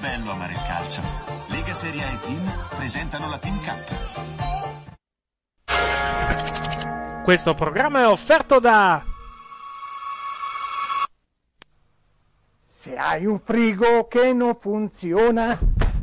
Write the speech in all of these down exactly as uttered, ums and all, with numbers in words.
bello amare il calcio. Lega Serie A e Team presentano la Team Cup. Questo programma è offerto da... Se hai un frigo che non funziona,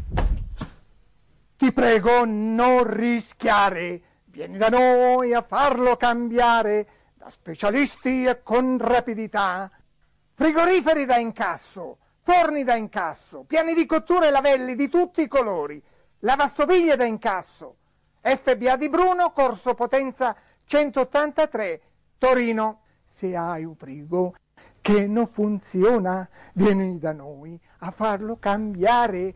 ti prego non rischiare. Vieni da noi a farlo cambiare, da specialisti e con rapidità. Frigoriferi da incasso, forni da incasso, piani di cottura e lavelli di tutti i colori, lavastoviglie da incasso. F B A di Bruno, Corso Potenza centottantatré, Torino. Se hai un frigo che non funziona, vieni da noi a farlo cambiare.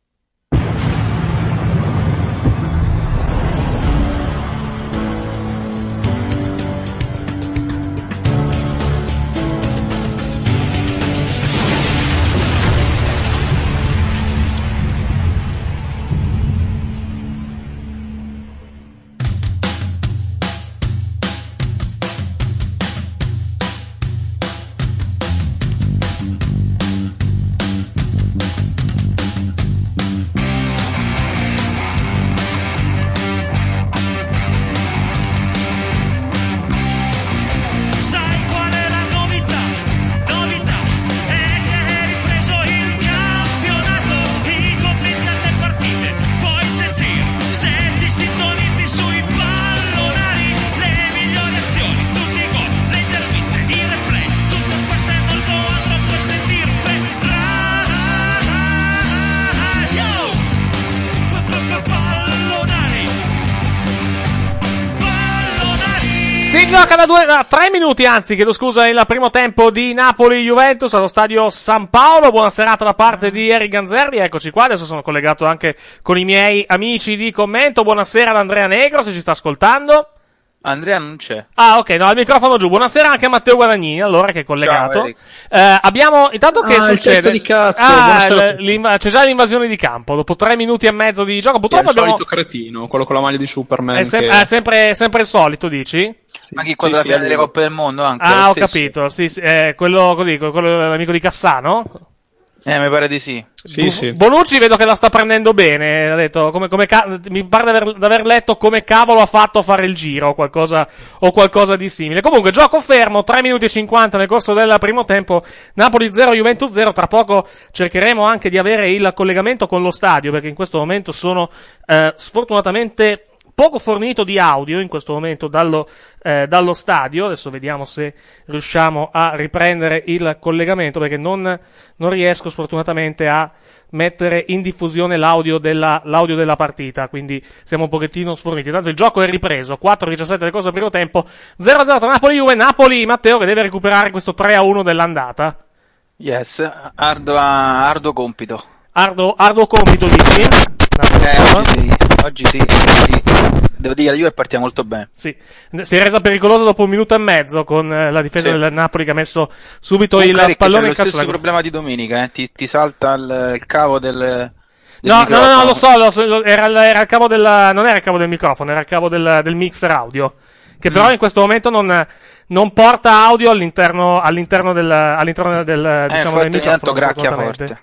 Si gioca da, due, da tre minuti, anzi, chiedo scusa, il primo tempo di Napoli-Juventus allo stadio San Paolo. Buona serata da parte di Eric Ganzerli, eccoci qua, adesso sono collegato anche con i miei amici di commento. Buonasera ad Andrea Negro, se ci sta ascoltando. Andrea non c'è. Ah, ok, no, il microfono giù. Buonasera anche a Matteo Guadagnini, allora, che è collegato. Ciao, eh, abbiamo, intanto che ah, succede? Il di cazzo. Ah, l- c'è già l'invasione di campo, dopo tre minuti e mezzo di gioco. Purtroppo è il abbiamo... solito cretino, quello con la maglia di Superman. È, sem- che... è sempre, sempre il solito, dici? Sì, ma chi quello sì, della finale delle Coppe del Mondo anche? Ah, ho stesso. capito, sì, sì, eh, quello, così, quello l'amico di Cassano? Eh, mi pare di sì. Sì, Bu- sì. Bonucci vedo che la sta prendendo bene, ha detto, come, come ca- mi pare di aver, aver letto come cavolo ha fatto a fare il giro, o qualcosa, o qualcosa di simile. Comunque, gioco fermo, tre minuti e cinquanta nel corso del primo tempo, Napoli zero, Juventus zero, tra poco cercheremo anche di avere il collegamento con lo stadio, perché in questo momento sono, eh, sfortunatamente, poco fornito di audio in questo momento dallo, eh, dallo stadio. Adesso vediamo se riusciamo a riprendere il collegamento, perché non, non riesco sfortunatamente a mettere in diffusione l'audio della, l'audio della partita, quindi siamo un pochettino sforniti. Tanto il gioco è ripreso, quattro diciassette del corso del primo tempo, zero a zero tra Napoli e Juve. Napoli, Matteo, che deve recuperare questo tre a uno dell'andata. Yes, arduo, arduo compito. Arduo, arduo compito, dici? Eh, oggi sì, oggi sì, oggi devo dire la Juve partiva molto bene. Sì, si è resa pericolosa dopo un minuto e mezzo con eh, la difesa sì. del Napoli che ha messo subito il Carica, pallone in calcio. È lo calcio. stesso problema di domenica, eh. ti, ti salta il, il cavo del, del no, microfono. no, no, no, lo so, lo so era, il, era il cavo del, non era il cavo del microfono, era il cavo del, del mixer audio, che però mm. in questo momento non, non porta audio all'interno, all'interno del, all'interno del, eh, diciamo, del microfono. Gracchia forte.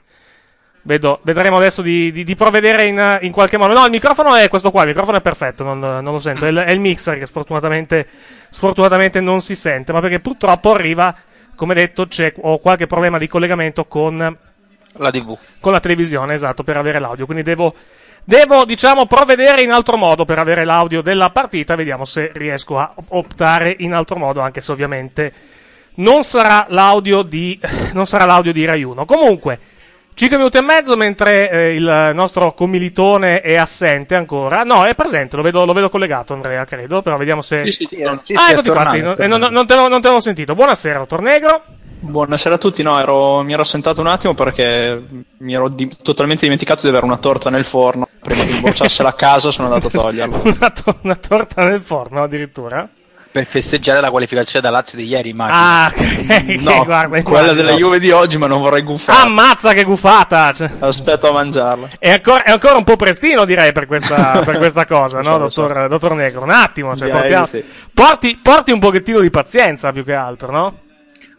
Vedo, vedremo adesso di, di, di provvedere in, in qualche modo. No, il microfono è questo qua, il microfono è perfetto, non, non lo sento. È il, è il mixer che sfortunatamente, sfortunatamente non si sente, ma perché purtroppo arriva, come detto, c'è ho qualche problema di collegamento con la tivù. Con la televisione, esatto, per avere l'audio. Quindi devo, devo, diciamo, provvedere in altro modo per avere l'audio della partita. Vediamo se riesco a optare in altro modo, anche se ovviamente non sarà l'audio di, non sarà l'audio di Rai uno. Comunque, cinque minuti e mezzo mentre eh, il nostro commilitone è assente ancora. No, è presente, lo vedo, lo vedo collegato Andrea, credo, però vediamo se... Sì, sì, sì, sì, ah, sì, eccoti qua, sì, non, non, non, te lo, non te l'avevo sentito. Buonasera, dottor Negro. Buonasera a tutti, no, ero, mi ero assentato un attimo perché mi ero di, totalmente dimenticato di avere una torta nel forno. Prima che bruciasse la casa sono andato a toglierla. una, to- una torta nel forno addirittura? Per festeggiare la qualificazione da Lazio di ieri, immagino. Ah, okay. No, guarda, quella della Juve di oggi, ma non vorrei gufare. Ammazza che gufata! Cioè... Aspetto a mangiarla. È ancora, è ancora un po' prestino, direi, per questa, per questa cosa, no, so, dottor, so. dottor Negro? Un attimo, cioè, portiamo, sì. porti, porti un pochettino di pazienza, più che altro, no?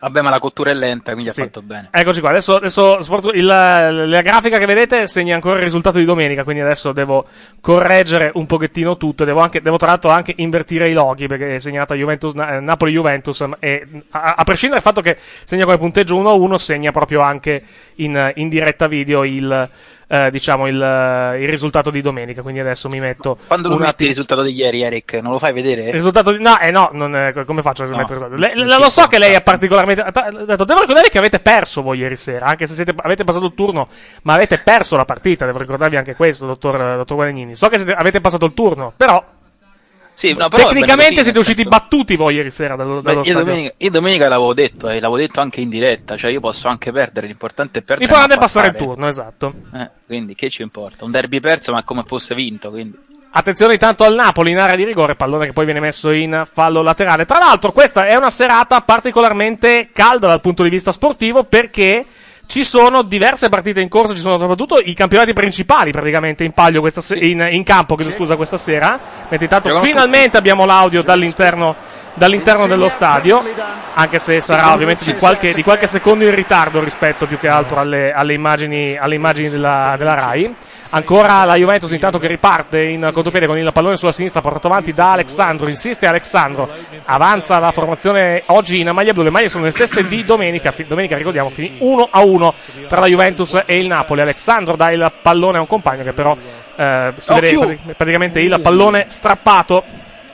Vabbè, ma la cottura è lenta, quindi Sì. ha fatto bene. Eccoci qua, adesso, adesso sfortu- il- la grafica che vedete segna ancora il risultato di domenica, quindi adesso devo correggere un pochettino tutto, devo, anche, devo tra l'altro anche invertire i loghi, perché è segnata Juventus, eh, Napoli-Juventus, e a, a prescindere dal fatto che segna come punteggio uno a uno, segna proprio anche in, in diretta video il... Eh, diciamo il, il risultato di domenica, quindi adesso mi metto Quando lo un metti attimo- il risultato di ieri, Eric? Non lo fai vedere? il risultato di... No, eh no, non è... come faccio a No. mettere il risultato? Lei- le- lo so che lei è particolarmente... Tra- detto, devo ricordare che avete perso voi ieri sera, anche se siete... avete passato il turno, ma avete perso la partita, devo ricordarvi anche questo, dottor, dottor Guadagnini. So che siete... avete passato il turno, però... Sì, no, però tecnicamente così, siete usciti senso... battuti voi ieri sera dallo, Beh, dallo io, stadio. domenica, io domenica l'avevo detto, e l'avevo detto anche in diretta, cioè io posso anche perdere, l'importante è perdere. L'importante è non passare il passare. turno, esatto. Eh, quindi che ci importa? Un derby perso, ma come fosse vinto, quindi. Attenzione intanto al Napoli in area di rigore, pallone che poi viene messo in fallo laterale. Tra l'altro questa è una serata particolarmente calda dal punto di vista sportivo, perché ci sono diverse partite in corso, ci sono soprattutto i campionati principali praticamente in palio questa se- in, in campo, chiedo scusa, questa sera. Mentre intanto finalmente abbiamo l'audio dall'interno, dall'interno dello stadio, anche se sarà ovviamente di qualche, di qualche secondo in ritardo rispetto più che altro alle, alle immagini, alle immagini della, della Rai. Ancora la Juventus intanto che riparte in contropiede con il pallone sulla sinistra, portato avanti da Alexandro, insiste Alexandro, avanza la formazione oggi in maglia blu, le maglie sono le stesse di domenica, Fi- domenica ricordiamo finì uno a uno tra la Juventus e il Napoli. Alexandro dà il pallone a un compagno che però eh, si vede pratic- praticamente il pallone strappato.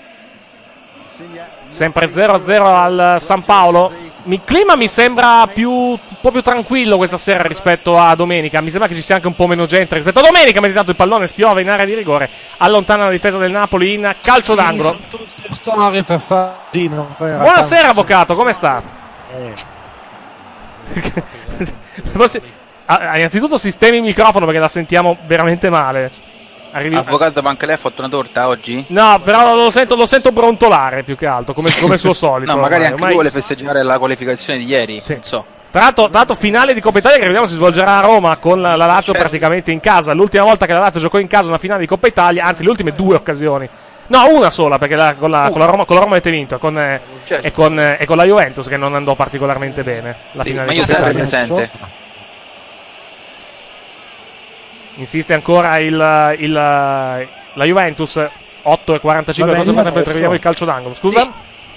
Sempre zero a zero al San Paolo. Il clima mi sembra più, un po' più tranquillo questa sera rispetto a domenica. Mi sembra che ci sia anche un po' meno gente rispetto a domenica, ma intanto il pallone spiove in area di rigore, allontana la difesa del Napoli in calcio d'angolo. Sono tutte storie per fare. Sì, non per- Buonasera avvocato, come sta? Eh. Possi- ah, innanzitutto sistemi il microfono perché la sentiamo veramente male. Arrivi... Avvocato, ma anche lei ha fatto una torta oggi? No, però lo sento, lo sento brontolare più che altro, come, come suo solito. No, magari ormai. anche Ormai- lui vuole festeggiare la qualificazione di ieri, Sì. non so. Tra l'altro, tra l'altro finale di Coppa Italia che ricordiamo si svolgerà a Roma con la, la Lazio Certo. praticamente in casa. L'ultima volta che la Lazio giocò in casa una finale di Coppa Italia, anzi le ultime due occasioni. No, una sola, perché la- con, la, con, la Roma, con la Roma avete vinto, con, eh, Certo. e, con, eh, e con la Juventus che non andò particolarmente bene. La Sì, finale ma di io Coppa sempre Italia. presente. Insiste ancora il, il, la Juventus, otto e quarantacinque, Vabbè, cosa io mentre adesso- vediamo il calcio d'angolo. Scusa?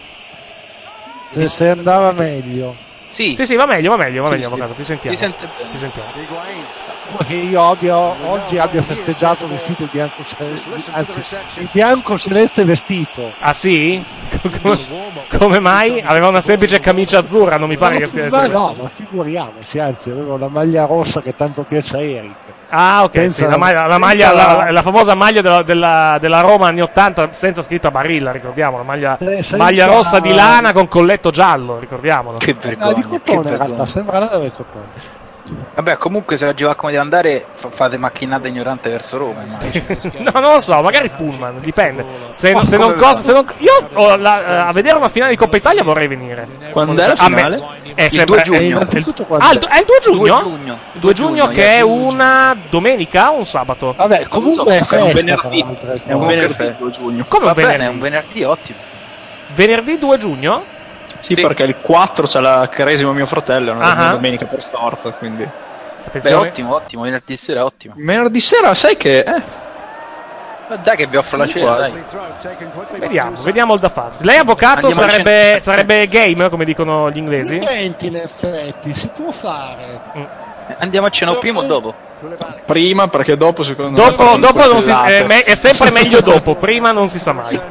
Se, se andava meglio. Sì, Sì, sì, va meglio, va meglio, va Sì, meglio, sì. avvocato, ti sentiamo. si sente bene. Ti sentiamo. Che io abbia, oggi abbia festeggiato vestito il bianco celeste, anzi il bianco celeste vestito. Ah sì? Come, come mai? Aveva una semplice camicia azzurra, non mi pare che sia... Ma no, ma figuriamoci, anzi aveva una maglia rossa che tanto piace a Eric. Ah, ok, Pensa sì, la, maglia, la, maglia, la, la famosa maglia della, della, della Roma anni ottanta senza scritta Barilla, ricordiamo, la maglia, Eh, senza- maglia rossa di lana con colletto giallo, ricordiamolo. Che Ah, vergogna, di che cotone in vergogna. realtà, sembra lana del cotone. Vabbè, comunque se oggi va come deve andare, fa- fate macchinate ignorante verso Roma, immagino. No, non lo so, magari Pullman, dipende. Se, Ma se non come costa, se non, io ho la- a vedere una finale di Coppa Italia vorrei venire. Quando è la A me- finale? È Il sempre, due giugno. è il- Innanzitutto quando ah, il, è il due giugno? due giugno. Il due giugno che è ieri. una domenica o un sabato? Vabbè, comunque è È un festa, tra venerdì, l'altro, è un Comunque venerdì fe- due giugno. Come un Va bene, venerdì? è un venerdì ottimo. Venerdì due giugno? Sì, Sì. perché il quattro c'è la Cresimo mio fratello, non Ah. è domenica per forza, quindi... Beh, Attenzione. ottimo, ottimo, venerdì sera ottimo. Venerdì sera, sai che... Eh, Ma dai che vi offro la cena, dai. Vediamo, vediamo il da farsi. Lei avvocato Andiamo a sarebbe, cena. sarebbe game, come dicono gli inglesi? Niente, in effetti, si può fare. Andiamo a cena o prima o dopo? prima, perché dopo secondo me... Dopo, faranno dopo non si, coltellate. è, me- è sempre meglio dopo, prima non si sa mai.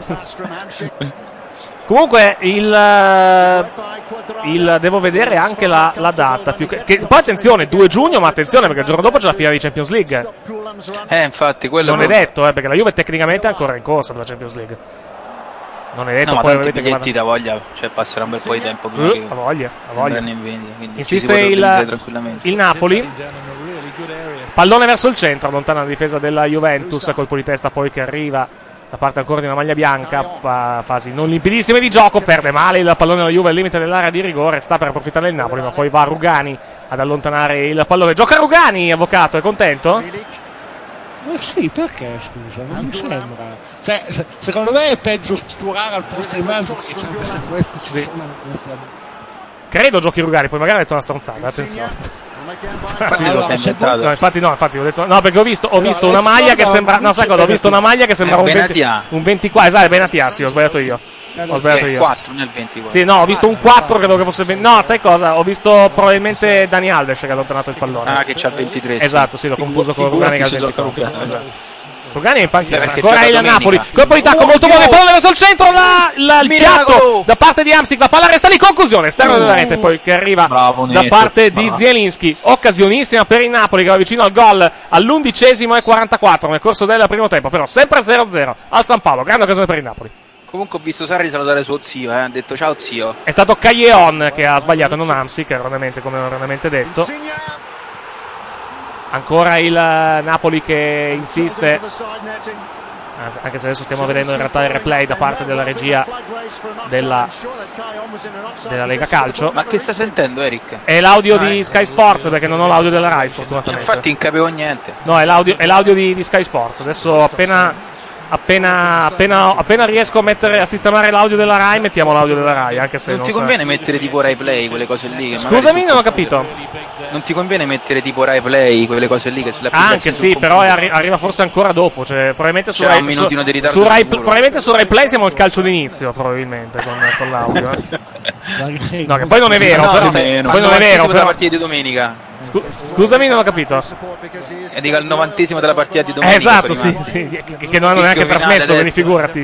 Comunque il, eh, il devo vedere anche la, la data più che, che- poi attenzione, due giugno, ma attenzione perché il giorno dopo c'è la finale di Champions League. Eh, infatti, quello Non è detto, eh, perché la Juve tecnicamente è ancora in corsa per la Champions League. Non è detto, No, ma poi tanti vedete che biglietti vada- da voglia, cioè passerà un bel po' di tempo prima Eh, che a voglia, a voglia. andranno in vendita, quindi ci si Insiste può organizzare il, tranquillamente. il Napoli. Pallone verso il centro, allontana la difesa della Juventus, colpo di testa poi che arriva da parte ancora di una maglia bianca, fa- fasi non limpidissime di gioco, perde male il pallone della Juve al limite dell'area di rigore, sta per approfittare il Napoli, ma poi va Rugani ad allontanare il pallone. Gioca Rugani, avvocato, è contento? Ma sì, perché scusa? Non mi sembra. Cioè, se- secondo me è peggio sturare al posto di Manzo, perché c'è anche se questi ci Sì. sono questi. Credo giochi Rugani, poi magari ha detto una stronzata, attenzione. Infatti lo sei inventato. No, infatti no, infatti ho detto no, perché ho visto, ho visto una maglia che sembra no, sai cosa? Ho visto una maglia che sembrava un venti, un ventiquattro, esatto, Benatia, sì, ho sbagliato io. Ho sbagliato io. quattro nel ventiquattro. Sì, no, ho visto un quattro, credo che fosse venti. No, sai cosa? Ho visto probabilmente Dani Alves che ha allontanato il pallone. Ah, che c'ha il ventitré. Esatto, sì, l'ho confuso con Rugani che ha il ventiquattro. Esatto. Rugani è in panchina, Beh, ancora il domenica. Napoli, colpo di tacco molto buono, il pallone verso il centro, la, la, il piatto da parte di Hamsik, la palla resta lì, conclusione, esterno della rete, poi che arriva Bravo, da Neto, parte di bravo. Zielinski, occasionissima per il Napoli che va vicino al gol all'undicesimo e quarantaquattro nel corso del primo tempo, però sempre zero a zero al San Paolo, grande occasione per il Napoli. Comunque ho visto Sarri salutare suo zio, eh. Ha detto ciao zio. È stato Callejon che ha sbagliato, non Hamsik, erroneamente, come ho erroneamente detto. Ancora il Napoli che insiste, anche se adesso stiamo vedendo in realtà il replay da parte della regia della, della Lega Calcio. Ma che sta sentendo, Eric? È l'audio di Sky Sports, perché non ho l'audio della Rai sfortunatamente. Infatti non capivo niente. No, è l'audio, è l'audio di, di Sky Sports. Adesso appena Appena, appena, appena riesco a, mettere, a sistemare l'audio della Rai, mettiamo l'audio della Rai, anche se non, non ti sa... conviene mettere tipo Rai Play, quelle cose lì che Scusami, non ho capito. Non ti conviene mettere tipo Rai Play, quelle cose lì che sulle anche sì, però arri- arriva forse ancora dopo, cioè probabilmente su C'è Rai, un minutino su, di ritardo su Rai, sicuro. probabilmente su Rai Play siamo al calcio d'inizio, probabilmente con, con l'audio. Eh. No, che poi non è vero, no, però, meno. poi non è vero, della però. partita di domenica. Scu- scusami, non ho capito. E dico al novantesimo della partita di domenica. Eh, esatto, sì, sì, che, che non hanno neanche trasmesso, quindi figurati.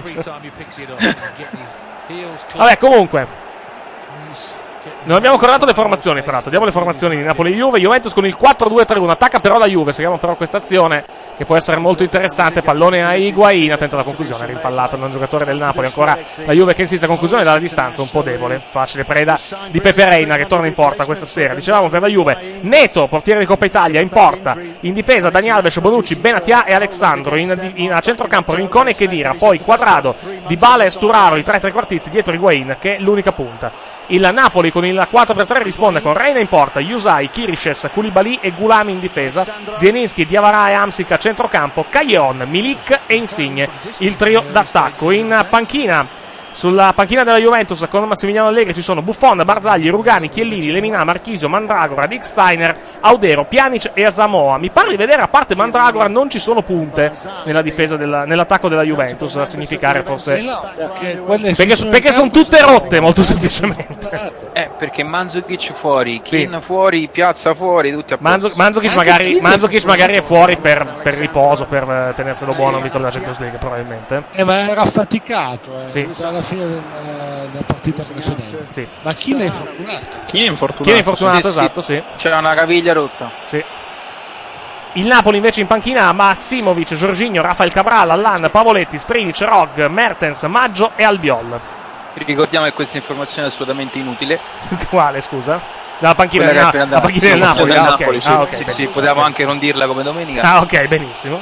Vabbè, comunque. Non abbiamo ancora dato le formazioni, tra l'altro. Diamo le formazioni di Napoli e Juve. Juventus con il quattro due tre uno. Attacca però la Juve. Seguiamo però questa azione che può essere molto interessante. Pallone a Higuain. Attento alla conclusione. Rimpallata da un giocatore del Napoli. Ancora la Juve che insiste a conclusione dalla distanza. Un po' debole. Facile preda di Pepe Reina che torna in porta questa sera. Dicevamo per la Juve. Neto, portiere di Coppa Italia, in porta. In difesa Dani Alves, Bonucci, Benatia e Alexandro. In, in, a centrocampo Rincone e Khedira. Poi Quadrado, Dybala e Sturaro. I tre trequartisti dietro Higuain che è l'unica punta. Il Napoli con il quattro tre tre risponde con Reina in porta, Yusai, Kirishes, Koulibaly e Gulami in difesa, Zielinski, Diawara e Hamsik a centrocampo, Callejon, Milik e Insigne, il trio d'attacco. In panchina, sulla panchina della Juventus con Massimiliano Allegri ci sono Buffon, Barzagli, Rugani, Chiellini, Lemina, Marchisio, Mandragora, Dick Steiner, Audero, Pjanic e Asamoah. Mi pare di vedere, a parte Mandragora, non ci sono punte nella difesa della, nell'attacco della Juventus, a significare forse perché, perché sono tutte rotte, molto semplicemente. Eh, perché Mandzukic fuori, Sì. Kin fuori, Piazza fuori, tutti a Manzo, Mandzukic magari, Mandzukic magari è fuori per, per riposo, per eh, tenerselo buono visto la Champions League probabilmente. Eh, ma era affaticato eh, Sì. alla fine del- della partita precedente. Sì. Ma chi ne è fortunato? Chi è infortunato? Chi è infortunato, Sì, sì. esatto, sì. C'era una caviglia rotta. Sì. Il Napoli invece in panchina ha Maximovic, Jorginho, Rafael Cabral, Allan, Pavoletti, Strinic, Rog, Mertens, Maggio e Albiol. Ricordiamo che questa informazione è assolutamente inutile. Quale, scusa? Dalla panchina, Quella del, che è Na- appena la panchina del andata. Napoli. Sì, Ah, del ok, Napoli, sì. ah, ok, Sì, sì, benissimo, potevamo anche benissimo. non dirla come domenica. Ah, ok, benissimo.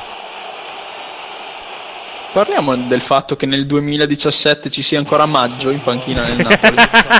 Parliamo del fatto che nel duemiladiciassette ci sia ancora Maggio in panchina nel Napoli.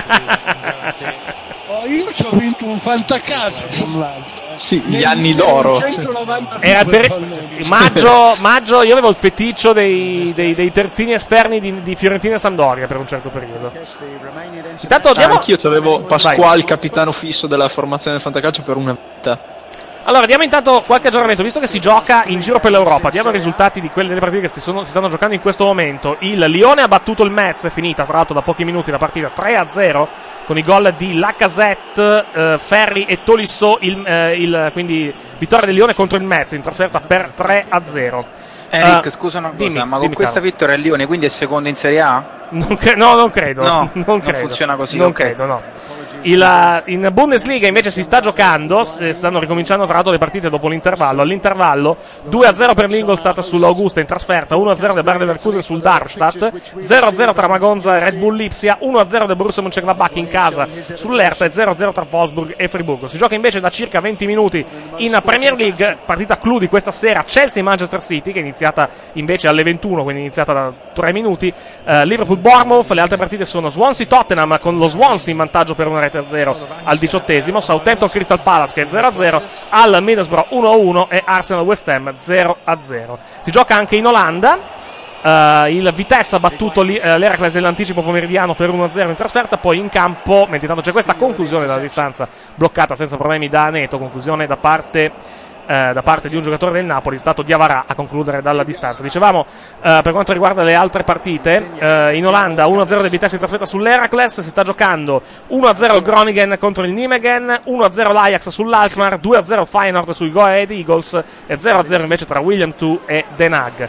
Oh, io ci ho vinto un fantacalcio con Maggio. eh. Sì, gli Nel anni d'oro. millenovecentonovantadue, Era per probabilmente. maggio, maggio, io avevo il feticcio dei, dei, dei terzini esterni di, di Fiorentina e Sampdoria per un certo periodo. Intanto Ah, diamo, anch'io avevo Pasquale, capitano fisso della formazione del fantacalcio per una vita. allora diamo intanto qualche aggiornamento, visto che si gioca in giro per l'Europa. Diamo i risultati di quelle delle partite che si, sono, si stanno giocando in questo momento. Il Lione ha battuto il Metz, è finita tra l'altro da pochi minuti la partita tre a zero con i gol di Lacazette, eh, Ferri e Tolisso. Il, eh, il, quindi vittoria del Lione contro il Metz in trasferta per tre a zero. Eric, Eh, scusa una cosa, dimmi, ma con dimmi, questa caro. vittoria il Lione quindi è secondo in Serie A? Non cre- no, non credo. No, non, non credo. funziona così, Non ok. credo, no. Il, uh, in Bundesliga invece si sta giocando, s- stanno ricominciando tra l'altro le partite dopo l'intervallo. All'intervallo due a zero per l'Ingolstadt sull'Augusta in trasferta, uno a zero del Bayer Leverkusen sul Darmstadt, zero a zero tra Magonza e Red Bull Lipsia, uno a zero del Borussia Mönchengladbach in casa sull'Hertha e zero a zero tra Wolfsburg e Friburgo. Si gioca invece da circa venti minuti in Premier League, partita clou di questa sera, Chelsea-Manchester City, che è iniziata invece alle ventuno, quindi è iniziata da tre minuti, uh, Liverpool-Bournemouth. Le altre partite sono Swansea-Tottenham con lo Swansea in vantaggio per una rete a zero al diciottesimo, Southampton-Crystal Palace che è zero a zero, al Middlesbrough uno a uno e Arsenal-West Ham zero a zero. Si gioca anche in Olanda Uh, il Vitesse ha battuto uh, l'Heracles nell'anticipo pomeridiano per uno a zero in trasferta, poi in campo, mentre intanto c'è questa conclusione dalla distanza bloccata senza problemi da Neto, conclusione da parte, uh, da parte di un giocatore del Napoli, stato Diawara a concludere dalla distanza. Dicevamo, uh, per quanto riguarda le altre partite, uh, in Olanda uno a zero del Vitesse in trasferta sull'Heracles, si sta giocando uno a zero il Groningen contro il Nijmegen, uno a zero l'Ajax sull'Alkmaar, due a zero Feyenoord sui Go Ahead Eagles e zero a zero invece tra Willem two e Den Haag.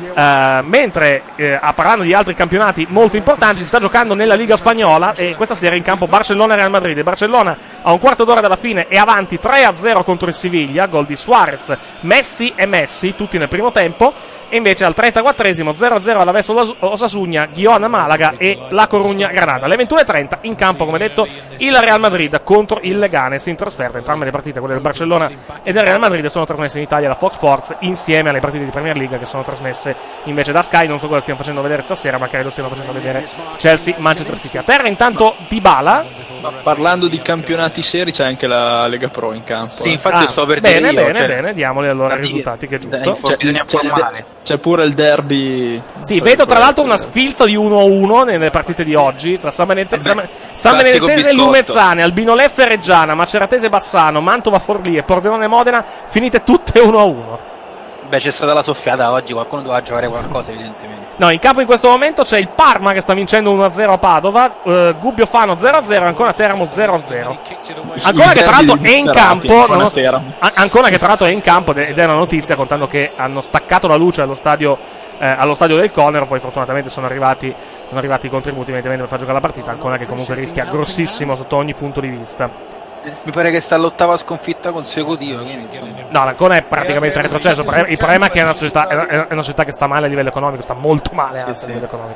Uh, mentre uh, parlando di altri campionati molto importanti, si sta giocando nella Liga Spagnola e questa sera in campo Barcellona e Real Madrid. Il Barcellona a un quarto d'ora dalla fine è avanti tre a zero contro il Siviglia, gol di Suarez, Messi e Messi tutti nel primo tempo, e invece al trentaquattresimo zero a zero all'Aves Osasuna, Girona Malaga e La Coruña Granada. Alle ventuno e trenta in campo, come detto, il Real Madrid contro il Leganés in trasferta. Entrambe le partite, quelle del Barcellona e del Real Madrid, sono trasmesse in Italia da Fox Sports insieme alle partite di Premier League che sono trasmesse invece da Sky. Non so cosa stiamo facendo vedere stasera, ma credo stiamo facendo vedere Chelsea Manchester City. A terra intanto Dybala. Ma parlando di campionati seri, c'è anche la Lega Pro in campo. Sì, infatti ah, sto per bene, dire io, bene, cioè, bene, diamoli allora i risultati, che è giusto. C'è, bisogna c'è, formare. c'è pure il derby. Sì, vedo tra l'altro una sfilza di uno a uno nelle partite di oggi tra San, Benete- San, San Benedettese e Lumezzane, Albino Leffe Reggiana, Maceratese Bassano, Mantova Forlì e Pordenone Modena, finite tutte uno a uno. Beh, c'è stata la soffiata oggi, qualcuno doveva giocare qualcosa evidentemente. No, in campo in questo momento c'è il Parma che sta vincendo uno a zero a Padova, uh, Gubbio Fano zero a zero, Ancona Teramo zero a zero. Ancona che tra l'altro è in campo, nost- Ancona che tra l'altro è in campo ed è una notizia, contando che hanno staccato la luce allo stadio, eh, allo stadio del Conero, poi fortunatamente sono arrivati, sono arrivati i contributi evidentemente per far giocare la partita. Ancona che comunque rischia grossissimo sotto ogni punto di vista. Mi pare che sta all'ottava sconfitta consecutiva. Quindi... No, l'Ancona è praticamente retrocesso. Il problema è che è una società, è una società che sta male a livello economico, sta molto male anzi, sì, a livello economico.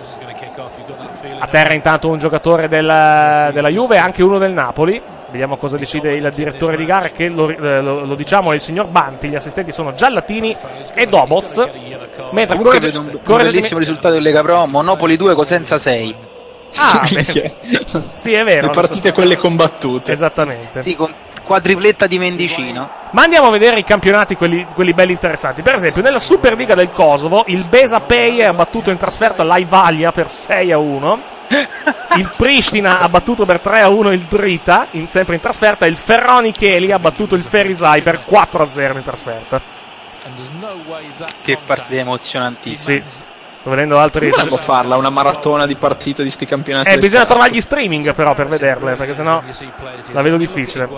A terra intanto un giocatore della, della Juve, anche uno del Napoli. Vediamo cosa decide il direttore di gara, che lo, lo, lo diciamo è il signor Banti. Gli assistenti sono Giallatini e Doboz. Mentre comunque vedo un, un bellissimo risultato in Lega Pro, Monopoli due Cosenza sei. Ah, sì, è vero. Le partite so. Quelle combattute. Esattamente. Sì, con quadripletta di Mendicino. Ma andiamo a vedere i campionati, quelli, quelli belli interessanti. Per esempio, nella Superliga del Kosovo, il Besa Pei ha battuto in trasferta l'Aivalia per sei a uno. Il Pristina ha battuto per tre a uno il Drita, in, sempre in trasferta. Il Ferroni Cheli ha battuto il Ferisai per quattro a zero in trasferta. Che partita emozionantissima. Sì. Sto vedendo altri. Possiamo farla una maratona di partite di sti campionati. Eh, bisogna trovare gli streaming però per vederle, perché sennò la vedo difficile.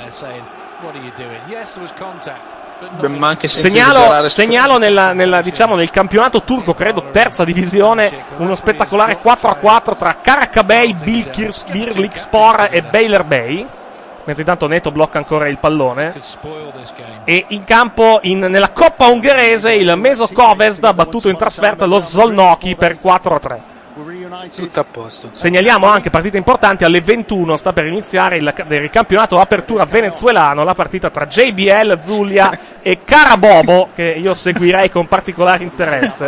Beh, ma anche segnalo segnalo nella, nella, diciamo, nel campionato turco, credo terza divisione, uno spettacolare quattro a quattro tra Karakabey, Birlikspor e Beylerbeyi. Mentre intanto Neto blocca ancora il pallone. E in campo in, nella Coppa ungherese il Meso Kovesd ha battuto in trasferta lo Szolnoki per quattro a tre. Tutto a posto. Segnaliamo anche partite importanti. Alle ventuno sta per iniziare il, il campionato apertura venezuelano, la partita tra J B L Zulia e Carabobo, che io seguirei con particolare interesse.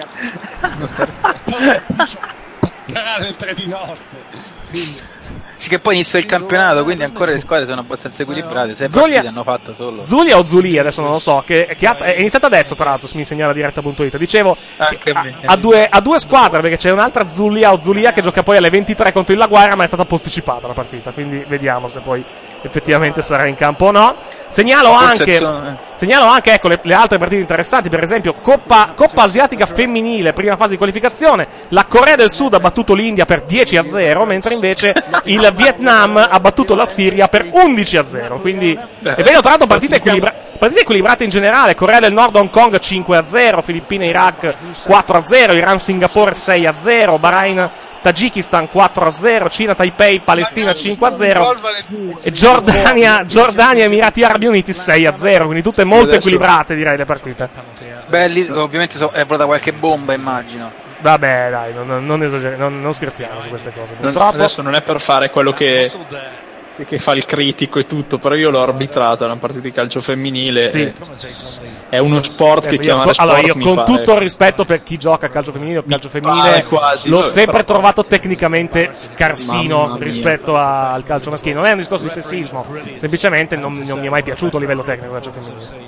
Nel tre di notte. Sì, che poi inizia il campionato, quindi ancora le squadre sono abbastanza equilibrate. Sei Zulia, partite hanno fatto solo Zulia o Zulia, adesso non lo so, che, che ha, è iniziata adesso tra l'altro, mi segnala diretta punto it. Dicevo che ha, ha, due, ha due squadre, perché c'è un'altra Zulia o Zulia che gioca poi alle ventitré contro il La Guaira, ma è stata posticipata la partita, quindi vediamo se poi effettivamente sarà in campo o no. Segnalo anche segnalo anche ecco le, le altre partite interessanti, per esempio Coppa, Coppa Asiatica Femminile, prima fase di qualificazione. La Corea del Sud ha battuto l'India per dieci a zero, mentre invece il Vietnam ha battuto la Siria per undici a zero, quindi è vero, tra l'altro partite, equilibra- partite equilibrate in generale. Corea del Nord Hong Kong cinque a zero, Filippine Iraq quattro a zero, Iran Singapore sei a zero, Bahrain Tagikistan quattro a zero, Cina Taipei Palestina cinque a zero e Giordania, Giordania Emirati Arabi Uniti sei a zero, quindi tutte molto equilibrate, direi, le partite. Beh, lì ovviamente so, è volata qualche bomba, immagino. Vabbè, dai, non, non, esageri- non, non scherziamo su queste cose. Purtroppo adesso non è per fare quello che, che, che fa il critico e tutto, però io l'ho arbitrato, è una partita di calcio femminile. Sì. È uno sport adesso che chiamare sport. Allora, io con pare, tutto il rispetto per chi gioca a calcio femminile o calcio femminile, quasi, l'ho vabbè, sempre però... trovato tecnicamente scarsino rispetto a, al calcio maschile. Non è un discorso di sessismo, semplicemente non, non mi è mai piaciuto a livello tecnico il calcio femminile.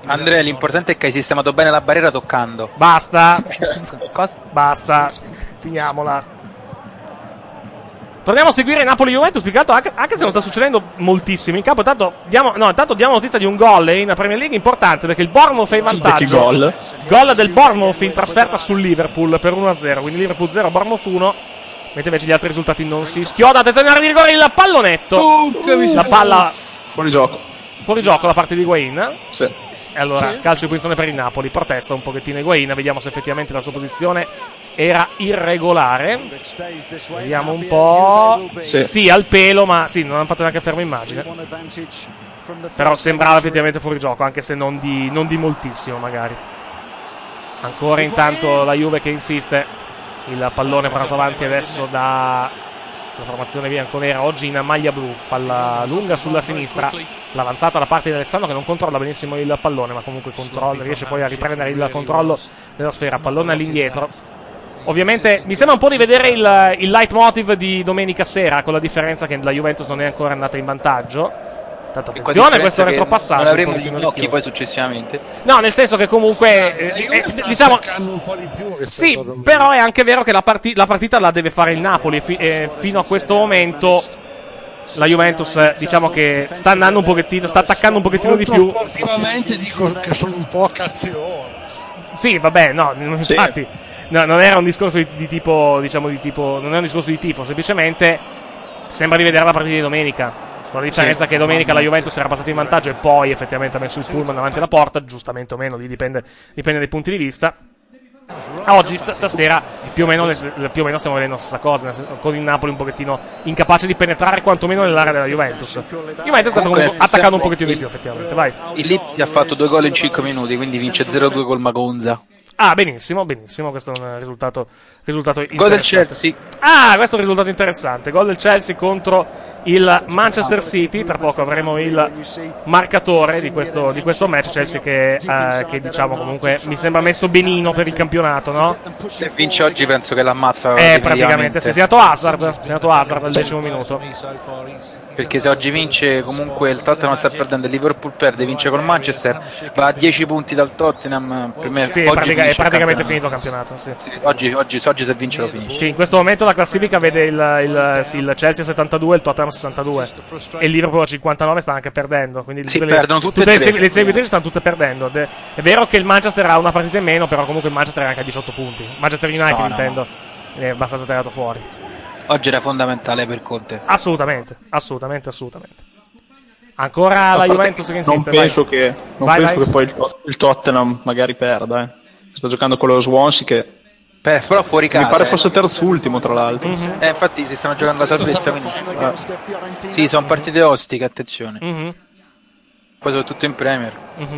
Andrea, l'importante è che hai sistemato bene la barriera toccando. Basta. Cosa? Basta. Finiamola. Torniamo a seguire Napoli-Juventus, più che altro, anche, anche se non sta succedendo moltissimo in campo. Intanto diamo, no, intanto diamo notizia di un gol in Premier League importante, perché il Bournemouth è in vantaggio. Gol. Gol del Bournemouth in trasferta sul Liverpool per uno a zero. Quindi Liverpool zero, Bournemouth uno. Mentre invece gli altri risultati non si schioda. Attenzione al rigore, il pallonetto. Uh, la palla fuori gioco. Fuori gioco da parte di Higuain. Sì. E allora, sì. Calcio di punizione per il Napoli. Protesta un pochettino Higuain. Vediamo se effettivamente la sua posizione era irregolare. Vediamo un po'. Sì, sì al pelo, ma sì, non hanno fatto neanche fermo immagine. Però sembrava effettivamente fuori gioco, anche se non di, non di moltissimo magari. Ancora intanto la Juve che insiste. Il pallone portato avanti adesso da la formazione bianconera, oggi in maglia blu, palla lunga sulla sinistra, l'avanzata da parte di Alexandro che non controlla benissimo il pallone, ma comunque controlla, riesce poi a riprendere il controllo della sfera, pallone all'indietro. Ovviamente mi sembra un po' di vedere il, il leitmotiv di domenica sera, con la differenza che la Juventus non è ancora andata in vantaggio. Tanto attenzione, questo retropassaggio non avremo gli occhi poi successivamente. No, nel senso che comunque eh, eh, diciamo un po' di più sì, però è anche vero che la, parti- la partita la deve fare il Napoli, fi- eh, fino a questo momento la Juventus eh, diciamo che sta andando un pochettino, sta attaccando un pochettino di più. Sportivamente dico che sono un po' cazzioni. S- sì, vabbè, no, infatti sì. No, non era un discorso di, di tipo, diciamo di tipo, non è un discorso di tifo, semplicemente sembra di vedere la partita di domenica. Con la differenza sì. che domenica la Juventus era passata in vantaggio e poi effettivamente ha messo il pullman davanti alla porta, giustamente o meno, lì dipende, dipende dai punti di vista. Oggi, st- stasera, più o, meno, più o meno stiamo vedendo la stessa cosa, con il Napoli un pochettino incapace di penetrare quantomeno nell'area della Juventus. Juventus sta comunque attaccando un pochettino di più, effettivamente, vai. Il Lippi ha fatto due gol in cinque minuti, quindi vince zero a due col Magonza. Ah, benissimo, benissimo, questo è un risultato, risultato interessante. Gol del Chelsea. Ah, questo è un risultato interessante. Gol del Chelsea contro il Manchester City. Tra poco avremo il marcatore di questo, di questo match. Chelsea che, eh, che diciamo comunque mi sembra messo benino per il campionato, no? Se vince oggi penso che l'ammazza. Eh, praticamente, si è segnato Hazard, si è segnato Hazard al decimo minuto. Perché se oggi vince comunque il Tottenham sta perdendo, il Liverpool perde, vince col Manchester, va a dieci punti dal Tottenham. Per me sì, oggi pratica- è praticamente il finito il campionato. Sì. Sì, oggi, oggi, oggi se vince lo finisce. Sì, in questo momento la classifica vede il, il, sì, il Chelsea a settantadue e il Tottenham a sessantadue. E il Liverpool a cinquantanove sta anche perdendo. Quindi sì, tutte perdono le, tutte, tutte e le, tre. segu- le seguitrici stanno tutte perdendo. De- è vero che il Manchester ha una partita in meno, però comunque il Manchester è anche a diciotto punti. Manchester United no, intendo no. È abbastanza tirato fuori. Oggi era fondamentale per Conte. Assolutamente, assolutamente, assolutamente. Ancora a la Juventus che insiste. Non penso, vai. che, non vai, penso vai. che poi il, il Tottenham magari perda. Eh. Sta giocando con lo Swansea che Beh, però fuori casa. mi pare eh. fosse terzultimo, tra l'altro. Mm-hmm. Eh, infatti si stanno giocando la salvezza. Quindi... Eh. Sì, sono partite ostiche, attenzione. Mm-hmm. Poi soprattutto in Premier. Mm-hmm.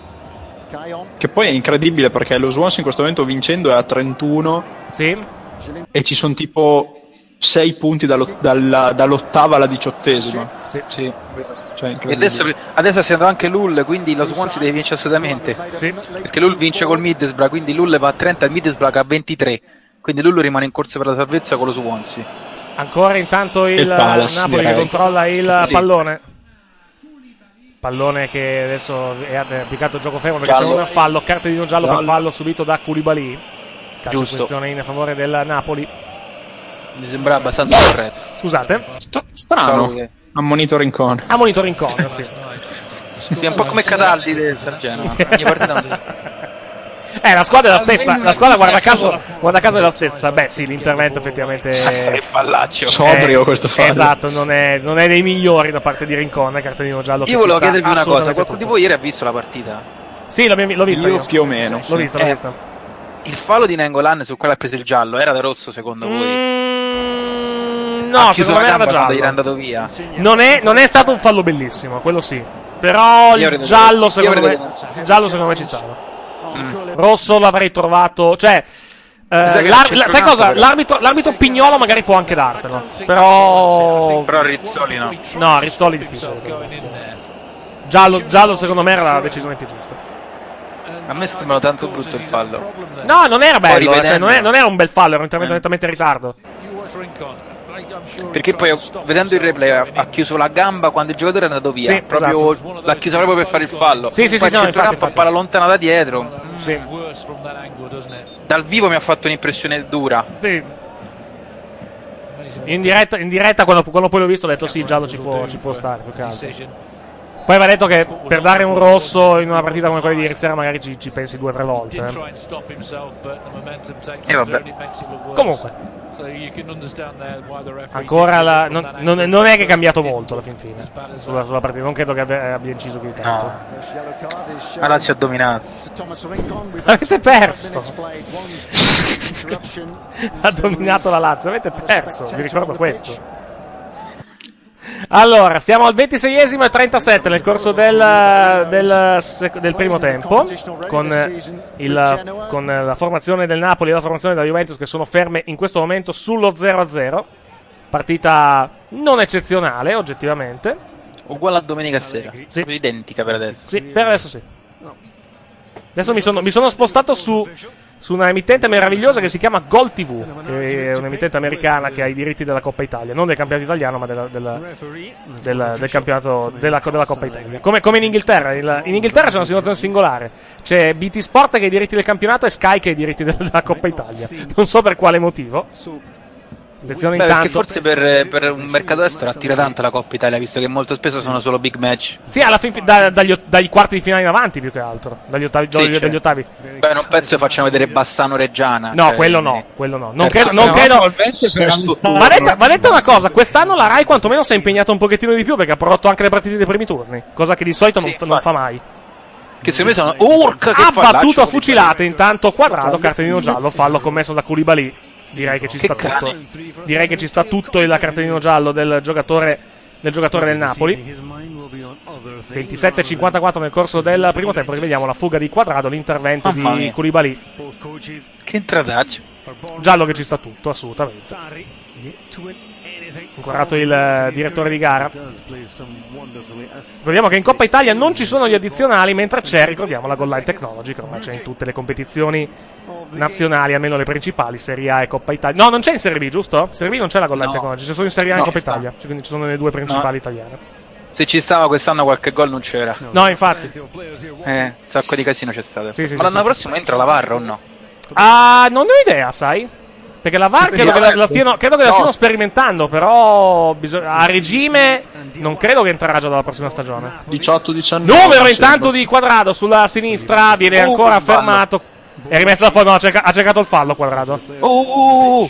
Che poi è incredibile perché lo Swansea in questo momento vincendo è a trentuno. Sì. E ci sono tipo sei punti dallo, dalla, dall'ottava alla diciottesima. Sì, sì. Cioè, e adesso, adesso è stato anche Lull, quindi lo Swansea deve vincere assolutamente. Sì. Perché Lull vince col Middlesbrough, quindi Lull va a trenta, il Middlesbrough a ventitré. Quindi Lull rimane in corsa per la salvezza con lo Swansea. Ancora intanto il, il Palace, Napoli direi. Che controlla il sì. pallone. Pallone che adesso è applicato gioco fermo perché giallo. C'è un fallo, cartellino giallo, giallo per fallo subito da Koulibaly. Calcio di punizione in favore del Napoli. Mi sembra abbastanza corretto. Scusate. St- strano. Ammonito Rincon. Ammonito Rincon, sì. Sì, è un po' come Cataldi del Sargeno. Ogni partita Eh, la squadra è la stessa. La squadra, guarda caso, guarda caso è la stessa. Beh, sì, l'intervento effettivamente è fallaccio. Sobrio questo fallo. Esatto, non è, non è dei migliori da parte di Rincon, cartellino giallo. Io volevo chiedervi una cosa: qualcuno di voi ieri ha visto la partita? Sì, l'ho, l'ho vista. Io, io più o meno. L'ho vista, l'ho eh, vista. Il fallo di Nainggolan su quale ha preso il giallo era da rosso secondo voi? Mm, no, ha secondo me era da giallo. Era andato via. Non è, non è stato un fallo bellissimo, quello sì. Però il giallo secondo me, giallo secondo me ci stava. Mm. Rosso l'avrei trovato, cioè eh, l'ar- la, sai cosa? L'arbitro, l'arbitro Pignolo magari può anche dartelo. Però Però Rizzoli no. No, Rizzoli difficile. Giallo, giallo secondo me era la decisione più giusta. A me sembrava tanto brutto il fallo. No, non era bello, cioè non, è, non era un bel fallo, era un intervento nettamente in ritardo. Perché poi vedendo il replay ha, ha chiuso la gamba quando il giocatore è andato via. Sì, proprio, esatto. l'ha chiusa proprio per fare il fallo. Sì, sì, poi sì, no, infatti, fa infatti. palla lontana da dietro. Sì. Dal vivo mi ha fatto un'impressione dura. Sì. In diretta, in diretta quando, quando poi l'ho visto ho detto sì, il giallo ci può, ci può stare, più che altro. Poi va detto che per dare un rosso in una partita come quella di ieri sera magari ci, ci pensi due o tre volte. E eh, vabbè. Comunque, ancora la, non, non, non è che è cambiato molto alla fin fine sulla, sulla partita. Non credo che abbia, abbia inciso più di tanto. No. La Lazio ha dominato. Avete perso. Ha dominato la Lazio. Avete perso. Vi ricordo questo. Allora, siamo al ventiseiesimo e trentasette nel corso del, del, del primo tempo, con, il, con la formazione del Napoli e la formazione della Juventus che sono ferme in questo momento sullo zero a zero. Partita non eccezionale, oggettivamente. Uguale a domenica sera, sì. Identica per adesso. Sì, per adesso sì. Adesso mi sono, mi sono spostato su... su una emittente meravigliosa che si chiama Gol tivù, che è un'emittente americana che ha i diritti della Coppa Italia, non del campionato italiano, ma della, della, della, del campionato della, della Coppa Italia. Come, come in Inghilterra. Il, in Inghilterra c'è una situazione singolare. C'è B T Sport che ha i diritti del campionato e Sky che ha i diritti della Coppa Italia. Non so per quale motivo. Attenzione, Beh, intanto. forse per, per un mercato estero attira tanto la Coppa Italia, visto che molto spesso sono solo big match. Sì, alla fin, da, dagli, dagli quarti di finale in avanti più che altro. Dagli ottavi. Sì, dagli, cioè. dagli ottavi. Beh, non penso che facciamo vedere Bassano Reggiana. No, cioè, quello no, quello no. Non perché credo. Non credo. Per Va detta, va detta una cosa, quest'anno la Rai quantomeno si è impegnata un pochettino di più perché ha prodotto anche le partite dei primi turni, cosa che di solito sì, non, non fa mai. Che secondo me sono Urk che Ha fa battuto a lascio fucilate intanto Quadrado, cartellino giallo, fallo commesso da Koulibaly. Direi che ci Che sta cane. tutto. Direi che ci sta tutto il cartellino giallo del giocatore del giocatore del Napoli. ventisette e cinquantaquattro nel corso del primo tempo. Rivediamo la fuga di Quadrado, l'intervento Mamma di mia. Koulibaly. Che intrataccio. Giallo che ci sta tutto, assolutamente. Inquadrato il eh, direttore di gara. Vediamo che in Coppa Italia non ci sono gli addizionali, mentre c'è, ricordiamo, la Goal Line Technology, che ormai c'è in tutte le competizioni nazionali, almeno le principali, Serie A e Coppa Italia. No, non c'è in Serie B, giusto? Serie B non c'è la Goal Line No. Technology, c'è solo in Serie A e in No, Coppa sta. Italia, quindi ci sono le due principali No. italiane. Se ci stava quest'anno qualche gol non c'era. No, infatti. Eh, un sacco di casino c'è stato. Sì, sì, Ma sì, l'anno sì, prossimo entra la V A R o no? Ah, non ne ho idea, sai? Perché la V A R credo che la, la stiano, credo che la No. stiano sperimentando, però bisogna- a regime non credo che entrerà già dalla prossima stagione. diciotto diciannove Numero intanto di Quadrado sulla sinistra, viene Oh, ancora che fallo. fermato. È rimesso da fuori, no, ha, cerca- ha cercato il fallo Quadrado. Oh!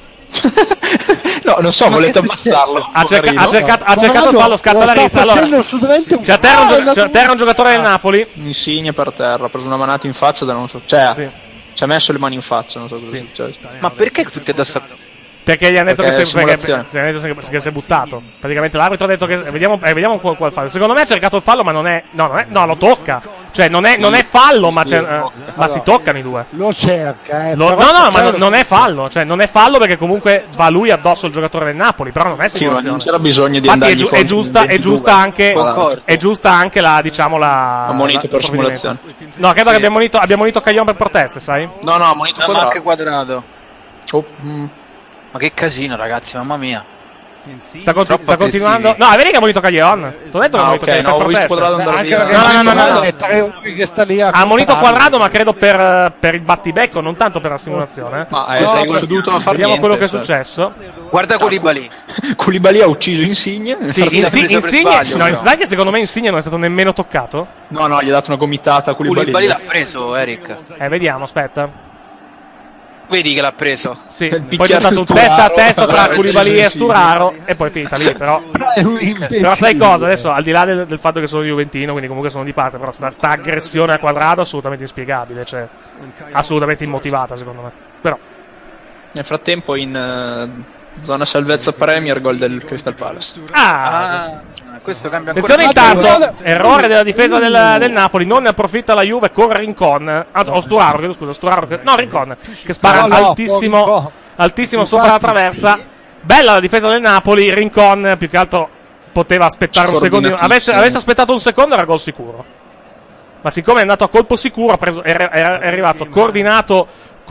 No, non so, volete ammazzarlo. Ha, cerca- poverino. ha cercato, ha cercato il fallo, scatta la rissa. Allora, c'è a terra un, gio- c'è a terra un giocatore del Napoli. Insigne per terra, ha preso una manata in faccia da non so. Cioè, Sì. ci ha messo le mani in faccia, non so cosa Sì. è successo. Ma perché tutti addosso a... Perché gli hanno detto Perché che, si, perché, simulazione. si, hanno detto che si è buttato. Praticamente l'arbitro ha detto che. Vediamo, eh, vediamo qual, qual fallo. Secondo me ha cercato il fallo, ma non è. No, non è, no lo tocca. Cioè, non è, non è fallo, ma, c'è, eh, ma si toccano i due. Lo cerca, eh. Lo- però no, no, ma cerca- non, non è fallo. Cioè, non è fallo perché comunque va lui addosso il giocatore del Napoli. Però non è Sì, ma non simulazione. c'era bisogno di Infatti è, andargli giu- è contro giusta, in è ventidue. giusta anche. Concordo. È giusta anche la, diciamo, la. Ammonito la- per il provvedimento. simulazione. No, credo Sì. che abbiamo monito, abbiamo monito Caglion per proteste, sai? No, no, monito No, ma anche quadrato. Quadrato. Oh, mm. Ma che casino, ragazzi, mamma mia. Sta, conti- Troppo sta continuando. aggressivi. No, vedi che ha monito Caglion. Ti ho detto che ha Ah, monito ok, Caglion no, ho per visto proteste. quadrato Beh, andare anche via. perché No, no, no, no, no. è tre ore che sta lì a Ha monito controllo. Quadrado, ma credo per, per il battibecco, non tanto per la simulazione. Ma eh, No, sei no, seduto a far Vediamo niente, quello che è cioè. successo. Guarda Koulibaly. Koulibaly ha ucciso Insigne. Sì, Infatti l'ha Insi- preso per Insigne. sbaglio, No, però. sai che secondo me Insigne non è stato nemmeno toccato? No, no, gli ha dato una gomitata a Koulibaly. Koulibaly l'ha preso, Eric. Eh, vediamo, aspetta. Vedi che l'ha preso. Sì, Per poi c'è picchiare stato un Sturaro. testa a testa tra Allora, Koulibaly e sì, sì. Sturaro e poi è finita lì, però. È un imbecille. Però sai cosa? Adesso, al di là del, del fatto che sono juventino, quindi comunque sono di parte, però sta, sta aggressione a Quadrado assolutamente inspiegabile, cioè assolutamente immotivata secondo me. Però Nel frattempo in eh, zona salvezza Premier, gol del Crystal Palace. ah, Ah, questo cambia ancora. attenzione di più. intanto, errore della difesa del, del Napoli, non ne approfitta la Juve con Rincon, anzi, o Sturaro, chiedo scusa, Sturaro, che, no Rincon, che spara No, no, altissimo, Rincon. altissimo sopra la traversa. Bella la difesa del Napoli, Rincon più che altro poteva aspettare un secondo, avesse, avesse aspettato un secondo era gol sicuro. Ma siccome è andato a colpo sicuro, ha preso, è, è- è arrivato coordinato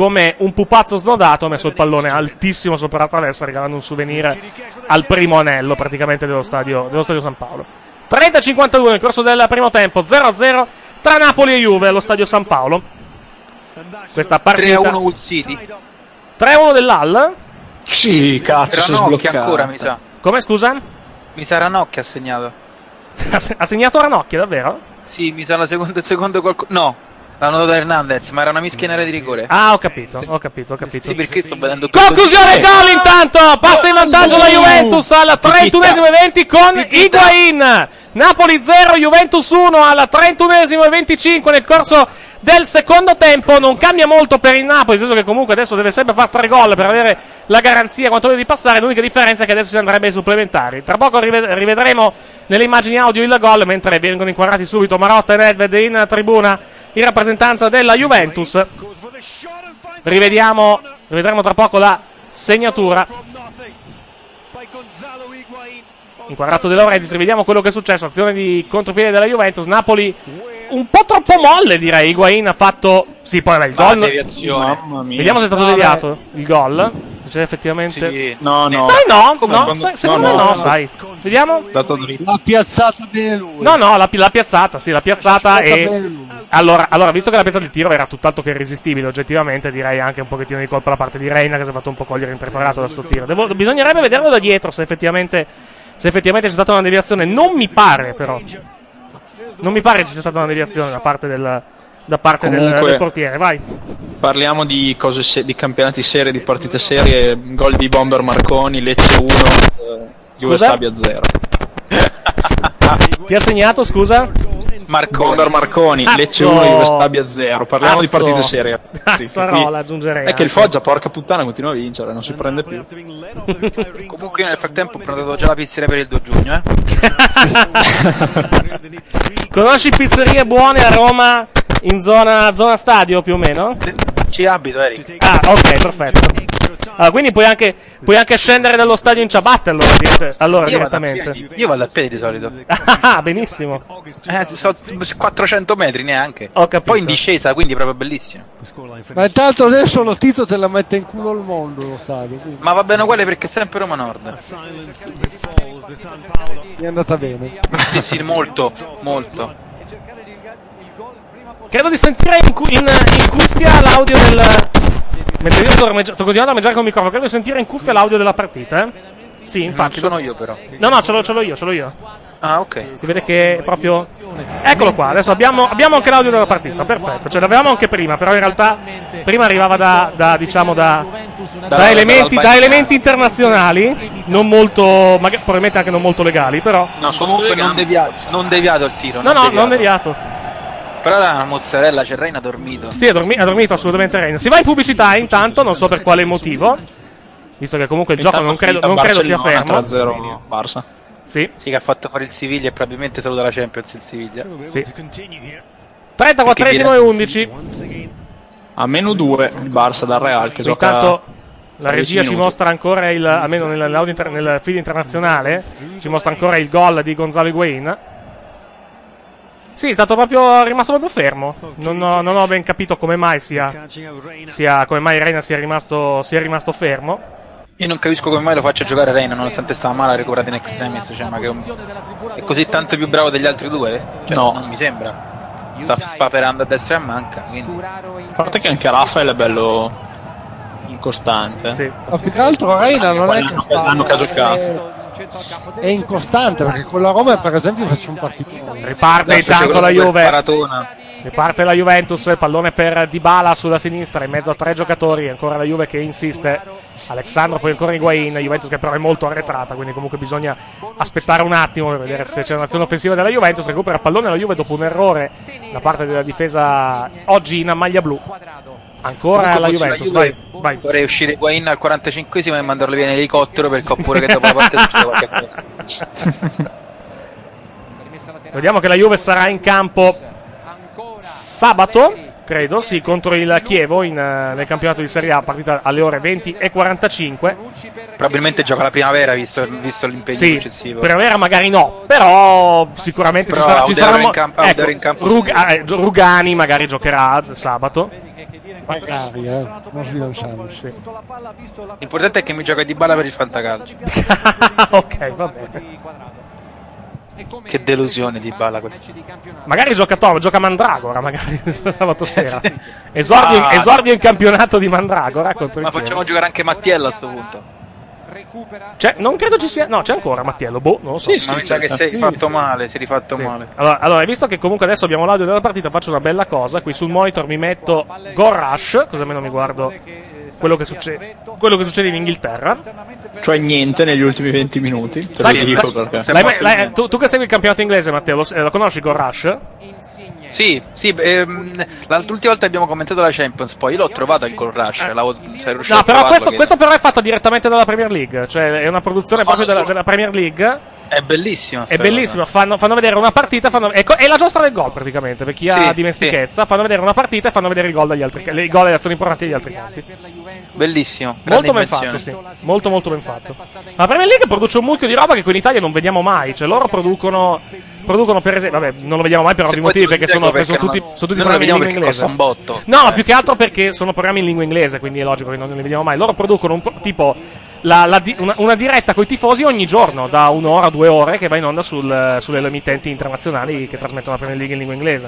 come un pupazzo snodato ha messo il pallone altissimo sopra la traversa, regalando un souvenir al primo anello praticamente dello stadio, dello stadio San Paolo. trenta a cinquantadue nel corso del primo tempo, zero a zero tra Napoli e Juve allo stadio San Paolo. Questa partita tre a uno Hull City. tre a uno dell'Al? Sì, cazzo, si è Ranocchia sbloccato. ancora, mi sa. Come, scusa? Mi sa Ranocchia ha segnato. Ha segnato Ranocchia, davvero? Sì, mi sa la seconda, il secondo qualcosa. No, l'hanno dato da Hernandez, ma era una mischia in area di rigore. Ah, ho capito, ho capito, ho capito. Sì, perché sto vedendo Conclusione, gol intanto, passa in vantaggio la Juventus al trentunesimo e venti con Higuain. Napoli zero, Juventus uno al trentunesimo e venticinque nel corso del secondo tempo. Non cambia molto per il Napoli, nel senso che comunque adesso deve sempre fare tre gol per avere la garanzia quantomeno di passare. L'unica differenza è che adesso si andrebbe ai supplementari. Tra poco rived- rivedremo nelle immagini audio il gol, mentre vengono inquadrati subito Marotta e Nedved in tribuna in rappresentanza della Juventus. Rivediamo, rivedremo tra poco la segnatura. Inquadrato De Laurentiis, rivediamo quello che è successo. Azione di contropiede della Juventus. Napoli un po' troppo molle, direi. Higuain ha fatto. Sì, poi il gol. Mamma mia. Vediamo se è stato No, deviato il gol. Se c'è effettivamente. Sì. No, no. Sai no? Come no quando- sai- secondo no, me no, no. sai. Vediamo. Dato dritto. L'ha piazzata bene lui. No, no, l'ha, l'ha piazzata, sì, l'ha piazzata L'ha e. bene lui. Allora, allora, visto che la piazza del tiro era tutt'altro che irresistibile, oggettivamente direi anche un pochettino di colpa da parte di Reina, che si è fatto un po' cogliere impreparato da sto tiro. Devo, bisognerebbe vederlo da dietro se effettivamente, se effettivamente c'è stata una deviazione. Non mi pare, però. Non mi pare che ci sia stata una deviazione da parte del, da parte del, Comunque- del portiere. Vai. Parliamo di cose se- di campionati serie, di partite serie. Gol di Bomber Marconi, Lecce uno, eh, Juve Scusa? Stabia zero. Chi ha segnato, scusa? Marconi. Bomber Marconi, Cazzo! Lecce uno, Juve Stabia zero. Parliamo Cazzo! di partite serie. Sì, Cazzarola, qui- aggiungerei. È che il anche. Foggia, porca puttana, continua a vincere, non si prende più. Comunque io nel frattempo ho prenotato già la pizzeria per il due giugno, eh. Conosci pizzerie buone a Roma in zona, zona stadio più o meno? Ci abito, Eric. Ah, ok, perfetto. Ah, quindi puoi anche, puoi anche scendere dallo stadio in ciabatte allora, direte- allora Io vado, a direttamente. piedi, io vado a piedi di solito. Ah, benissimo. Eh, so quattrocento metri neanche. Ho capito. Poi in discesa, quindi proprio bellissimo. Ma intanto adesso lo Tito te la mette in culo il mondo lo stadio. Quindi Ma va bene uguale perché è sempre Roma Nord. mi è andata bene. Sì, sì, molto, molto. Credo di sentire in, cu- in, in cuffia l'audio del. Mentre io sto, ormeggi- sto continuando a mangiare con il microfono, credo di sentire in cuffia l'audio della partita, eh? Sì, infatti. Non sono io però. No, no, ce l'ho, ce l'ho io, ce l'ho io. Ah, ok. Si vede che è proprio. Eccolo qua, adesso abbiamo, abbiamo anche l'audio della partita, perfetto. Cioè l'avevamo anche prima, però in realtà prima arrivava da, da diciamo da, da elementi, da elementi internazionali, non molto, magari, probabilmente anche non molto legali, però. No, sono Comunque non deviato, non deviato il tiro. No, no, non deviato. Però era una mozzarella, c'è Reina ha dormito. Sì, ha, dormi- ha dormito assolutamente Reina. Si va in pubblicità intanto, non so per quale motivo, visto che comunque il gioco non credo, non credo sia fermo. tre a zero Barça. Sì, Sì, che ha fatto fare il Siviglia e probabilmente saluta la Champions il Siviglia. sì. trentaquattresimo e undici. A meno due il Barça dal Real che gioca. Intanto la dieci regia ci minuti. mostra ancora il, almeno nell'audio inter- nel feed internazionale, ci mostra ancora il gol di Gonzalo Higuain. Sì, è stato proprio rimasto proprio fermo. Non ho, non ho ben capito come mai sia, sia come mai Reina sia rimasto, sia rimasto fermo. Io non capisco come mai lo faccia giocare Reina nonostante stava male, ha recuperato in extremis, cioè, ma che è, un- è così tanto più bravo degli altri due? Cioè, No. non mi sembra. Sta spaperando a destra e a manca, quindi. A parte che anche Rafael è bello incostante. Sì. Ma più che altro Reina non è che L'anno che- l'anno che ha giocato. è, è incostante perché con la Roma per esempio faccio un partitone. Riparte Adesso c'è intanto la quello quel Juve. Maratona. Riparte la Juventus, pallone per Dybala sulla sinistra in mezzo a tre giocatori, ancora la Juve che insiste. Alexandro, poi ancora Higuain, Juventus che però è molto arretrata, quindi comunque bisogna aspettare un attimo per vedere se c'è un'azione offensiva della Juventus. Recupera il pallone la Juve dopo un errore da parte della difesa oggi in maglia blu. Ancora Comunque la fossi Juventus, la Juve, vai, vai. Vorrei uscire Higuain al quarantacinquesimo e mandarlo via in elicottero perché ho paura che dopo la partita succeda qualche cosa. Vediamo che la Juve sarà in campo sabato, credo, sì, contro il Chievo in, eh, nel campionato di Serie A, partita alle ore venti e quarantacinque. Probabilmente gioca la primavera visto, visto l'impegno Sì, successivo. primavera magari no, però sicuramente Però ci, sarà, ci Audero saranno in campo- ecco, Audero in campo Rug- eh, Rugani magari giocherà sabato. Magari, eh. Non sbilanciamo, sì. L'importante è che mi gioca Dybala per il fantacalcio. Ok, va bene. Che delusione Dybala questa. Magari gioca Tom, gioca Mandragora, magari sabato sera. Esordio, Ah, esordio in campionato di Mandragora contro il Ma Chievo. facciamo giocare anche Mattiello a sto punto. Cioè, non credo ci sia. No, c'è ancora Mattiello. Boh, non lo so. Ma mi sa che sei fatto male, sei rifatto Sì. male. Allora, allora, visto che comunque adesso abbiamo l'audio della partita, faccio una bella cosa. Qui sul monitor mi metto Goal Rush, così almeno mi guardo quello che succede, quello che succede in Inghilterra. Cioè niente negli ultimi venti minuti. Te Sai- lo dico sai- perché. L'hai mai- l'hai- tu, tu che segui il campionato inglese, Matteo, lo, lo conosci Goal Rush? Sì, sì, ehm, l'ultima volta abbiamo commentato la Champions, poi io l'ho trovato il Goal Rush, l'avevo- sei riuscito No, a però trovarlo, questo, che- questo però è fatta direttamente dalla Premier League, cioè è una produzione proprio della, della Premier League. È bellissimo. È bellissimo, fanno, fanno vedere una partita, fanno, è, co- è la giostra del gol praticamente, per chi ha Sì, dimestichezza, fanno vedere una partita e fanno vedere i gol dagli altri, le gol e le azioni importanti degli altri campi. Bellissimo. Molto ben fatto, sì. Molto molto ben fatto. Ma la Premier League produce un mucchio di roba che qui in Italia non vediamo mai, cioè loro producono producono per esempio, vabbè, non lo vediamo mai per ovvi motivi perché sono, perché sono tutti, sono tutti noi non programmi lo in vediamo lingua perché inglese. costa un botto. No, ma più che altro perché sono programmi in lingua inglese, quindi è logico che non li vediamo mai. Loro producono un po', tipo la, la di- una, una diretta con i tifosi ogni giorno, da un'ora a due ore, che va in onda sul, sulle emittenti internazionali che trasmettono la Premier League in lingua inglese.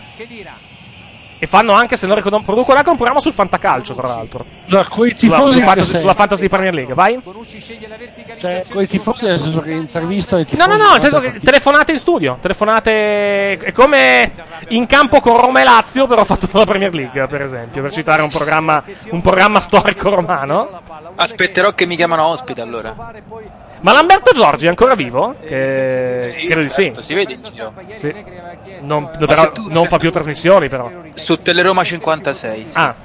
E fanno anche, se non ricordo, producono anche un programma sul fantacalcio, tra l'altro. Cioè, coi Sulla, tifosi su che fantasy, sei- sulla Fantasy Premier League, vai? Cioè, coi tifosi nel senso che intervistano i No, tifosi. no, no, nel senso che telefonate in studio. Telefonate. È come in campo con Roma e Lazio, però fatto dalla Premier League, per esempio, per citare un programma, un programma storico romano. Aspetterò che mi chiamano ospite allora. Ma Lamberto Giorgi è ancora vivo? Che... Credo di sì. certo, si vede in giro. Sì. Non, però, non fa più trasmissioni, però. Su Teleroma cinquantasei. Ah.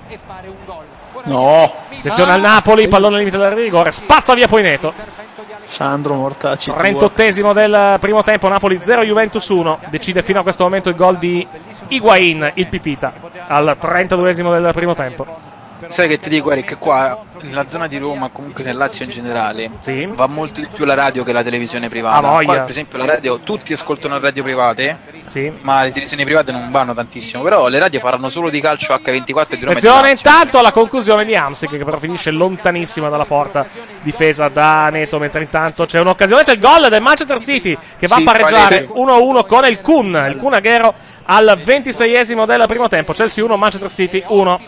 No. Attenzione al Napoli, pallone al limite del rigore, spazza via Poineto. Sandro Mortacci. trentottesimo del primo tempo, Napoli zero, Juventus uno. Decide fino a questo momento il gol di Higuain, il Pipita, al trentaduesimo del primo tempo. Sai che ti dico, Eric, qua nella zona di Roma, comunque nel Lazio in generale, sì, va molto di più la radio che la televisione privata. Ah, voglia. Qua, per esempio, la radio, tutti ascoltano radio private, sì, ma le televisioni private non vanno tantissimo. Però le radio parlano solo di calcio acca ventiquattro e di Roma e di attenzione Lazio. intanto alla conclusione di Amsic, che però finisce lontanissima dalla porta difesa da Neto, mentre intanto c'è un'occasione, c'è il gol del Manchester City che va Sì, a pareggiare Palese. uno a uno con il Kun, il Kun Aguero al ventiseiesimo del primo tempo. Chelsea uno, Manchester City uno.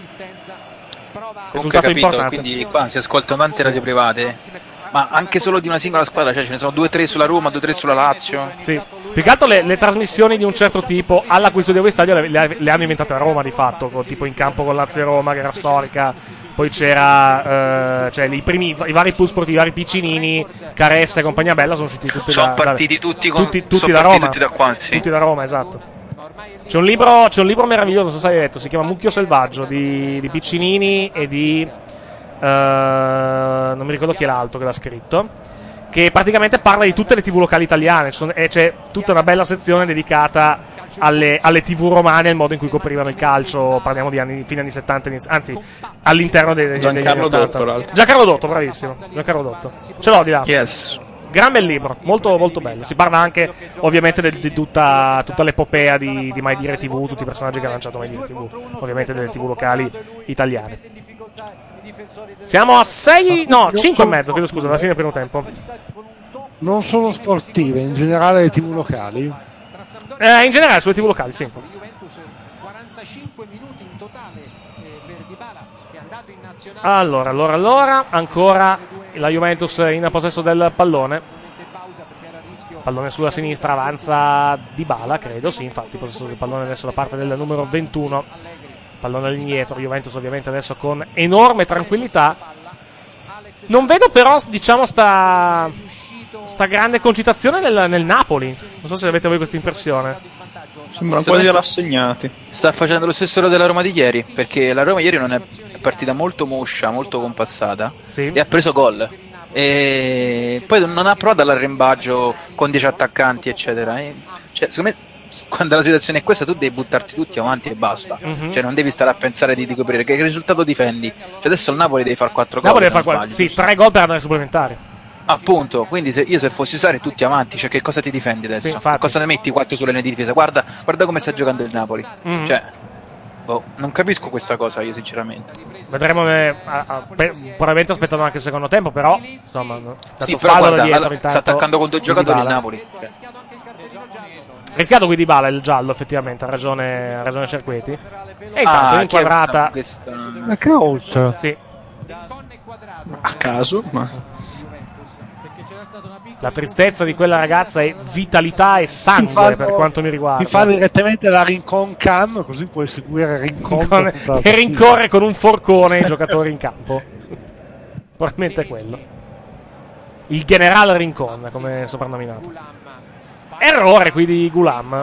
Comunque, Risultato capito, importante. quindi qua si ascoltano tante radio private, ma anche solo di una singola squadra, cioè ce ne sono due o tre sulla Roma, due o tre sulla Lazio. Sì. Più che altro le, le trasmissioni di un certo tipo alla cui Studio Stadio le, le, le hanno inventate a Roma di fatto, con, tipo in campo con Lazio e Roma che era storica, poi c'era eh, cioè i primi i vari P U sportivi, i vari Piccinini, Caressa e compagnia bella sono usciti tutti Sono da, partiti da, tutti con- tutti, tutti sono da partiti Roma, tutti da qua, sì. tutti da Roma, esatto. C'è un libro, c'è un libro meraviglioso, non so se hai letto, si chiama Mucchio Selvaggio di, di Piccinini e di eh, non mi ricordo chi è l'altro che l'ha scritto, che praticamente parla di tutte le tivù locali italiane. Sono- e c'è tutta una bella sezione dedicata alle, alle tivù romane e al modo in cui coprivano il calcio. Parliamo di anni, fine anni settanta, inizi- anzi all'interno dei, degli anni Giancarlo ottanta. Dotto, l'altro. Giancarlo Dotto, bravissimo. Giancarlo Dotto. Ce l'ho di là. Yes. Gran bel libro, molto molto bello. Si parla anche ovviamente de- di tutta, tutta l'epopea di, di Mai Dire tivù, tutti i personaggi che ha lanciato Mai Dire tivù, ovviamente delle tivù locali italiane. Siamo a sei, no, cinque e mezzo, chiedo scusa, alla fine del primo tempo. Non sono sportive, in generale le tivù locali. Eh, in generale sulle tivù locali, sì. Allora, allora, allora, ancora la Juventus in possesso del pallone. Pallone sulla sinistra, avanza Dybala, credo, sì, infatti possesso del pallone adesso da parte del numero ventuno. Pallone all'indietro, Juventus ovviamente adesso con enorme tranquillità. Non vedo però, diciamo, sta, sta grande concitazione nel, nel Napoli. Non so se avete voi questa impressione. Sembrano quasi rassegnati. Sta facendo lo stesso della Roma di ieri, perché la Roma ieri non è partita molto moscia, molto compassata, sì, e ha preso gol. E poi non ha provato all'arrembaggio con dieci attaccanti, eccetera. E, cioè, secondo me, quando la situazione è questa, tu devi buttarti tutti avanti e basta. Mhm. Cioè, non devi stare a pensare di, di coprire. Che risultato difendi? Cioè, adesso il Napoli deve fare quattro gol. Napoli deve se fare non qua- sbaglio, sì, tre gol per andare ai supplementari. Appunto, quindi se io se fossi Sarri tutti avanti, cioè che cosa ti difendi adesso? Sì, infatti. Cosa ne metti quattro sulle linee di difesa? Guarda, guarda come sta giocando il Napoli. Mhm. Cioè, Boh, non capisco questa cosa io sinceramente. Vedremo, eh, a, a, per, probabilmente aspettando anche il secondo tempo, però insomma, dato Sì, però fallo guarda, da dietro, alla- intanto, sta attaccando con due giocatori il Dybala. Napoli. Cioè, Rischiato qui di Bala il giallo, effettivamente, ha ragione, ha ragione Cerqueti. E intanto Ah, è inquadrata. chi è questa- questa- La Crouch. Sì, A caso, ma la tristezza di quella ragazza è vitalità e Ti sangue fanno- per quanto mi riguarda. Ti fa direttamente la Rincon Cam, così puoi seguire Rincon. Con- e rincorre con un forcone i giocatori in campo. Probabilmente è quello. Il generale Rincon, come soprannominato. Errore qui di Gulam.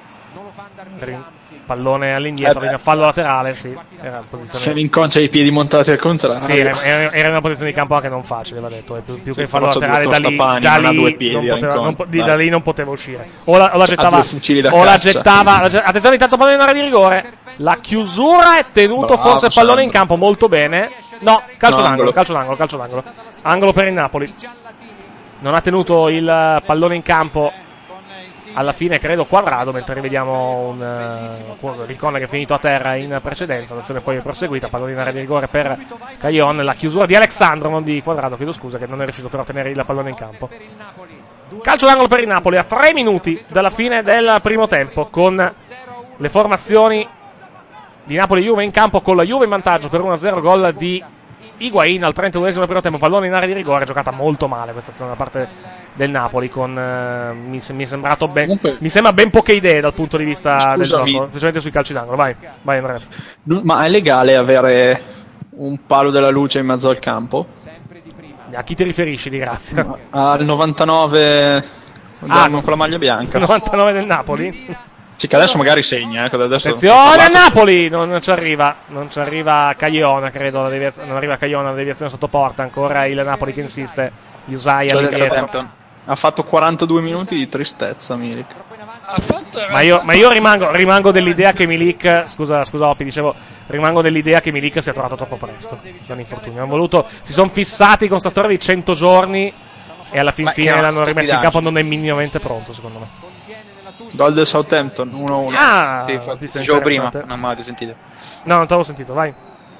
Rin- Pallone all'indietro, Eh beh. in fallo laterale, sì. Era in se posizione. l'inconcia i piedi montati al contrario. Sì, era, era- era in una posizione di campo anche non facile, va detto. E più, più che il fallo soprattutto laterale, da lì, Tostapani da non ha lì due piedi, non poteva, Rincon, non po- di- dai. da lì non poteva uscire. O la, o la Ha gettava, due fucili da o la caccia. gettava. la ge- attenzione, intanto pallone in area di rigore. La chiusura è tenuto Bravo, forse il pallone in Sandro. campo molto bene. No, calcio No, d'angolo, angolo. calcio d'angolo, calcio d'angolo. Angolo per il Napoli. Non ha tenuto il pallone in campo. Alla fine credo Quadrado, mentre rivediamo un uh, Rincon che è finito a terra in precedenza. L'azione poi è proseguita, pallone in area di rigore per Caillon. La chiusura di Alexandro, non di Quadrado, chiedo scusa, che non è riuscito però a tenere il pallone in campo. Calcio d'angolo per il Napoli a tre minuti dalla fine del primo tempo, con le formazioni di Napoli e Juve in campo, con la Juve in vantaggio per uno a zero, gol di Higuain al trentaduesimo del primo tempo, pallone in area di rigore, giocata molto male questa azione da parte del Napoli, con eh, mi, mi è sembrato ben, Comunque- mi sembra ben poche idee dal punto di vista del Scusami. gioco, specialmente sui calci d'angolo. Vai, vai Andrea. No, ma è legale avere un palo della luce in mezzo al campo? A chi ti riferisci di Grazia? Al novantanove Ah, con la maglia bianca. novantanove del Napoli? Sì, che adesso magari segna, eh, che adesso Attenzione a Napoli, non, non ci arriva, non ci arriva Cagliona, credo, la devia- non arriva Cagliona, la deviazione sotto porta, ancora il Napoli che insiste, Usai Cioè, all'indietro. Southampton. ha fatto quarantadue minuti di tristezza, Milik. Ha fatto in Ma io, realtà- ma io rimango, rimango dell'idea che Milik, scusa, scusa Oppi, dicevo, rimango dell'idea che Milik sia tornato troppo presto dall'infortunio. Hanno voluto, si sono fissati con sta storia di cento giorni e alla fin Ma fine che l'hanno rimesso in stupidaggine. campo, non è minimamente pronto, secondo me. Gol del Southampton uno a uno. Ah, Sì, notizia infatti, dicevo prima, interessante. non mi avete sentito. No, non t'avevo sentito, vai.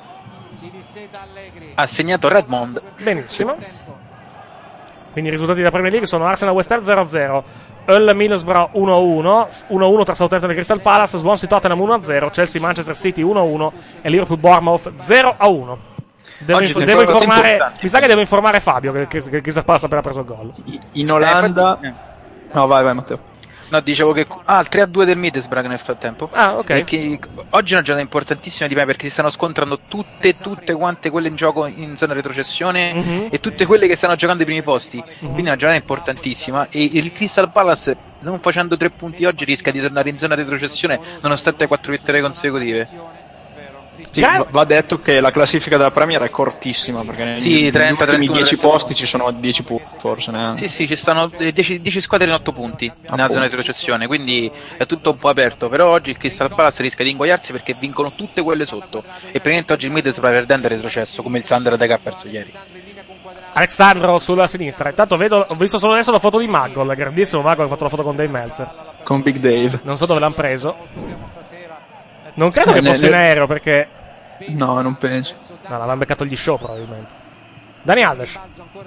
Ha segnato Redmond. Benissimo. Quindi i risultati della Premier League sono Arsenal West Ham zero a zero, Hull Middlesbrough uno a uno, uno a uno tra Southampton e Crystal Palace, Swansea Tottenham uno a zero, Chelsea Manchester City uno a uno e Liverpool Bournemouth zero a uno. Devo, Oggi inf- ne devo parlo informare, importanti. mi sa che devo informare Fabio che, che, che Crystal Palace ha appena preso il gol. In Olanda... Eh, No, vai, vai Matteo. No, dicevo che. Ah, il tre a due del Middlesbrough nel frattempo. Ah, ok. Perché oggi è una giornata importantissima di me perché si stanno scontrando tutte, tutte quante quelle in gioco in zona retrocessione Mhm. e tutte quelle che stanno giocando i primi posti. Quindi è una giornata importantissima. E il Crystal Palace, non facendo tre punti oggi, rischia di tornare in zona retrocessione nonostante quattro vittorie consecutive. Sì, Gra- va- va detto che la classifica della Premier è cortissima perché negli Sì, negli trenta, ultimi trentuno, dieci trentuno. posti ci sono dieci punti, forse neanche. Sì, sì, ci stanno dieci squadre in otto punti nella Appunto. zona di retrocessione, quindi è tutto un po' aperto. Però oggi il Crystal Palace rischia di ingoiarsi perché vincono tutte quelle sotto. E praticamente oggi il Middlesbrough perdendo è retrocesso, come il Sunderland che ha perso ieri. Alexandro sulla sinistra. Intanto vedo, ho visto solo adesso la foto di Magol, grandissimo Magol, ha fatto la foto con Dave Meltzer. Con Big Dave. Non so dove l'hanno preso. Non credo Eh, che ne- fosse in ne- aereo perché... No, non penso. No, l'avevano beccato gli show probabilmente. Dani Alves.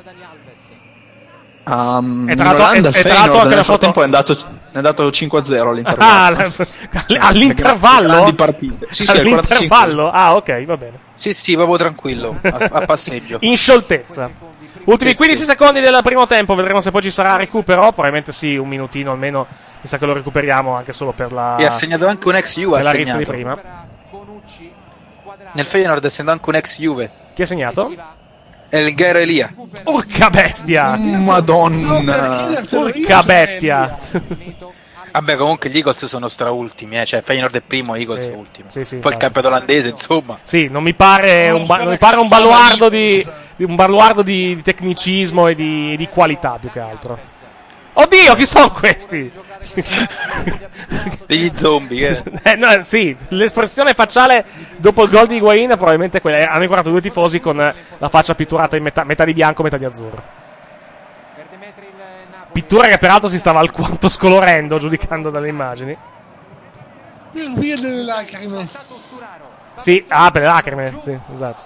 Um, E tra l'altro- in Olanda e- il e tra Feyenoord l'altro anche nel la foto- frattempo è andato, è andato cinque a zero all'intervallo. Ah, l- all'intervallo? Grandi partite. Sì, sì, al all'intervallo? Ah, ok, va bene. Sì, sì, proprio tranquillo, a, a passeggio. In scioltezza. Ultimi quindici secondi del primo tempo, vedremo se poi ci sarà recupero. Probabilmente sì, un minutino almeno. Mi sa che lo recuperiamo anche solo per la, E ha segnato anche un ex Juve. per ha la rissa di segnato. prima. Nel Feyenoord è segnato anche un ex Juve. Chi ha segnato? È il Gairo Elia. Urca bestia! Madonna. Urca bestia! Vabbè, comunque gli Eagles sono straultimi, eh. Cioè Feyenoord è primo, Eagles Sì, è ultimo. sì, sì, Poi il infatti. campionato olandese, insomma. Sì, non mi pare un, ba- non mi pare un baluardo di, di un baluardo di, di tecnicismo e di, di qualità più che altro. Oddio, chi sono questi? Degli zombie, eh. Eh, no, sì, l'espressione facciale dopo il gol di Higuain è probabilmente quella. Eh, Hanno incontrato due tifosi con la faccia pitturata in metà, metà di bianco, metà di azzurro. Pittura che peraltro si stava alquanto scolorendo, giudicando dalle immagini. Il via delle lacrime. Sì, ah, per le lacrime, sì, esatto.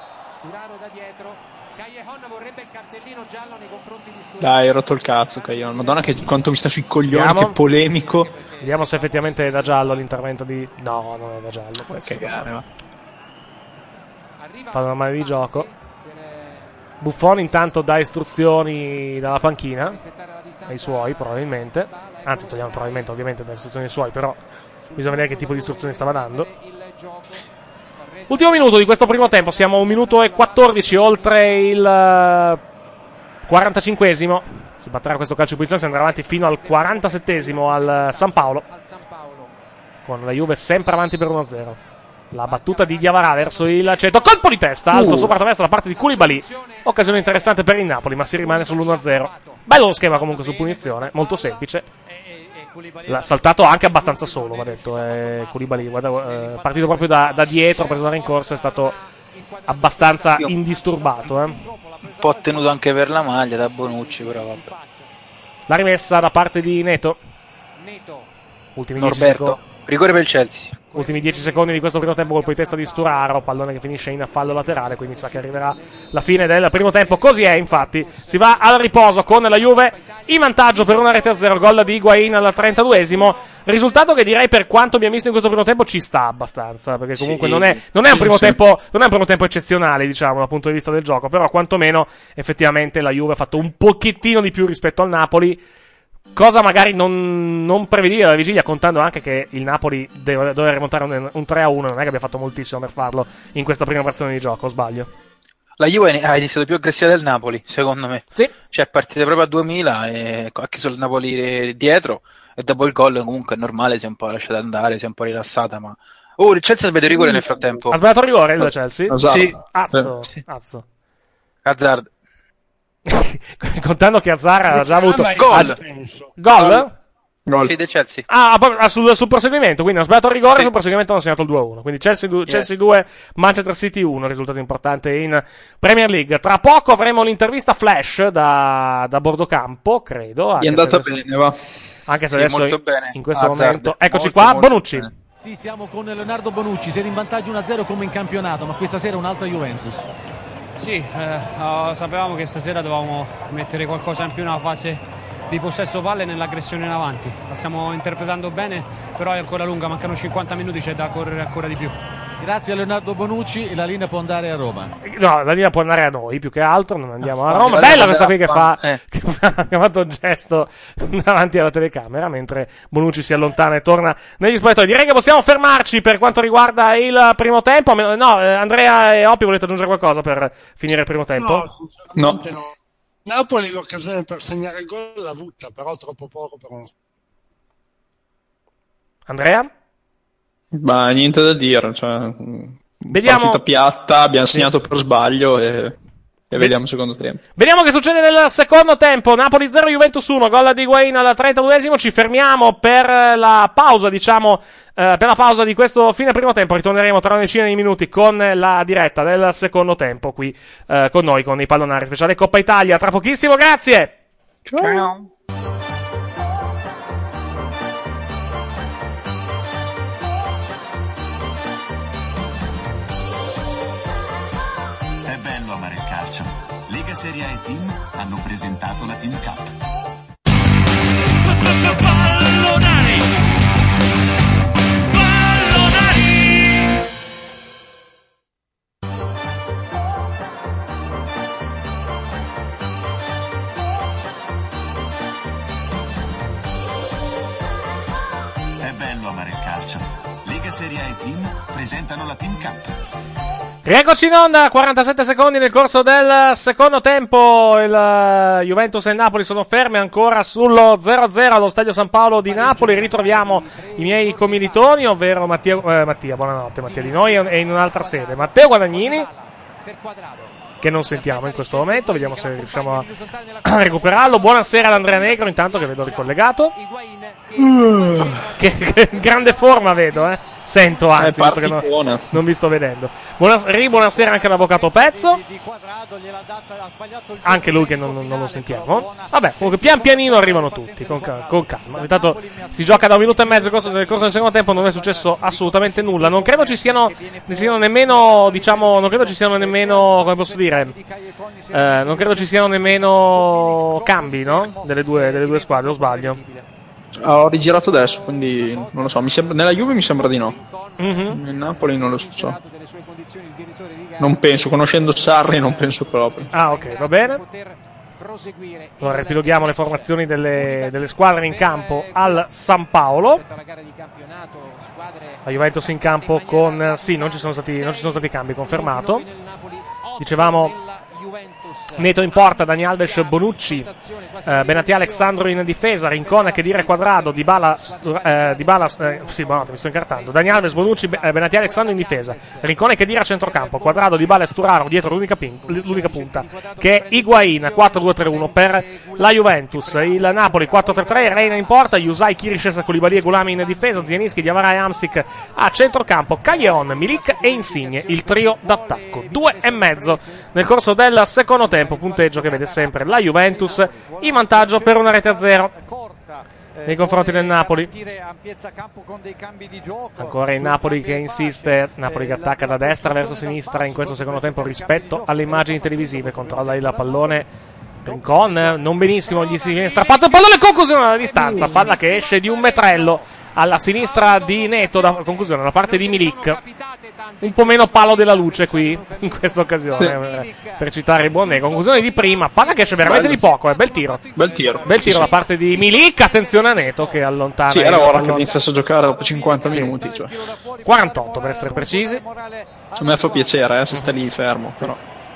Dai, hai rotto il cazzo, Caglion. Madonna, che quanto mi sta sui coglioni, Vediamo. che polemico. Vediamo se effettivamente è da giallo l'intervento di... No, non è da giallo. Che gare, va. Fa una mano di gioco. Buffon intanto dà istruzioni dalla panchina ai suoi, probabilmente. Anzi, togliamo probabilmente, ovviamente, da istruzioni ai suoi, però bisogna vedere che tipo di istruzioni stava dando. Ultimo minuto di questo primo tempo, siamo a un minuto e quattordici oltre il quarantacinquesimo. Si batterà questo calcio di punizione, si andrà avanti fino al quarantasettesimo al San Paolo, con la Juve sempre avanti per uno a zero. La battuta di Diawara verso il centro, colpo di testa alto uh. sopra traversa da parte di Koulibaly. Occasione interessante per il Napoli, ma si rimane sull'uno a zero. Bello lo schema comunque su punizione, molto semplice. L'ha saltato anche abbastanza solo, va detto. Eh, Koulibaly, guarda, eh, partito proprio da, da dietro, preso una rincorsa, è stato abbastanza indisturbato. Eh. Un po' tenuto anche per la maglia da Bonucci, però vabbè. La rimessa da parte di Neto. Ultimi dieci Norberto, secondi. rigore per il Chelsea. Ultimi dieci secondi di questo primo tempo, colpo di testa di Sturaro, pallone che finisce in fallo laterale, quindi sa che arriverà la fine del primo tempo. Così è, infatti, si va al riposo con la Juve in vantaggio per una rete a zero, gol di Higuain al trentaduesimo. Risultato che direi, per quanto abbiamo visto in questo primo tempo, ci sta abbastanza, perché comunque sì, non è, non è un primo sì. tempo, non è un primo tempo eccezionale, diciamo, dal punto di vista del gioco, però quantomeno effettivamente la Juve ha fatto un pochettino di più rispetto al Napoli. Cosa magari non, non prevedibile alla vigilia, contando anche che il Napoli deve, deve remontare un, un tre a uno. Non è che abbia fatto moltissimo per farlo in questa prima frazione di gioco, o sbaglio? La Juve ha iniziato più aggressiva del Napoli, secondo me. Sì. Cioè, partite proprio a duemila e ha chiuso il Napoli dietro, e dopo il gol comunque è normale, si è un po' lasciata andare, si è un po' rilassata, ma... Oh, il Chelsea vede rigore nel frattempo. Ha sbagliato il rigore il Chelsea? Esatto. Sì. Azzo, Sì. azzo. Hazard. Contando che Azzar ha già avuto... Ah, ma Gol. io ci penso. Gol? Gol. Sì, del Chelsea. Ah, ah, sul, sul proseguimento, quindi hanno sbagliato il rigore, Sì. sul proseguimento hanno segnato il due a uno. Quindi Chelsea, du- Yes. Chelsea due, Manchester City uno, risultato importante in Premier League. Tra poco avremo l'intervista flash da, da Bordocampo, credo. Gli Anche è se andata adesso, bene, va. anche se Sì, adesso molto bene. in questo Hazard. momento... Eccoci Molto, qua, molto Bonucci. bene. Sì, siamo con Leonardo Bonucci, siete in vantaggio uno a zero come in campionato, ma questa sera un'altra Juventus. Sì, eh, uh, sapevamo che stasera dovevamo mettere qualcosa in più nella fase di possesso palle e nell'aggressione in avanti. La stiamo interpretando bene, però è ancora lunga, mancano cinquanta minuti, c'è da correre ancora di più. Grazie a Leonardo Bonucci, la linea può andare a Roma. No, la linea può andare a noi, più che altro, non andiamo a No, Roma. la Bella linea questa qui che andrà fa, a- eh. che fa, che ha fatto un gesto davanti alla telecamera, mentre Bonucci si allontana e torna negli spogliatoi. Direi che possiamo fermarci per quanto riguarda il primo tempo. No, eh, Andrea e Oppi, volete aggiungere qualcosa per finire il primo tempo? No, sinceramente no. Napoli l'occasione per segnare il gol l'ha avuta, però troppo poco per uno. Andrea? Ma niente da dire, cioè... Vediamo- Partita piatta, abbiamo Sì. segnato per sbaglio e, e vediamo il secondo tempo. Vediamo che succede nel secondo tempo. Napoli zero, Juventus uno, gol di Higuain al trentaduesimo. Ci fermiamo per la pausa, diciamo, eh, per la pausa di questo fine primo tempo. Ritorneremo tra una decina di minuti con la diretta del secondo tempo qui eh, con noi, con i pallonari speciale Coppa Italia. Tra pochissimo, grazie! Ciao. È bello amare il calcio. Lega Serie A e Team hanno presentato la Team Cup. Pallonari! Pallonari! È bello amare il calcio. Lega Serie A e Team presentano la Team Cup. Rieccoci in onda, quarantasette secondi nel corso del secondo tempo. Il uh, Juventus e il Napoli sono ferme ancora sullo zero a zero allo Stadio San Paolo di Napoli. Ritroviamo i miei commilitoni, ovvero Mattia, eh, Mattia buonanotte Mattia di noi, e in un'altra sede Matteo Guadagnini, che non sentiamo in questo momento, vediamo se riusciamo a, a recuperarlo. Buonasera ad Andrea Negro, intanto, che vedo ricollegato. Che, che grande forma vedo, eh. Sento, anzi, Eh, visto che no- partitona. non vi sto vedendo. Buonas- ri- buonasera anche all'avvocato Pezzo. Anche lui che non, non- non lo sentiamo. Vabbè, comunque pian pianino arrivano tutti, con, ca- con calma. Intanto si gioca da un minuto e mezzo nel corso, nel corso del secondo tempo, non è successo assolutamente nulla. Non credo ci siano, ci siano nemmeno, diciamo, non credo ci siano nemmeno, come posso dire, eh, non credo ci siano nemmeno cambi, no? Delle due, delle due squadre, o sbaglio? Ah, ho rigirato adesso, quindi non lo so. Mi sembra, nella Juve mi sembra di no. Mhm. Nel Napoli non lo so. Non penso, conoscendo Sarri non penso proprio. Ah, ok, va bene. Allora, ripiloghiamo le formazioni delle, delle squadre in campo al San Paolo. La Juventus in campo con... Sì, non ci sono stati, non ci sono stati cambi, confermato. Dicevamo... Neto in porta, Dani Alves, Bonucci, eh, Benatia Alexandro in difesa, Rincon, che dire Quadrado, Dybala, eh, Dybala eh, sì, buonanotte, mi sto incartando. Dani Alves, Bonucci, eh, Benatia Alexandro in difesa, Rincon, che dire a centrocampo, Quadrado, Dybala e Sturaro dietro l'unica, pin- l'unica punta, che è Higuain, quattro due tre uno per la Juventus. Il Napoli quattro tre tre, Reina in porta, Yusai, Kirishes, Koulibaly e Gulami in difesa, Zielinski, Diawara e Hamsik a centrocampo, Callejon, Milik e Insigne, il trio d'attacco. Due e mezzo nel corso del secondo tempo, punteggio che vede sempre la Juventus in vantaggio per una rete a zero nei confronti del Napoli. Ancora il Napoli che insiste, Napoli che attacca da destra verso sinistra in questo secondo tempo rispetto alle immagini televisive, controlla il pallone Rincon, non benissimo, gli si viene strappato il pallone, conclusione alla distanza, palla che esce di un metrello alla sinistra di Neto, da conclusione da parte di Milik. Un po' meno palo della luce qui in questa occasione, sì. Per citare il buon Nego. Conclusione di prima, palla che esce veramente di poco, eh. Bel tiro. Bel tiro. Bel tiro sì, da sì. parte di Milik, attenzione a Neto che allontana. Sì, era il ora pallone. che iniziasse a giocare dopo cinquanta Sì. minuti. Cioè. quarantotto per essere precisi. A me fa piacere, eh, se sta lì fermo. Però.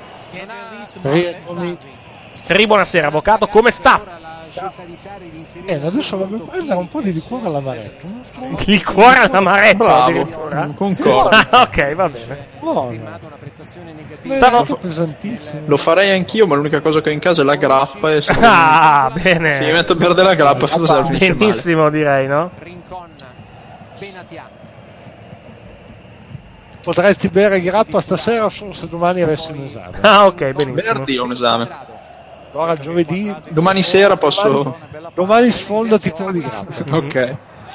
Ri, buonasera, avvocato, come sta? Eh, adesso voglio prendere un po' di liquore all'amaretto. Liquore all'amaretto Bravo, addirittura? concordo. Ah, ok, va bene. Buono. Stavo- Stavo pesantissimo. Lo farei anch'io, ma l'unica cosa che ho in casa è la grappa. E se Ah, bene. se mi metto a perdere la grappa, stasera finisce male. Benissimo, direi, no? Potresti bere grappa stasera solo se domani avessi un esame. Ah, ok, benissimo. Venerdì ho un esame. Allora giovedì. Domani sera posso. Domani, domani sfondati pure di grappa. Ok.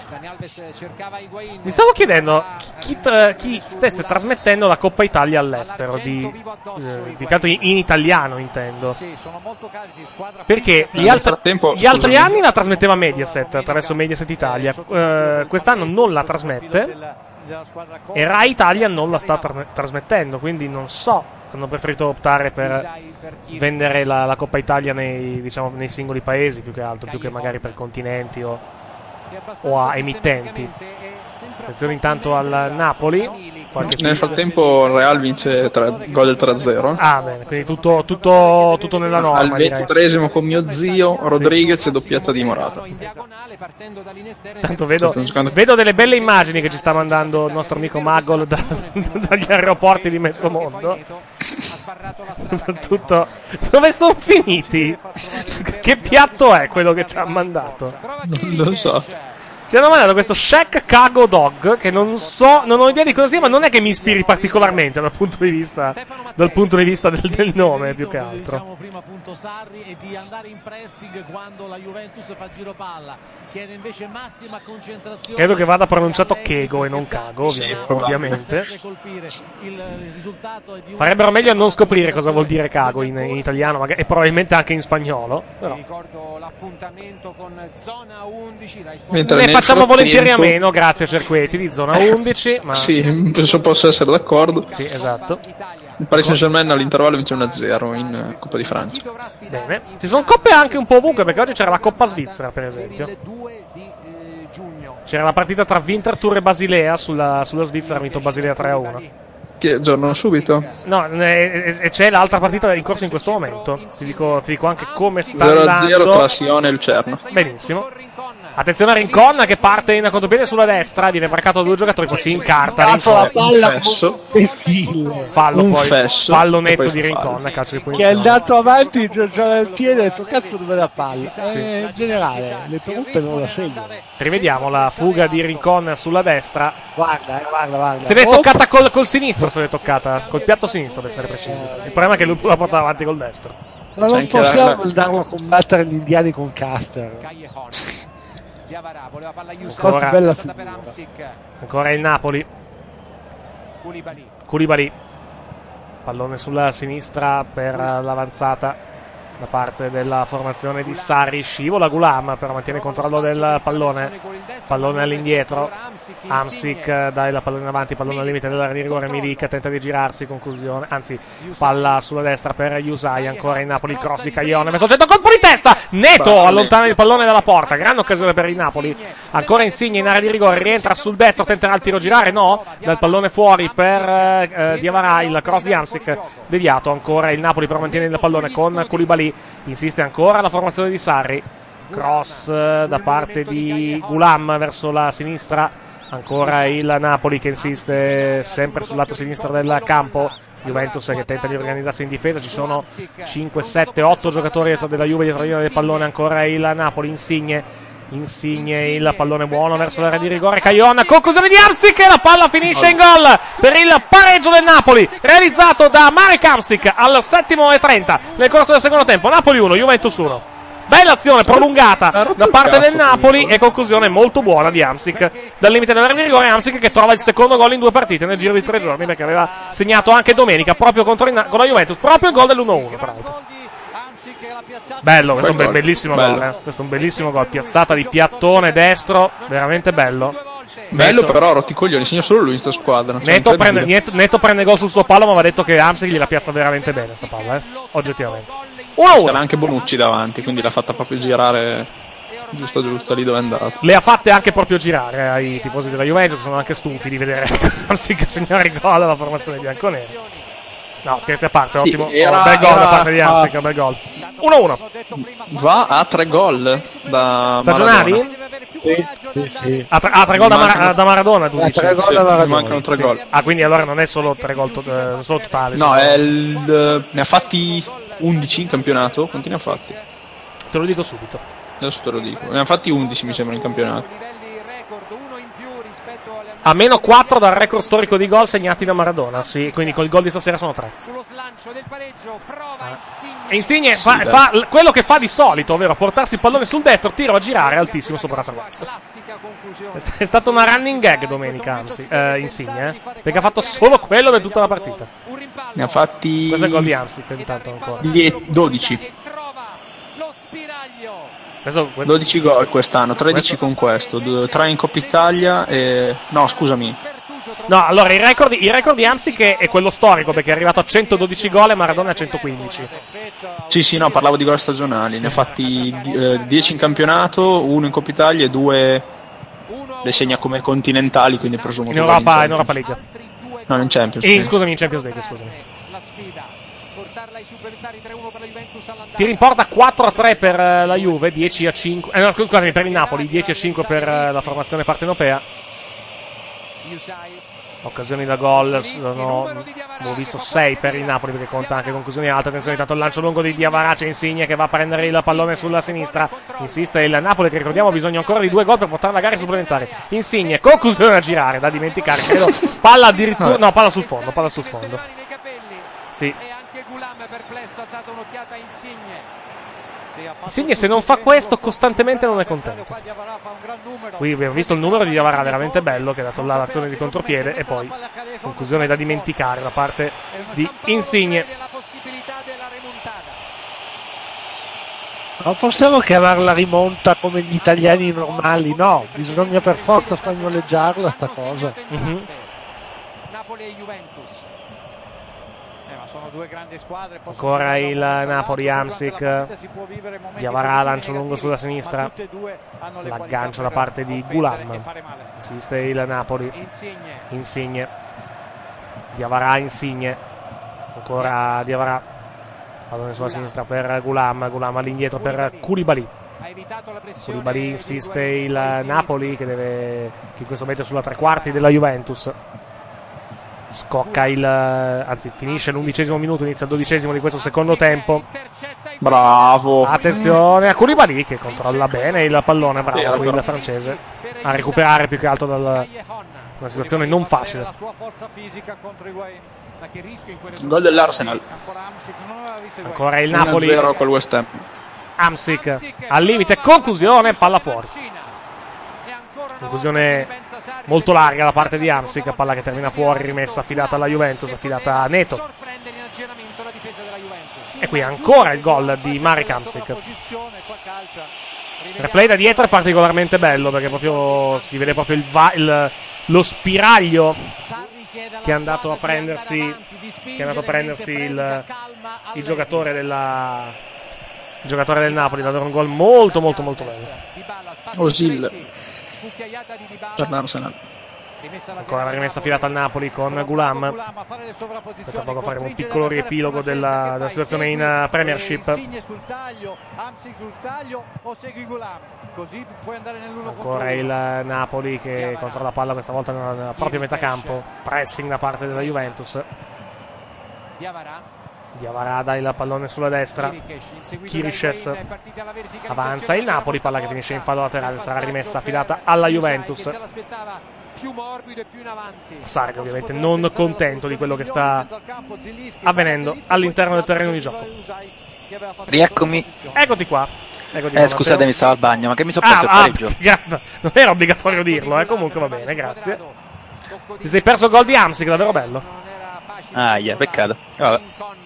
Mi stavo chiedendo chi, chi tra- chi stesse trasmettendo la Coppa Italia all'estero, di, eh, di canto in, in italiano intendo. Perché gli, Nel altri- frattempo, gli altri scusami. anni la trasmetteva Mediaset attraverso Mediaset Italia, eh, quest'anno non la trasmette e Rai Italia non la sta tra- trasmettendo, quindi non so. Hanno preferito optare per vendere la, la Coppa Italia nei, diciamo, nei singoli paesi più che altro, più che magari per continenti o, o a emittenti. Attenzione intanto al Napoli. Qualche Nel pista. frattempo il Real vince tre, gol del tre a zero. Ah, bene, quindi tutto, tutto, tutto nella Al norma, direi. ventitreesimo con mio zio Rodriguez e doppietta di Morata. Tanto vedo, Sto giocando- vedo delle belle immagini che ci sta mandando il nostro amico Magol da- dagli aeroporti di mezzo mondo. Tutto. Dove sono finiti? Che piatto è quello che ci ha mandato? Non lo so. Ci hanno mandato questo Shaq Cago Dog che non so, non ho idea di cosa sia, ma non è che mi ispiri particolarmente dal punto di vista, dal punto di vista del, del nome, più che altro. Prima appunto Sarri e di andare in pressing quando la Juventus fa giro palla, chiede invece massima concentrazione. Credo che vada pronunciato Kego e non Cago, Sì, ovvi- probabile. ovviamente. Il risultato è di un- Farebbero meglio a non scoprire cosa vuol dire Cago in, in italiano magari, e probabilmente anche in spagnolo. Però. Ricordo l'appuntamento con Zona undici. Mentre Ne nel facciamo volentieri a frattempo- meno, grazie Cerqueti di Zona undici. Ma... Sì, penso possa essere d'accordo. Sì, esatto. Il Paris Saint-Germain all'intervallo vince uno a zero in eh, Coppa di Francia. Bene. Ci sono coppe anche un po' ovunque, perché oggi c'era la Coppa Svizzera, per esempio. C'era la partita tra Winterthur e Basilea, sulla, sulla Svizzera ha vinto Basilea tre a uno. Che giorno subito? No, e, e c'è l'altra partita in corso in questo momento. Ti dico, ti dico anche come sta zero a zero andando. tra Sione e Lucerna. Benissimo. Attenzione a Rincon che parte in contropiede sulla destra, viene marcato da due giocatori, poi si incarta. Rincon, la palla fallo un poi, fesso, fallo netto di poi Rincon, fallo. calcio di che è punizione. andato avanti, giocava il piede e ha detto cazzo dove la palla. Sì. Eh, in generale le truppe non la seguono. Rivediamo la fuga di Rincon sulla destra. Guarda, eh, guarda, guarda. Se l'è Oh, toccata col, col sinistro, se l'è toccata col piatto sinistro per essere precisi. Il problema è che lui la porta avanti col destro. ma non possiamo darlo a combattere gli indiani con Caster. Diavara voleva palla Ancora, bella per Hamsik. ancora il Napoli. Koulibaly. Koulibaly. Pallone sulla sinistra per l'avanzata da parte della formazione di Sarri. Scivola Gulam, però mantiene il controllo del pallone. Pallone all'indietro. Hamsik dà il pallone in avanti, pallone al limite dell'area di rigore. Milik tenta di girarsi, conclusione. Anzi, palla sulla destra per Yusai. Ancora in Napoli, il cross di Caglione. Messo centro, colpo di testa. Neto allontana il pallone dalla porta. Grande occasione per il Napoli. Ancora Insigne in area di rigore. Rientra sul destro, tenterà il tiro girare. No, dal pallone fuori per eh, Diavara. Il cross di Hamsik deviato. Ancora il Napoli, però mantiene il pallone con Koulibaly. Insiste ancora la formazione di Sarri. Cross da parte di Gulam verso la sinistra. Ancora il Napoli che insiste sempre sul lato sinistro del campo. Juventus che tenta di organizzarsi in difesa. Ci sono cinque, sette, otto giocatori dietro della Juve dietro la linea del pallone. Ancora il Napoli. Insigne. Insigne il pallone buono verso l'area di rigore. Cagliona, conclusione di Hamsik e la palla finisce in gol per il pareggio del Napoli, realizzato da Marek Hamsik al settimo e trenta nel corso del secondo tempo. Napoli uno, Juventus uno. Bella azione prolungata da parte del Napoli e conclusione molto buona di Hamsik dal limite dell'area di rigore. Hamsik che trova il secondo gol in due partite nel giro di tre giorni, perché aveva segnato anche domenica proprio contro il, con la Juventus, proprio il gol dell'uno uno tra l'altro. Bello, questo è un be- bellissimo bello. gol, eh. Questo è un bellissimo gol, piazzata di piattone destro, veramente bello. Bello, Neto, però rotti i coglioni, segna solo lui in sta squadra. Neto prende, Neto, Neto prende gol sul suo palo, ma va detto che Hamsik gliela piazza veramente bene sta palla, eh. Oggettivamente. uno a uno. C'era anche Bonucci davanti, quindi l'ha fatta proprio girare giusto giusto lì dove è andato. Le ha fatte anche proprio girare ai tifosi della Juventus, che sono anche stufi di vedere Hamsik segnare gol alla formazione bianconera. No, scherzi a parte, Sì, ottimo. era- oh, bel gol era- da parte di Hamsik, ah. bel gol. uno a uno. Va a tre gol da Stagionali? Maradona. Sì, sì, sì. Ah, tre, ah, tre gol da, Mar- Mancano- da Maradona, tu Ah, dici? tre gol Sì, da Maradona. mi mancano tre Sì. gol. Ah, quindi allora non è solo tre gol to- eh, solo totali. No, sono- è il, ne ha fatti undici in campionato. Quanti ne ha fatti? Te lo dico subito. Adesso te lo dico. Ne ha fatti undici mi sembra in campionato. A meno quattro dal record storico di gol segnati da Maradona. Sì, quindi col gol di stasera sono tre. E Insigne fa, Sì, fa l- quello che fa di solito, ovvero portarsi il pallone sul destro, tiro a girare altissimo sopra la traversa. È st- È stata una running gag domenica Hamsik, eh, Insigne, eh, perché ha fatto solo quello per tutta la partita. Ne ha fatti Questo è il gol di Hamsik, intanto ancora. die- dodici. Questo, que- dodici gol quest'anno, tredici con questo, tre in Coppa Italia e... No, scusami. No, allora il record, il record di Hamsik è, è quello storico, perché è arrivato a centododici gol e Maradona a centoquindici. Sì, sì, no, parlavo di gol stagionali. Ne ha fatti eh, dieci in campionato, uno in Coppa Italia e due le segna come continentali, quindi presumo In che Europa, vada in Europa League. No, in Champions. E, sì. scusami, in Champions League, scusami. Ti rimporta quattro a tre per eh, la Juve, dieci a cinque. Eh, no, scusami, per il Napoli, dieci a cinque per eh, la formazione partenopea. Occasioni da gol, sono, ho visto sei per il Napoli, perché conta anche conclusioni alte. Attenzione, intanto il lancio lungo di Diavara, c'è Insigne che va a prendere il pallone sulla sinistra. Insiste il Napoli, che ricordiamo ha bisogno ancora di due gol per portare la gara ai supplementari. Insigne, conclusione a girare, da dimenticare, credo. Palla addirittura, no, palla sul fondo, palla sul fondo. Sì. Insigne, se non fa questo costantemente non è contento. Qui abbiamo visto il numero di Diavara veramente bello, che ha dato là l'azione di contropiede, e poi conclusione da dimenticare da parte di Insigne. Non possiamo chiamarla rimonta come gli italiani normali, no, bisogna per forza spagnoleggiarla sta cosa. Mm-hmm. Napoli e Juventus. Sono due grandi squadre. Ancora il Napoli, Hamsik. Diavara, lancio lungo sulla sinistra. L'aggancio da parte di Gulam. Insiste il Napoli. Insigne. Diavara, Insigne. Ancora Diavara. Pallone sulla sinistra per Gulam. Gulam all'indietro per Koulibaly. Koulibaly insiste il Napoli che deve che in questo momento è sulla tre quarti della Juventus. Scocca il anzi finisce l'undicesimo minuto, inizia il dodicesimo di questo secondo tempo. Bravo. Attenzione a Koulibaly che controlla bene il pallone, bravo il francese a recuperare più che altro dal una situazione non facile. Gol dell'Arsenal. Ancora il Napoli. uno a zero col West Ham. Hamsik al limite, conclusione, palla fuori. Conclusione molto larga da parte di Hamsik, palla che termina fuori, rimessa affidata alla Juventus, affidata a Neto. E qui ancora il gol di Marek Hamsik. Il replay da dietro è particolarmente bello perché proprio si vede proprio il va- il, lo spiraglio che è andato a prendersi che è andato a prendersi il, il giocatore della il giocatore del Napoli. Davvero un gol molto molto molto bello. Osil per l'Arsenal. Ancora la rimessa affidata al Napoli con Gulam. Tra poco faremo un piccolo riepilogo della, della situazione in uh, Premiership. Ancora il Napoli che controlla la palla questa volta nella propria metà campo. Pressing da parte della Juventus. Diawara dà il pallone sulla destra. Kirishes avanza il Napoli, palla che finisce in fallo laterale, sarà rimessa affidata alla Juventus. Sarri ovviamente non contento di quello che sta avvenendo all'interno del terreno di gioco. Rieccomi. Eccoti qua. Eccoti eh qua, scusatemi, stavo al bagno, ma che mi sono perso ah, il pareggio. Ah, non era obbligatorio dirlo, eh. Comunque va bene, grazie. Ti sei perso il gol di Hamsik, davvero bello. Ah, yeah, peccato. Vabbè.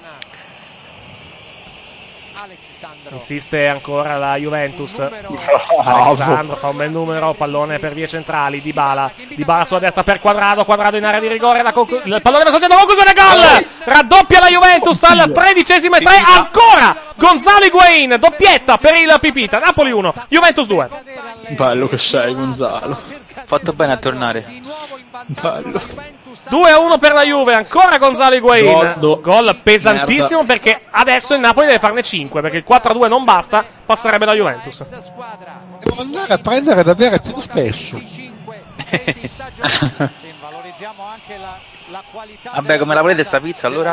Insiste ancora la Juventus. Alessandro fa un bel numero, pallone per vie centrali. Dybala, Dybala sulla destra per Quadrado, Quadrado in area di rigore, la conclu- il pallone va succedendo, conclusione, gol! Raddoppia la Juventus al tredicesimo e tre, ancora Gonzalo Higuain, doppietta per il Pipita. Napoli uno, Juventus due. Bello che sei, Gonzalo. Fatto bene a tornare. Bello. due a uno per la Juve, ancora Gonzalo Higuain. Gol, gol pesantissimo. Merda. Perché adesso il Napoli deve farne cinque, perché il quattro a due non basta, passerebbe la Juventus. Devo andare a prendere da bere più spesso. Vabbè, come la volete sta pizza allora?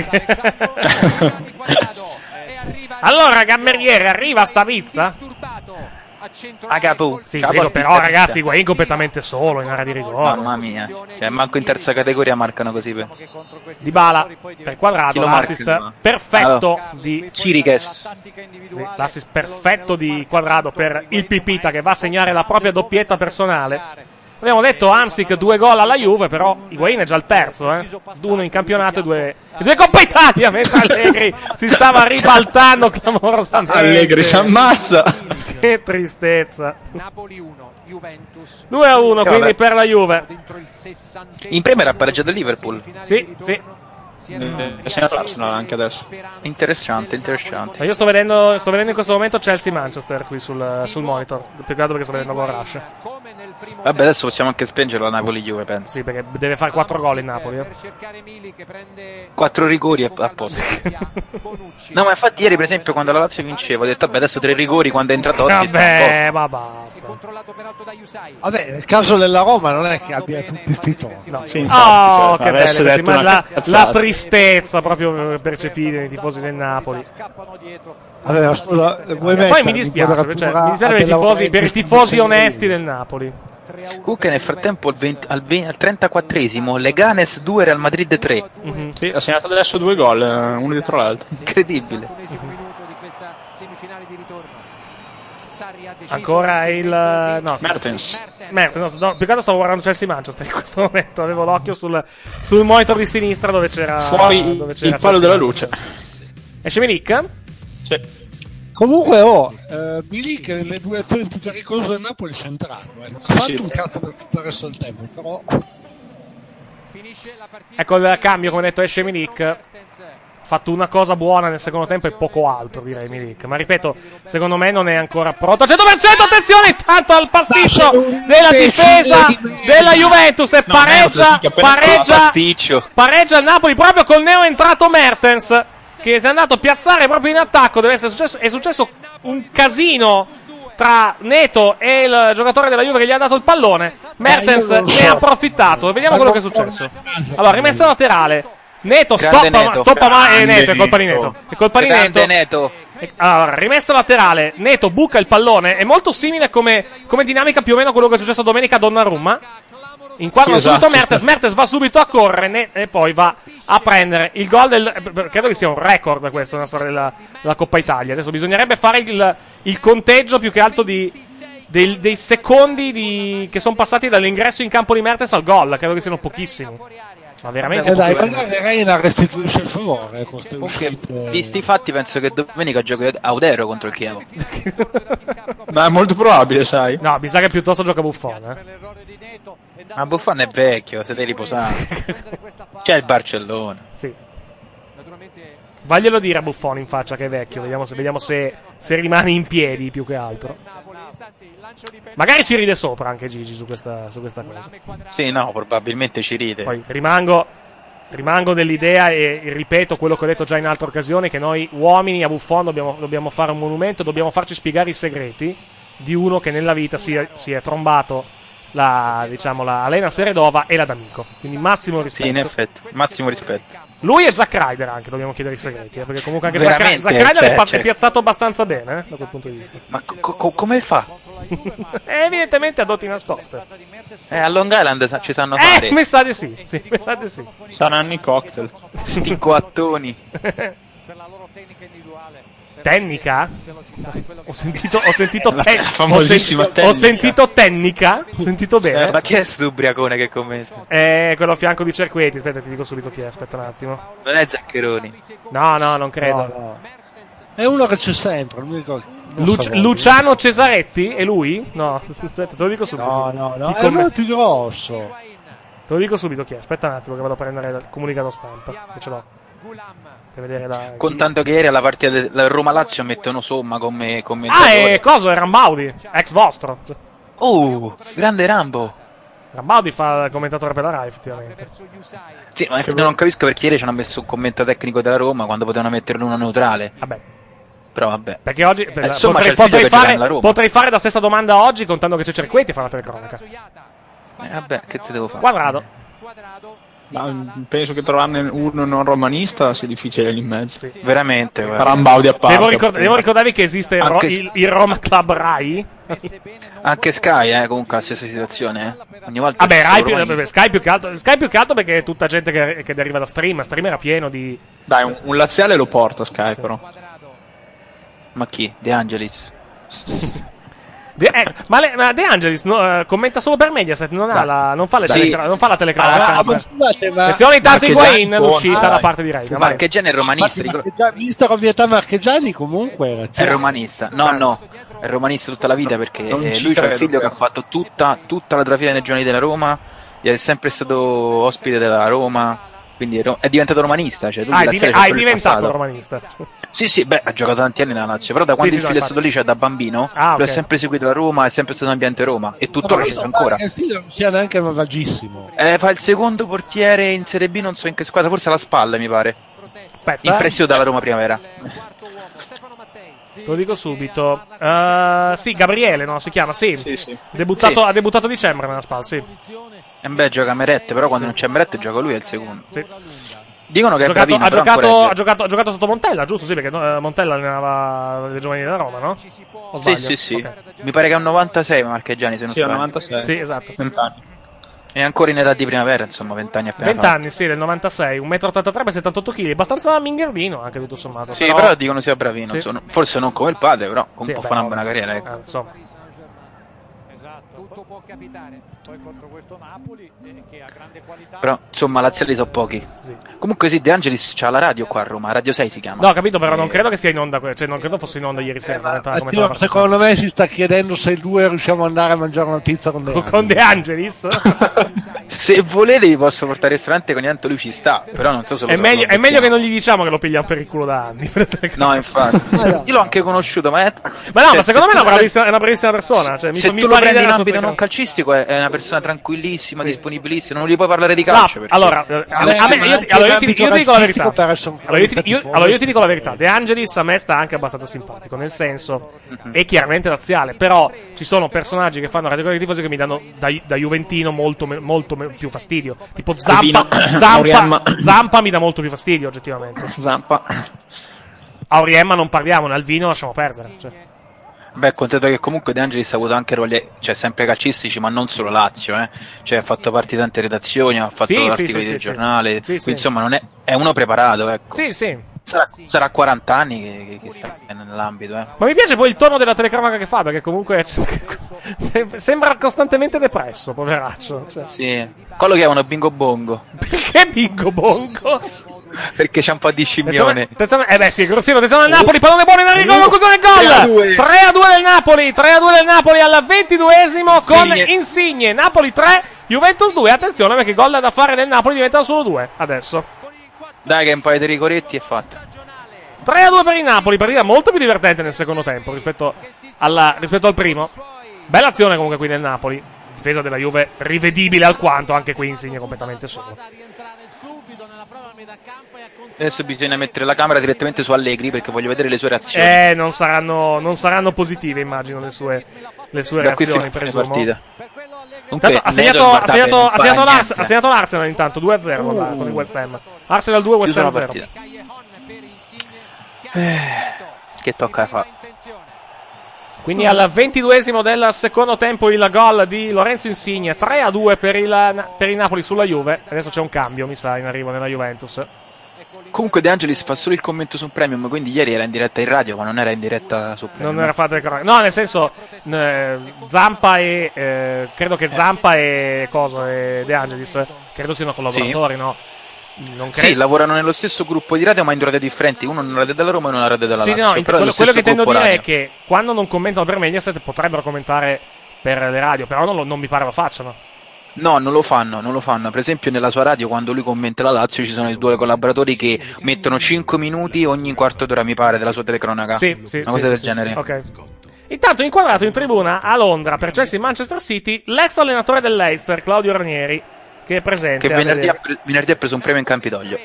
Allora, Gammeriere, arriva sta pizza? A capo. Sì, vero, però ragazzi, Higuain completamente solo in area di rigore. Mamma mia, cioè, manco in terza categoria marcano così. Per... Dybala per Quadrado, l'assist marca, perfetto allora. di Chiriches. Sì, l'assist perfetto di Quadrado per il Pipita che va a segnare la propria doppietta personale. Abbiamo detto Hamsik due gol alla Juve, però Higuain è già il terzo, eh? Uno in campionato e due, e due Coppa Italia, mentre Allegri si stava ribaltando clamorosamente. Allegri si ammazza. Che tristezza. Napoli uno, Juventus due a uno, quindi per la Juve. In Premier ha pareggiato il Liverpool. Sì, sì. Eh, è segnato l'Arsenal anche adesso. Interessante, interessante. Ma io sto vedendo, sto vedendo in questo momento Chelsea-Manchester qui sul, sul monitor. Più che altro perché sto vedendo Gol Rush. Vabbè, adesso possiamo anche spingerlo a Napoli-Juve, penso. Sì, perché deve fare quattro gol in Napoli. Eh. quattro rigori a, a posto. No, ma infatti ieri, per esempio, quando la Lazio vinceva, ho detto, vabbè, adesso tre rigori quando entra Totti. Vabbè, ma basta. Vabbè, nel caso della Roma non è che abbia tutti sti torni. No. Sì, oh, cioè, che bello. Ma la, la tristezza proprio percepita nei tifosi del Napoli. Vabbè, scusa, vuoi poi mi dispiace, cioè, mi dispiace per i tifosi, per i tifosi onesti del Napoli. Comunque nel frattempo al, venti, al, venti, al trentaquattresimo Leganes due, Real Madrid tre. Mm-hmm. Sì, ha segnato adesso due gol, uno dietro l'altro. Incredibile. Mm-hmm. Ancora il no, Mertens. Mertens, no, no, più che altro stavo guardando Chelsea Manchester in questo momento, avevo l'occhio sul, sul monitor di sinistra dove c'era fuori dove c'era il palo della luce. Esce Milik? Sì. Comunque oh, eh, Milik nelle due azioni più pericolose del Napoli c'è entrato, eh. non ha fatto sì. un cazzo per tutto il resto del tempo, però ecco il cambio, come detto esce Milik. Fatto una cosa buona nel secondo tempo e poco altro, direi Milik. Ma ripeto, secondo me non è ancora pronto al cento per cento. Attenzione intanto al pasticcio della difesa della Juventus e pareggia, pareggia, pareggia il Napoli proprio col neo entrato Mertens, che si è andato a piazzare proprio in attacco. Deve essere successo, è successo un casino tra Neto e il giocatore della Juve che gli ha dato il pallone. Mertens Eh, io non ne so. ha approfittato e vediamo quello che è successo. Allora, rimessa laterale. Neto Grande stoppa, Neto. stoppa ma è Grande Neto, è colpa di Neto. Neto. È colpa di Grande Neto. Neto. E- Allora, rimessa laterale, Neto buca il pallone, è molto simile come, come dinamica più o meno a quello che è successo domenica a Donnarumma. Inquadra Sì, subito esatto. Mertens, Mertens va subito a correre ne- e poi va a prendere il gol del... eh, credo che sia un record questo nella storia della, della Coppa Italia. Adesso bisognerebbe fare il, il conteggio più che altro di, dei, dei secondi di, che sono passati dall'ingresso in campo di Mertens al gol, credo che siano pochissimi. Ma veramente Eh dai, pochissimi. magari Reina restituisce il favore con queste Comunque, uscite. visti i fatti, penso che domenica giochi Audero contro il Chievo. Ma è molto probabile, sai. No, mi sa che piuttosto gioca Buffon, eh. Ma Buffon è vecchio, se devi riposare. C'è il Barcellona. Sì. Vaglielo dire a Buffon in faccia che è vecchio, vediamo se, vediamo se, se rimane in piedi più che altro. Magari ci ride sopra anche Gigi su questa, su questa cosa. Sì, no, probabilmente ci ride. Poi rimango, rimango dell'idea e ripeto quello che ho detto già in altre occasioni, che noi uomini a Buffon dobbiamo, dobbiamo fare un monumento, dobbiamo farci spiegare i segreti di uno che nella vita si è, si è trombato la, diciamo, la Lena Seredova e la D'Amico. Quindi massimo rispetto. Sì, in effetti, massimo rispetto. Lui e Zack Ryder anche dobbiamo chiedere i segreti, eh, perché comunque anche Zack, Veramente, Zack Ryder cioè, è, pa- cioè. è piazzato abbastanza bene, eh, da quel punto di vista. Ma co- co- come fa? E evidentemente a doti nascoste. Eh, a Long Island sa- ci sanno Eh, fare. mi sa di sì, sì, mi sa di sì. Saranno i cocktail. Sti coattoni. Tecnica? Ho sentito, ho sentito, La te- famosissima ho, senti- tecnica. ho sentito tecnica? Ho sentito bene? Eh, ma chi è sto ubriacone che commenta? Eh, quello a fianco di Cerqueti. Aspetta, ti dico subito chi è. Aspetta un attimo. Non è Zaccheroni. No, no, non credo. No, no. È uno che c'è sempre, non mi ricordo. non Luci- so voi. Luciano Cesaretti? È lui? No, aspetta, te lo dico subito. No, no, no, Chi è come- uno più grosso. Te lo dico subito chi è. Aspetta un attimo che vado a prendere il comunicato stampa. Che ce l'ho. Per vedere la... Contanto che ieri alla partita del Roma-Lazio mettono somma come Ah, commentatore. e coso? È Rambaudi, ex vostro. Oh, grande Rambo. Rambaudi fa il commentatore per la Rai, effettivamente. Sì, ma non capisco perché ieri ci hanno messo un commento tecnico della Roma quando potevano mettere uno neutrale. Vabbè. Però vabbè. Perché oggi per Eh, la- insomma, potrei, c'è il figlio potrei che gioca fare, nella Roma. potrei fare la stessa domanda oggi, contando che c'è Cerqueti e fa la telecronaca. Eh, vabbè, che ti devo fare? Quadrado. Ma penso che trovarne uno non romanista sia difficile lì in mezzo. Veramente, guarda. Rambaudi a parte. Devo, ricord- devo ricordarvi che esiste il, Ro- Anche- il- il Roma Club Rai. Anche Sky, eh, comunque, la stessa situazione, eh. Ogni volta. Vabbè, Rai più, Roma- vabbè, Sky più che altro, Sky più che altro perché è tutta gente che, che deriva da stream. Stream era pieno di. Dai, un, un laziale lo porta Sky, però. Ma chi? De Angelis. De- eh, ma, le- ma De Angelis no, eh, commenta solo per Mediaset, non, ha la, non, fa, le Sì. telecro- non fa la telecronaca. Ah, ma scusate, ma... Attenzione intanto Marcheggiani Higuain, buono, l'uscita dai. da parte di Reina. vai. Marcheggiani è romanista. Infatti, dico- Marcheggiani- visto l'ovvietà Marcheggiani comunque era È romanista. No, no, è romanista tutta la vita perché Non eh, ci lui c'ha un credo, figlio che ha fatto tutta, tutta la trafila dei giorni della Roma. È sempre stato ospite della Roma. Quindi è, ro- è diventato romanista. Cioè, lui Ah, è, laziale div- c'ha ah, è solo il diventato passato. romanista. Sì, sì, beh, ha giocato tanti anni nella Lazio. Però da quando Sì, il sì, figlio no, è stato lì, cioè da bambino, Ah, lui ok. ha sempre seguito la Roma, è sempre stato in ambiente Roma. E tuttora ci sta ancora. Il figlio non sia neanche malvagissimo. Eh, fa il secondo portiere in Serie B, non so in che squadra, forse alla spalla mi pare. Aspetta, In eh. prestito dalla Roma Primavera. Te lo dico subito. Uh, sì, Gabriele, no? Si chiama, sì. Sì, sì. Debuttato, Sì. Ha debuttato a dicembre nella Spal, sì. E beh, gioca Meret, però quando non c'è Meret gioca lui, è il secondo. Sì. Dicono che Ha è giocato, bravino, ha, però giocato, ancora ha, è- giocato, ha giocato sotto Montella, giusto? Sì, perché eh, Montella allenava le giovani della Roma, no? O Sì, sbaglio? sì, sì. Ok. Mi pare che è un novantasei Marcheggiani, se non Sì, al sbaglio. novantasei. Sì, esatto. venti anni. È ancora in età di primavera, insomma, venti anni appena venti anni, sì, del novantasei, uno virgola ottantatré metri per settantotto chili, abbastanza mingardino anche tutto sommato. Sì, però, dicono sia bravino, Sì. insomma. Forse non come il padre, però comunque Sì, fa beh, una no. buona carriera, ecco. Eh, insomma. Tutto può capitare. Poi contro questo Napoli eh, che ha grande qualità. Però, insomma, laziali sono pochi. Sì. Comunque sì, De Angelis c'ha la radio qua a Roma, Radio sei si chiama. No, ho capito, però non Eh, credo che sia in onda, que- cioè non credo fosse in onda ieri sera. Ma, come- come Matteo, stava- secondo me si sta chiedendo se il due riusciamo ad andare a mangiare una pizza con De con, Angelis. con De Angelis? Se volete vi posso portare al ristorante con niente, lui ci sta, però non so se lo è, so- meglio, lo è meglio che becchiamo. non gli diciamo che lo pigliamo per il culo da anni. No, infatti. Io l'ho anche conosciuto, ma è... Ma no, cioè, ma secondo me se è una tu- bravissima, è una bravissima persona. Cioè, mi, se mi tu fa lo prendi ridere in la sua abito non calcistico è, è una persona tranquillissima, sì. disponibilissima, non gli puoi parlare di No, calcio. perché- allora, eh, a me- a me- io, ti- allora, io ti, io ti dico la verità. Allora io, ti, io- allora io ti dico la verità. De Angelis a me sta anche abbastanza simpatico, nel senso è chiaramente laziale, però ci sono personaggi che fanno categorie tifosi che mi danno da, da juventino molto, me- molto me- più fastidio. Tipo Zampa, Vino, Zampa, Auriemma. Zampa mi dà molto più fastidio oggettivamente. Zampa. Auriemma non parliamo, Alvino lasciamo perdere. Cioè. Beh, contato che comunque De Angelis ha avuto anche ruoli, cioè sempre calcistici, ma non solo Lazio, eh. Cioè ha fatto parte di tante redazioni, ha fatto Sì, sì, articoli sì, del sì, giornale, sì. Sì, quindi sì. insomma non è, è uno preparato, ecco. Sì, sì. Sarà, sarà quaranta anni che, che, che sta nell'ambito, eh. Ma mi piace poi il tono della telecronaca che fa, perché comunque sembra costantemente depresso, poveraccio. Cioè. Sì. Quello che chiamano Bingo Bongo. Perché Bingo Bongo? Perché c'è un po' di scimmione. Attenzione, eh beh sì, Grossino, attenzione al Napoli, pallone buono in arrivo, conclusione il gol! tre a due del Napoli, tre a due del Napoli al ventiduesimo con Insigne. Napoli tre, Juventus due, attenzione perché gol da fare del Napoli diventano solo due adesso. Dai che un paio di rigoretti è fatta. tre a due per il Napoli, partita molto più divertente nel secondo tempo rispetto, alla, rispetto al primo. Bella azione comunque qui del Napoli. Difesa della Juve rivedibile alquanto, anche qui Insigne completamente solo. Adesso bisogna mettere la camera direttamente su Allegri perché voglio vedere le sue reazioni. Eh, non saranno, non saranno positive, immagino, le sue, le sue Da qui reazioni, fino alla presumo. partita. Intanto, ha segnato, ha segnato, ha segnato l'Ars- ha segnato l'Arsenal intanto, due a zero con, la, con il West Ham. Arsenal due, West Ham zero. Eh, che tocca fare? Quindi al ventiduesimo del secondo tempo il gol di Lorenzo Insigne, tre a due per il, per il Napoli sulla Juve. Adesso c'è un cambio, mi sa, in arrivo nella Juventus. Comunque De Angelis fa solo il commento su Premium, quindi ieri era in diretta in radio, ma non era in diretta su Premium. Non era fatto il cronaca. No, nel senso, eh, Zampa e eh, credo che Zampa e Coso e De Angelis credo siano collaboratori, Sì. no? Non Sì, credo. lavorano nello stesso gruppo di radio, ma in radio differenti. Uno in una radio della Roma e uno in una radio della Sì, Lazio. no, Però quello, nello quello che stesso intendo gruppo dire radio. è che quando non commentano per Mediaset potrebbero commentare per le radio, però non, lo- non mi pare lo facciano. No, non lo fanno, non lo fanno. Per esempio nella sua radio quando lui commenta la Lazio ci sono i due collaboratori che mettono cinque minuti ogni quarto d'ora, mi pare, della sua telecronaca. Sì, sì, Una sì, cosa sì, del sì. genere. Ok. Intanto inquadrato in tribuna a Londra per Chelsea e Manchester City l'ex allenatore dell'Leicester, Claudio Ranieri, che è presente. Che a venerdì ha, vedere. pre- venerdì ha preso un premio in Campidoglio.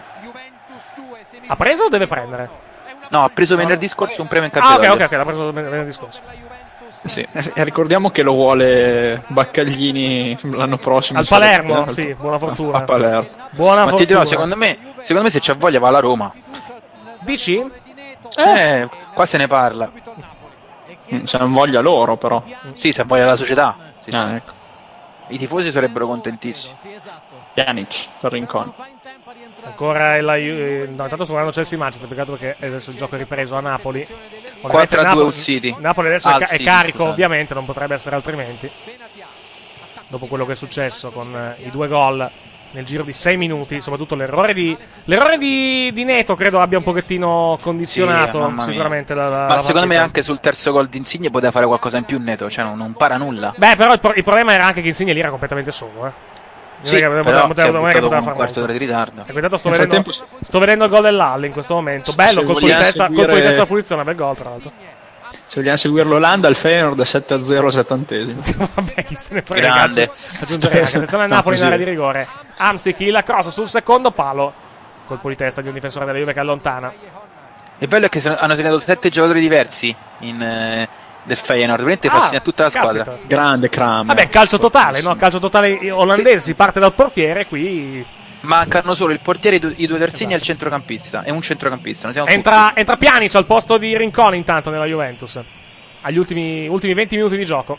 Ha preso o deve prendere? No, ha preso venerdì scorso un premio in Ah, ok, Campidoglio. ok, ok, l'ha preso ven- venerdì scorso. Sì. E ricordiamo che lo vuole Baccaglini l'anno prossimo. Al Palermo, sì, buona fortuna. A Palermo. Buona Ma ti dirò, fortuna. secondo me, secondo me se c'ha voglia va alla Roma. Dici? Eh, qua se ne parla. Se non voglia loro, però. Sì, se ha voglia la società. Sì, Ah, sì. ecco. I tifosi sarebbero contentissimi. Pjanic per Rincon. Ancora il, eh, no, intanto sto guardando Chelsea Manchester, peccato che adesso il gioco è ripreso a Napoli. Ovviamente quattro a due Napoli, Hull City. Napoli adesso è, Hull ca- è City, carico, scusate. ovviamente, non potrebbe essere altrimenti. Dopo quello che è successo con eh, i due gol nel giro di sei minuti, soprattutto l'errore di l'errore di, di Neto credo abbia un pochettino condizionato Sì, mamma mia. sicuramente la, la Ma la secondo me partita. anche sul terzo gol di Insigne poteva fare qualcosa in più Neto, cioè non, non para nulla. Beh, però il, pro- il problema era anche che Insigne lì era completamente solo, eh. Sì, Non è che però poteva- si è non è che buttato poteva con un fare quarto molto. d'ora di ritardo. Ecco, intanto sto Nel vedendo, frattempo- sto vedendo il gol dell'Halle in questo momento. Bello, Se colpo di vogliamo testa, seguire- colpo di testa da punizione, bel gol tra l'altro. Se vogliamo seguire l'Olanda, il Feyenoord è sette a zero settantesimo. Vabbè, chi se ne frega. Grande. cazzo. Aggiungerei anche. Attenzione al No, Napoli in così. area di rigore. Amsic, la cross sul secondo palo. Colpo di testa di un difensore della Juve che allontana. Il bello è che sono- hanno segnato sette giocatori diversi in, eh, del Feyenoord, veramente Ah, fa segnare tutta la caspita. squadra. Grande Kramer. Vabbè, calcio totale, no? Calcio totale olandese. Si parte dal portiere, qui Mancano solo il portiere, i due, i due terzini e il centrocampista. E un centrocampista, non siamo entra, entra Pjanic al posto di Rincon intanto nella Juventus. Agli ultimi, ultimi venti minuti di gioco.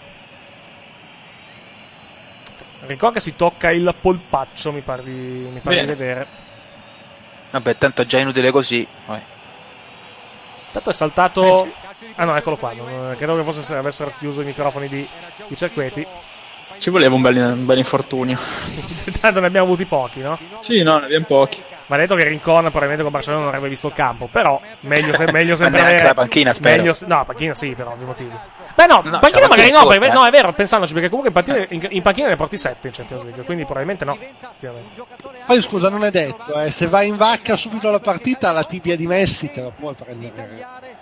Rincon che si tocca il polpaccio, mi pare di, mi pare di Bene. vedere. tutti. Vabbè, tanto è già inutile così. Vabbè. Intanto è saltato. Ah no, eccolo qua. non- Credo che fosse avessero chiuso i microfoni di, di Cerqueti. Ci voleva un bel, un bel infortunio. Tanto ne abbiamo avuti pochi, no? Sì, no, ne abbiamo pochi. Ma ha detto che Rincon probabilmente con Barcellona non avrebbe visto il campo. Però meglio, se, meglio sempre Ma neanche avere. la panchina, spero. meglio, se- no, panchina sì, per ovvi motivi. Beh, no, No, panchina la magari panchina no, perché, corta, no, eh. è vero, pensandoci, perché comunque in panchina, in, in panchina ne porti sette in Champions League. Quindi probabilmente no. Effettivamente. Poi scusa, non è detto, eh, se vai in vacca subito alla partita, la tibia di Messi te la puoi prendere.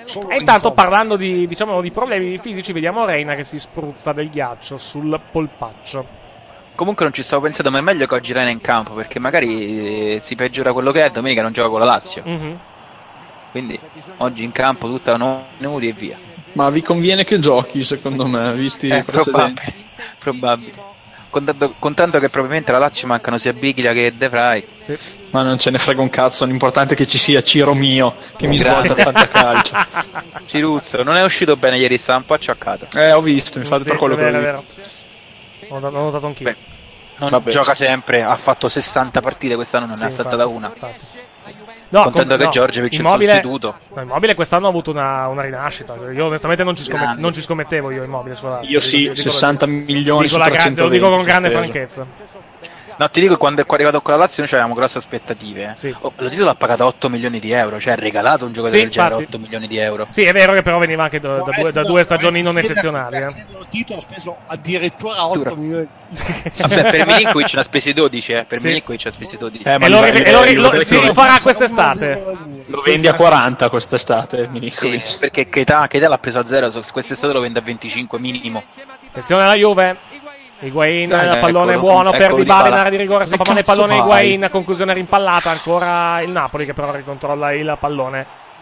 solo E intanto, rincomero. parlando di, diciamo, di problemi fisici, vediamo Reina che si spruzza del ghiaccio sul polpaccio. Comunque non ci stavo pensando, ma è meglio che oggi Reina in campo, perché magari eh, si peggiora quello che è, domenica non gioca con la Lazio. Mm-hmm. Quindi oggi in campo tutta la nove minuti e via. Ma vi conviene che giochi, secondo me, visti Eh, i precedenti? probabile, probabile. Contando, contando che probabilmente alla Lazio mancano sia Biglia che De Vrij. Sì. Ma non ce ne frega un cazzo, l'importante è che ci sia Ciro mio, che mi Grande. svolta il fantacalcio. Ciruzzo, non è uscito bene ieri, stava un po' acciaccato. Eh, ho visto, infatti Sì, per quello è che vero, ho è visto. vero. Ho notato, ho notato anch'io. Beh, non Vabbè. gioca sempre, ha fatto sessanta partite quest'anno, non Sì, ne ha saltata infatti, una. infatti. No, Contando com- che no, Giorgevic è il Immobile, sostituto. no, Immobile quest'anno ha avuto una, una rinascita. Cioè, io onestamente non ci, scommet- Grande. non ci scommettevo io Immobile sulla Lazio. Io Dico- sì, dico- sessanta milioni dico su la gra- trecentoventi. Lo dico con grande speso. franchezza. No, ti dico che quando è arrivato con la Lazio noi avevamo grosse aspettative. Eh. Sì. Oh, lo titolo ha pagato otto milioni di euro, cioè ha regalato un giocatore Sì, del genere infatti. otto milioni di euro. Sì, è vero che però veniva anche da, da due, da due stagioni non Per- eccezionali. per- Eh. per Il titolo ha speso addirittura otto milioni. Vabbè, per Milinkovic ne ha spesi dodici, eh. Per Sì. Milinkovic ha spesi dodici. Eh, ma E lo, li- rive- e lo ri- lo- lo- lo- si lo- rifarà quest'estate. Lo vendi a quaranta quest'estate, Milinkovic. Sì, perché Keita, Keita l'ha preso a zero, so- quest'estate lo vende a venticinque minimo. Attenzione alla Juve. Higuain, Eh, il pallone eccolo, buono per eccolo Dybala in Dybala. area di rigore, sta Che pallone cazzo pallone fai? Higuain, conclusione rimpallata, ancora il Napoli che però ricontrolla il pallone.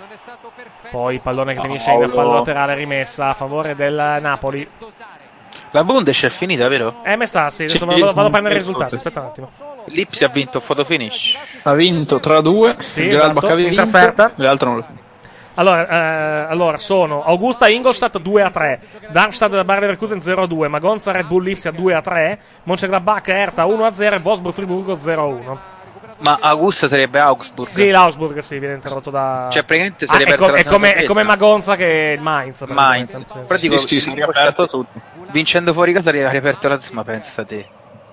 Poi il pallone che finisce in fallo laterale, rimessa a favore del Napoli. La Bundes è finita, vero? Eh, messa, sì, adesso Sì. vado, vado a prendere il risultato, aspetta un attimo. Lipsi ha vinto photo finish. Ha vinto tre a due, Sì, il Gladbach esatto, aveva in vinto, trasferta. le altre non lo Allora, eh, allora sono Augusta Ingolstadt due a tre, Darmstadt Bayer Leverkusen zero a due, Magonza Red Bull Lipsia due a tre, Mönchengladbach Hertha uno a zero e Wolfsburg Friburgo zero a uno. Ma Augusta sarebbe Augsburg. Sì, l'Augsburg sì, viene interrotto da... Cioè, praticamente Ah, sarebbe è, com- persa è la come, è salvezza. come Magonza che il Mainz. Mainz. praticamente, sì. Però dico, Sì, sì, si è riaperto tutto. vincendo fuori casa ha riaperto la... Ma pensa te.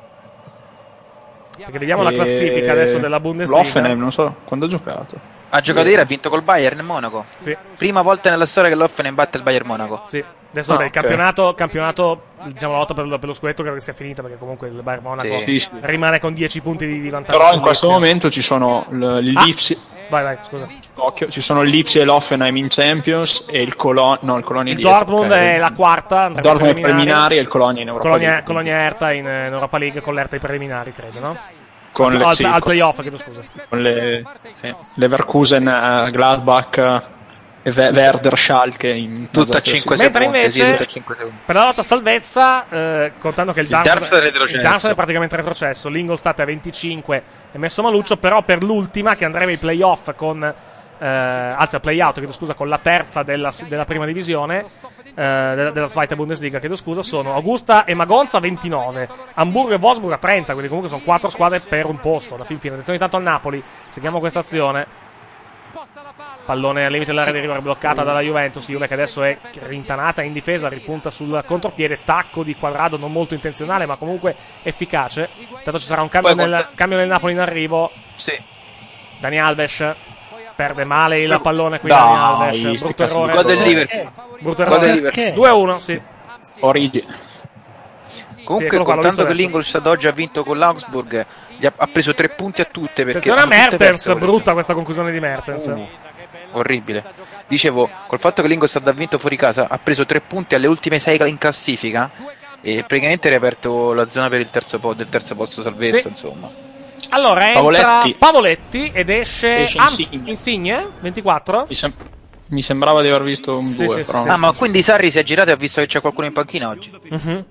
Perché vediamo la E- classifica adesso della Bundesliga. L'Offenheim, non so, quando ha giocato? Ha giocato ieri, ha vinto col Bayern Monaco. Sì. Prima volta nella storia che l'Offenheim batte il Bayern Monaco. Sì. Adesso Ah, vabbè, il ok. campionato, campionato, diciamo la lotta per lo, per lo scudetto credo che sia finita perché comunque il Bayern Monaco Sì. Sì, sì. rimane con dieci punti di, di vantaggio. Però in sul questo Lipsia. momento ci sono l- il Ah. Lipsia, Vai, vai, scusa. occhio, ci sono il Lipsia e l'Offenheim in Champions e il Colonia, no, il Colonia Il dietro, Dortmund ok. è la quarta, andrà ai Dortmund è preliminari e il Colonia in Europa Colonia, League. Colonia Erta in, eh, in Europa League con l'Erta ai preliminari, credo, no? con le, al, sì, al con- playoff, chiedo scusa. con le sì, Leverkusen, eh, Gladbach eh, e Ve- Werder Schalke in Tutta a sì. cinque Mentre secondi. invece- Sì, tutta a cinque secondi. Per la lotta a salvezza, eh, contando che il Il Darmstadt, Darmstadt è retrocesso. il Darmstadt è praticamente retrocesso, l'Ingolstadt è a venticinque e messo Maluccio, però per l'ultima che andremo ai playoff con, eh, anzi al playout, chiedo scusa, con la terza della, della prima divisione, eh, della, della Zweite Bundesliga, chiedo scusa, sono Augusta e Magonza a ventinove, Hamburgo e Wolfsburg a trenta, quindi comunque sono quattro squadre per un posto, alla fin fine. Attenzione intanto al Napoli, seguiamo questa azione. Pallone al limite dell'area di rigore bloccata dalla Juventus. Juve che adesso è rintanata in difesa, ripunta sul contropiede. Tacco di Quadrado non molto intenzionale, ma comunque efficace. Intanto ci sarà un cambio, Poi nel, guarda- cambio nel Napoli in arrivo. Sì. Dani Alves perde male il pallone qui. Dai, Dani Alves, sti brutto cazzo di errore. Gol del Eh, Liverpool. Brutto Gol del errore. Liverpool. due a uno, sì. Origi. Comunque, eccolo qua, l'ho visto contando che adesso. l'Ingolstadt oggi ha vinto con l'Augsburg, gli ha, ha preso tre punti a tutte. Perché Attenzione a hanno tutte Mertens, perse, brutta questa conclusione di Mertens. Uh, orribile. Dicevo, col fatto che l'Ingolstadt ha vinto fuori casa, ha preso tre punti alle ultime sei in classifica e praticamente ha riaperto la zona per il terzo po- del terzo posto salvezza, Sì. insomma. Allora entra Pavoletti. Pavoletti ed esce, Esce Ams- Insigne. Insigne, ventiquattro. Mi, sem- mi sembrava di aver visto un Sì, due, sì, sì, però sì. non Ah, ma quindi Sarri si è girato e ha visto che c'è qualcuno in panchina oggi. Mhm.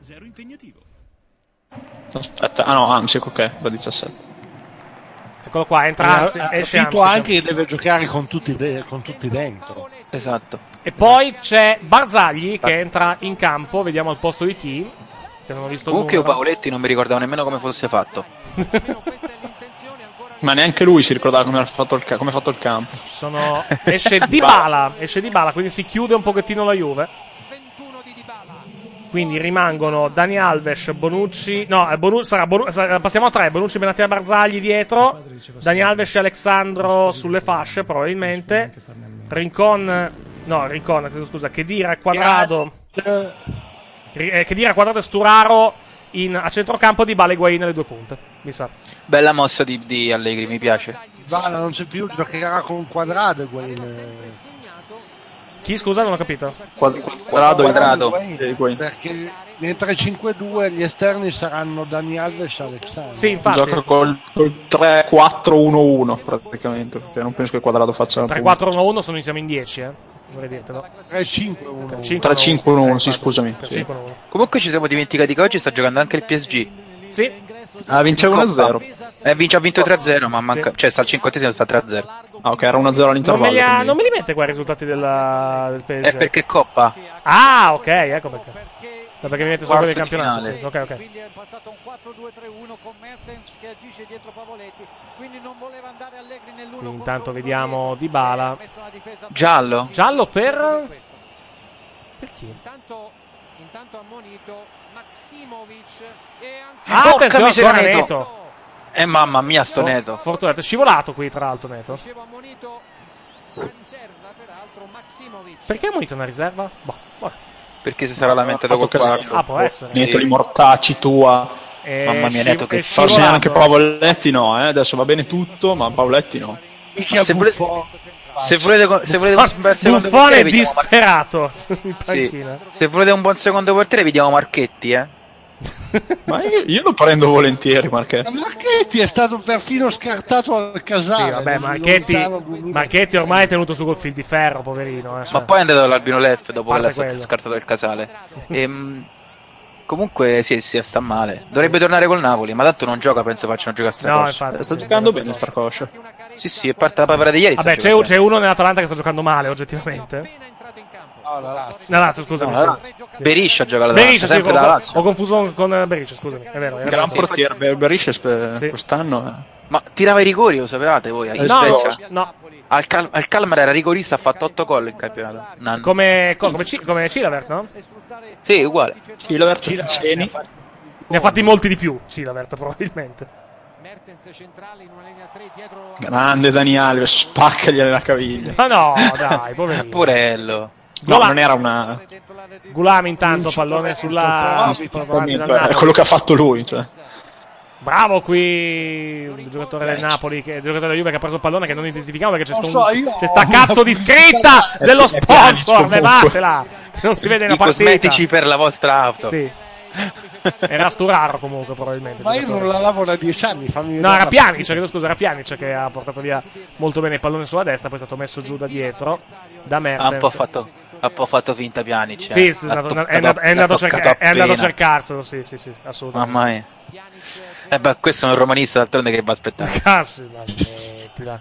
so. Aspetta, ah no, Amsic, ok, da diciassette. Eccolo qua, entra Ha Ams- ha esce capito Amsterdam. anche che deve giocare con tutti, de- con tutti dentro. Esatto. E poi c'è Barzagli che entra in campo, vediamo al posto di chi, che non ho visto il Comunque io numero. Pavoletti non mi ricordavo nemmeno come fosse fatto. Ma neanche lui si ricordava come ha fatto il, ca- come ha fatto il campo. Sono... esce Dybala, esce Dybala, quindi si chiude un pochettino la Juve. Quindi rimangono Dani Alves, Bonucci, no, eh, Bonu- sarà Bonu- sarà- passiamo a tre, Bonucci, Benatia, Barzagli dietro, Dani Alves e Alexandro sulle fasce probabilmente, Rincon, no, Rincon, chiedo scusa, Khedira, Quadrado, Ri- eh, Khedira, Quadrado e Sturaro in, a centrocampo, di Bale Higuain alle due punte, mi sa. Bella mossa di, di Allegri, mi piace. Dybala non c'è più, giocherà con Quadrado. Higuain. Chi, scusa, non ho capito. Quadrado, Quadrado, Higuain. perché nel tre cinque due gli esterni saranno Dani Alves e Alexandro. Sì, infatti. Gioca col, col tre quattro uno uno praticamente, perché non penso che Quadrado faccia tre quattro uno uno sono siamo in dieci, eh. Vorrei dirtelo. tre cinque uno tre cinque uno uno, sì, scusami. Sì. Comunque ci siamo dimenticati che oggi sta giocando anche il P S G. Sì. Ah, vince uno a zero. Eh, vince, ha vinto tre a zero, ma manca, Sì. cioè sta al cinquantesimo, sta tre a zero. Ah, ok, era uno a zero Non all'intervallo. me, li ha, quindi- non me li mette qua i risultati della, del P S G. È perché è Coppa. Ah, ok, ecco perché. No, perché mi mette solo quelli del Quarto di campionato. finale. Sì. Ok, ok. Quindi è passato un quattro due tre uno con Mertens che agisce dietro Pavoletti, quindi non voleva andare Allegri nell'uno. Quindi intanto vediamo Dybala. Giallo. Giallo per... Per chi? Intanto, intanto ammonito Maksimovic e anche Ah, Porca attenzione, miseria, ancora Neto. Neto. Eh mamma mia, sto Neto. Fortunato, è scivolato qui tra l'altro Neto. dicevo ammonito a riserva peraltro Maksimovic. Perché ha monito una riserva? Boh, vabbè. Perché si sarà lamentato col quarto. Ah, può essere. Neto li mortacci tua. E Mamma mia, sci- Neto, che è Forse scivolato. anche Pavoletti no, eh. Adesso va bene tutto, ma Pavoletti no. Mica Se volete- Buffon. Se volete, se volete un bel secondo Buffone portiere, è vi diamo Mar- disperato in Sì. panchina. Se volete un buon secondo portiere, vi diamo Marchetti, eh. Ma io, io lo prendo volentieri, Marchetti. Ma Marchetti è stato perfino scartato al Casale. Sì, vabbè, nel Marchetti, lontano duemila. Marchetti ormai è tenuto su col fil di ferro, poverino. Eh, cioè. Ma poi è andato all'Albino Lef dopo che Parte l'ha stato quello. scartato del Casale. Ehm, comunque sì, sì, sta male. Dovrebbe tornare col Napoli, ma tanto non gioca, penso facciano giocare a No, Stracoscia. infatti. Sta sì, giocando sì, bene sì. Starcoscia. Sì, sì, è parte la papera di ieri. sta Vabbè, c'è, giocando c'è uno nell'Atalanta che sta giocando male, oggettivamente. No, la Lazio. No, Lazio, scusami. bene. sì. No, Sì. Beriscia gioca alla Beriscia, sì, sempre ho, da Lazio. ho confuso con eh, Beriscia, scusami. È vero, è Gran vero. portiere, Ber- Berisha spe- Sì. quest'anno. eh. Ma tirava i rigori, lo sapevate voi? In No, Svezia? no. Al, Cal- al Kalmar era rigorista, ha fatto otto gol in campionato. Un anno. Come, co- come, Ci- come Cilavert, no? Sì, uguale. Chilavert, Ceni. Ne ha fatti molti di più, Cilavert, probabilmente. Mertens centrale in una linea tre dietro Grande Dani Alves, spaccagliela la caviglia. Ma no, dai, poverino. Purello. No, Gola- non era una. Gulami intanto, pallone sulla... davanti dal Napoli. È quello che ha fatto lui. Cioè. Bravo qui il giocatore del Napoli, che, il giocatore della Juve che ha preso il pallone che non identifichiamo perché c'è, Lo sto, so, io- c'è sta cazzo di scritta dello sponsor, levatela, che non si vede una I partita. cosmetici per la vostra auto. Sì. Era Sturaro comunque probabilmente. Ma io giocatore. non la lavo da dieci anni, fammi No, vedere era la Pjanic, partita. chiedo scusa, era Pjanic che ha portato via molto bene il pallone sulla destra, poi è stato messo giù da dietro da Ha un po' Mertens. fatto, ha un po' fatto finta Pjanic. Sì, eh. sì, è L'ha andato, toccato- è andato- è l'ha andato a cerca- toccato è andato a appena. cercarselo, sì, sì, sì, assolutamente. Mamma mia. Eh beh, questo è un romanista d'altronde che va a aspettare. Ah, sì, ma smettila.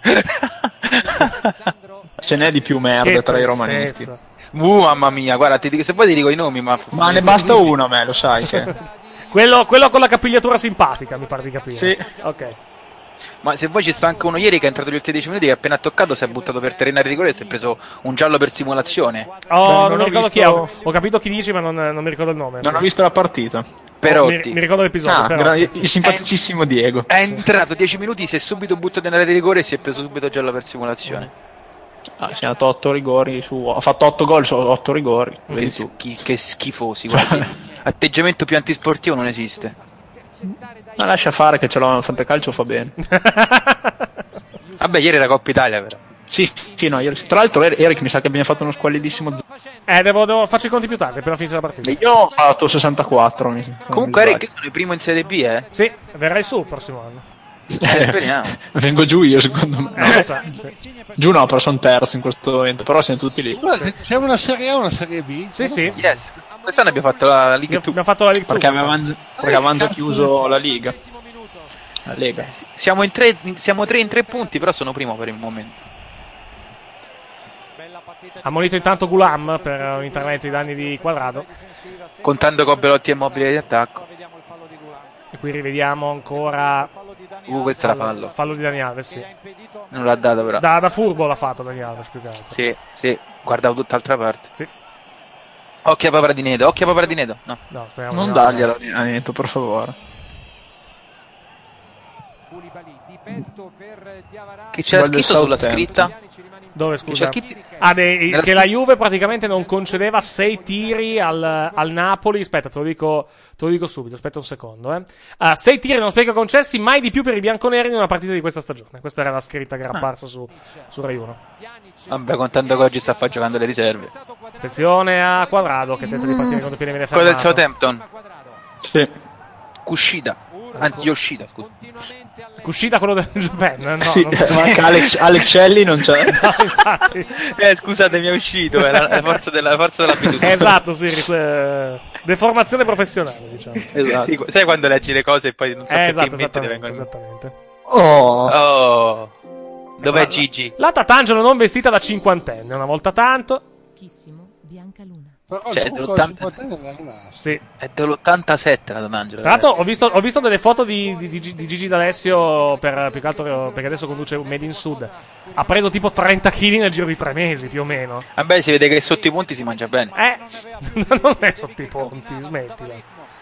Ce n'è di più merda Che tra i tristezza. romanisti. Uh, mamma mia, guarda, ti dico, se poi ti dico i nomi, ma... Ma ne basta uno a me, lo sai che. Quello, quello con la capigliatura simpatica, mi pare di capire. Sì. Ok. Ma se poi ci sta anche uno ieri che è entrato gli ultimi dieci minuti che appena toccato si è buttato per terreno di rigore e si è preso un giallo per simulazione. Oh, Beh, non, non mi ho ricordo visto- chi è, ho, ho capito chi dici, ma non, non mi ricordo il nome. Non ho visto la partita. Perotti. Mi, mi ricordo l'episodio. Ah, però. gra- il simpaticissimo Diego. È entrato dieci minuti, si è subito buttato nell'area di rigore e si è preso subito giallo per simulazione. Ah, si è andato otto rigori su. Ha fatto otto gol su otto rigori. Vedi Che, tu. schi- che schifosi, guarda. Atteggiamento più antisportivo non esiste. Ma lascia fare che ce l'ho nel fantacalcio, fa bene. Vabbè, ieri era Coppa Italia, però. Sì, sì, no, ieri- tra l'altro Er- Eric mi sa che abbiamo fatto uno squallidissimo. z- Eh, devo, devo faccio i conti più tardi, appena finita la partita. Io ho fatto sessantaquattro. Mi... non Comunque, mi Eric, io sono il primo in Serie B, eh. Sì, verrai su il prossimo anno. Eh, speriamo. Vengo giù io, secondo me. Eh, No. lo sa, sì. Giù no, però sono terzo in questo momento. Però siamo tutti lì. Guarda, siamo una Serie A o una Serie B? Sì, sì. Yes. Quest'anno abbiamo fatto la League Abbiamo due. abbiamo fatto la League Perché due. avevamo, gi- perché avevamo già chiuso la Liga. La Lega. Siamo, in tre, siamo tre in tre punti, però sono primo per il momento. Ammonito intanto Gulam per un intervento ai danni di Quadrado. Contando Cobelotti e Mobile di attacco. E qui rivediamo ancora Uh, questo era fallo. fallo di Dani Alves, sì. Non l'ha dato, però. Da, da furbo l'ha fatto Dani Alves, più che altro. Sì, sì, guardavo tutt'altra parte. Sì. Occhio a Papara di Nedo, occhio a Papara di Nedo. No. No, speriamo Non di no. dargliela a Neto, per favore. Koulibaly di petto per Diawara. Che c'era Gol del scritto sulla Southampton. scritta? Dove, scusa? C'è scritto- Ah, dei- Nella che la scritto- Juve praticamente non concedeva sei tiri al, al Napoli. Aspetta, te lo dico, te lo dico subito. Aspetta un secondo, eh. Ah, sei tiri non spiego concessi, mai di più per i bianconeri in una partita di questa stagione. Questa era la scritta che era apparsa su, su Rai uno. Vabbè, contando che oggi sta fa giocando le riserve. Attenzione a Quadrado che tenta di partire contro piede viene Quello del fermato. Southampton. Sì. Kushida. Anzi, Yoshida, scusa. Uscita quello del Japan? No, Sì, non- manca Alex, Alex Shelley, non c'è. No, infatti. Eh, scusate, mi è uscito. È la, la forza della, la forza dell'abitudine. Esatto, sì, ris- eh, deformazione professionale, diciamo. Esatto. Sì, sai quando leggi le cose e poi non so Eh, perché esatto, in mente ti esattamente, vengono. esattamente. Oh. Oh. Dov'è La- Gigi? La Tatangelo non vestita da cinquantenne, una volta tanto. Bianca Luna. Però Cioè, il trucco dell'ottanta del cinquantenne è rimasto. Sì. È dell'ottantasette la D'Angelo. Tra l'altro ho visto, ho visto delle foto di, di, di- di Gigi D'Alessio per, più che altro perché adesso conduce Made in Sud. Ha preso tipo trenta chili nel giro di tre mesi, più o meno. Vabbè, si vede che sotto i punti si mangia bene. Eh, non è sotto i ponti, smettila.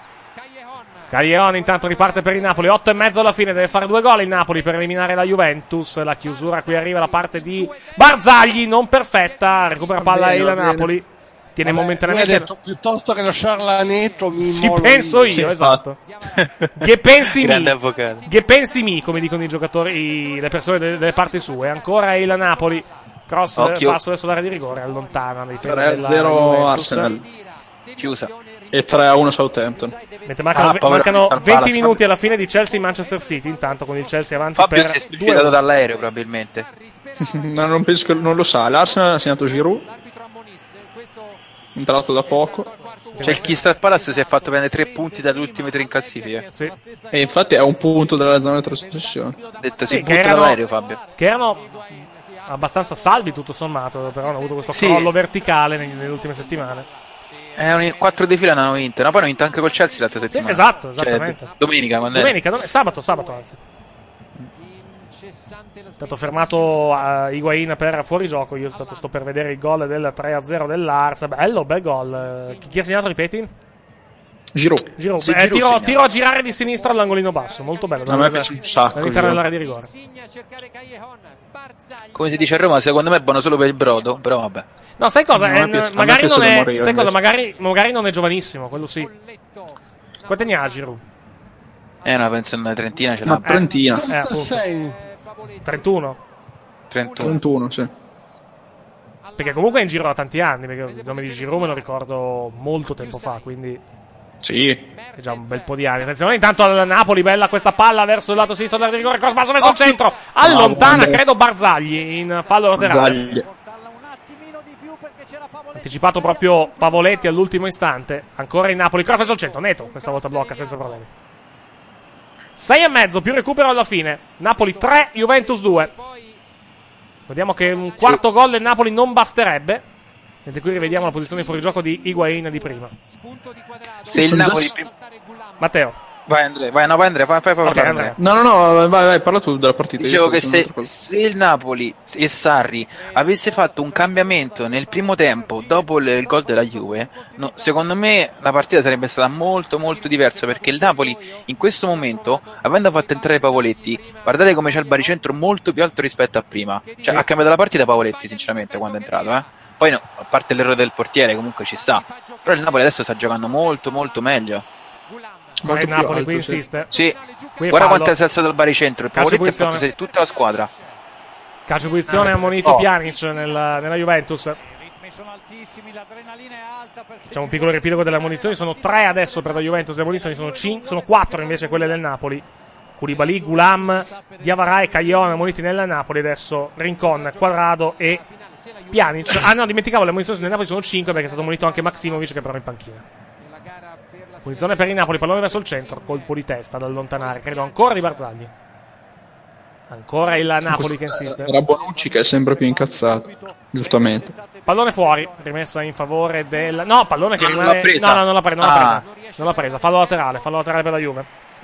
Caglione intanto riparte per il Napoli, otto e mezzo alla fine, deve fare due gol il Napoli per eliminare la Juventus. La chiusura qui arriva da parte di Barzagli, non perfetta, recupera palla bene, il va bene. Napoli. Tiene Vabbè, momentaneamente... lui ha detto piuttosto che lasciarla a netto mi Ci immolo penso lì. io, esatto. Che pensi Grande mi? avvocato. Che pensi mi, come dicono i giocatori, le persone delle, delle parti sue. Ancora il Napoli. Cross, Occhio. passo verso l'area di rigore, allontana la difesa tre a della zero Juventus. Arsenal Chiusa. e tre a uno Southampton. Mentre mancano, Ah, povero mancano Crystal venti Palace. minuti alla fine di Chelsea-Manchester City. Intanto con il Chelsea avanti Fabio si è per due suicidato dall'aereo probabilmente. Ma non penso che non lo sa. L'Arsenal ha segnato Giroud, entrato da poco. Cioè il Crystal Palace si è fatto prendere tre punti dalle ultime tre in classifica. Sì. E infatti è un punto dalla zona di trasmissione. Ha detto Sì, si che butta erano- dall'aereo Fabio. che erano abbastanza salvi tutto sommato, però hanno avuto questo Sì. crollo verticale neg- nelle ultime settimane. Eh, un- quattro di fila non hanno vinto, no? Poi hanno vinto anche col Chelsea l'altra Sì, settimana. esatto, Cioè, esattamente. domenica, quando era? Domenica, dom- sabato, sabato anzi. È stato fermato a Higuain per fuorigioco. Io stato, sto per vedere il gol del tre a zero dell'Ars. Bello, bel gol. Eh, Chi, chi ha segnato, ripeti? Giroud. Giroud. Sì, Eh, Giroud tiro, segna. tiro a girare di sinistra all'angolino basso. Molto bello. A me piace un sacco, All'interno Giroud. dell'area di rigore. Come si dice a Roma, secondo me è buono solo per il brodo, però vabbè. No, sai cosa? No, a me Eh, piace- a me magari piace non da è. morire, sai cosa? invece. Magari, magari non è giovanissimo, quello sì. Quanti ne ha Giroud? Eh, no, penso una trentina ce Una l'ha. trentina. Eh, appunto. trentasei. trentuno. trentuno. trentuno, sì. Perché comunque è in giro da tanti anni. Perché il nome di Giroud me lo ricordo molto tempo fa. Quindi Sì. è già un bel po' di anni. Attenzione intanto al Napoli, bella questa palla verso il lato sinistro dell'area di rigore, cross basso verso il centro, allontana Bravo, credo Barzagli in fallo laterale. Zagli. Anticipato proprio Pavoletti all'ultimo istante. Ancora il Napoli, cross verso il centro, Neto questa volta blocca senza problemi. sei e mezzo più recupero alla fine. Napoli tre, Juventus due. Vediamo che un quarto gol del Napoli non basterebbe. Mentre qui rivediamo la posizione di fuorigioco di Higuain di prima. Se il Sono Napoli... già- Matteo. Vai Andrea, vai, no, vai Andrea, fai, fai, fai Ok, parlare, Andrea. Andrea. No, no, no, vai, vai, parla tu della partita. Dicevo Io che sto se, facendo un'altra se il Napoli e Sarri avesse fatto un cambiamento nel primo tempo dopo il, il gol della Juve, no, secondo me la partita sarebbe stata molto molto diversa, perché il Napoli in questo momento, avendo fatto entrare Pavoletti, guardate come c'è il baricentro molto più alto rispetto a prima. Cioè ha cambiato la partita Pavoletti sinceramente quando è entrato, eh. Poi no, a parte l'errore del portiere comunque ci sta, però il Napoli adesso sta giocando molto molto meglio. Ma Molto il più Napoli alto, qui sì. insiste. Sì, Qui è guarda fallo. quanto è alzato il baricentro, il Calcio Pavoletti ha fatto punizione. salire tutta la squadra. Calcio di punizione ha ammonito Oh. Pjanic nella, nella Juventus. Facciamo un piccolo riepilogo delle ammonizioni. Sono tre adesso per la Juventus. Le ammonizioni sono, cin- sono quattro invece quelle del Napoli. Koulibaly, Gulam, Diawara e Caglione ammoniti nel Napoli. Adesso Rincon, Quadrado e Pjanic. Ah no, dimenticavo, le ammonizioni del Napoli sono cinque perché è stato ammonito anche Maximovic che però è in panchina. Punizione per il Napoli, pallone verso il centro, colpo di testa da allontanare, credo ancora di Barzagli. Ancora il Napoli che insiste. Era Bonucci che è sempre più incazzato, giustamente. Pallone fuori, rimessa in favore del... No, pallone che Non l'ha rimane... presa. No, no, non l'ha, pre- non l'ha Ah. presa. Non l'ha presa, fallo laterale, fallo laterale per la Juve.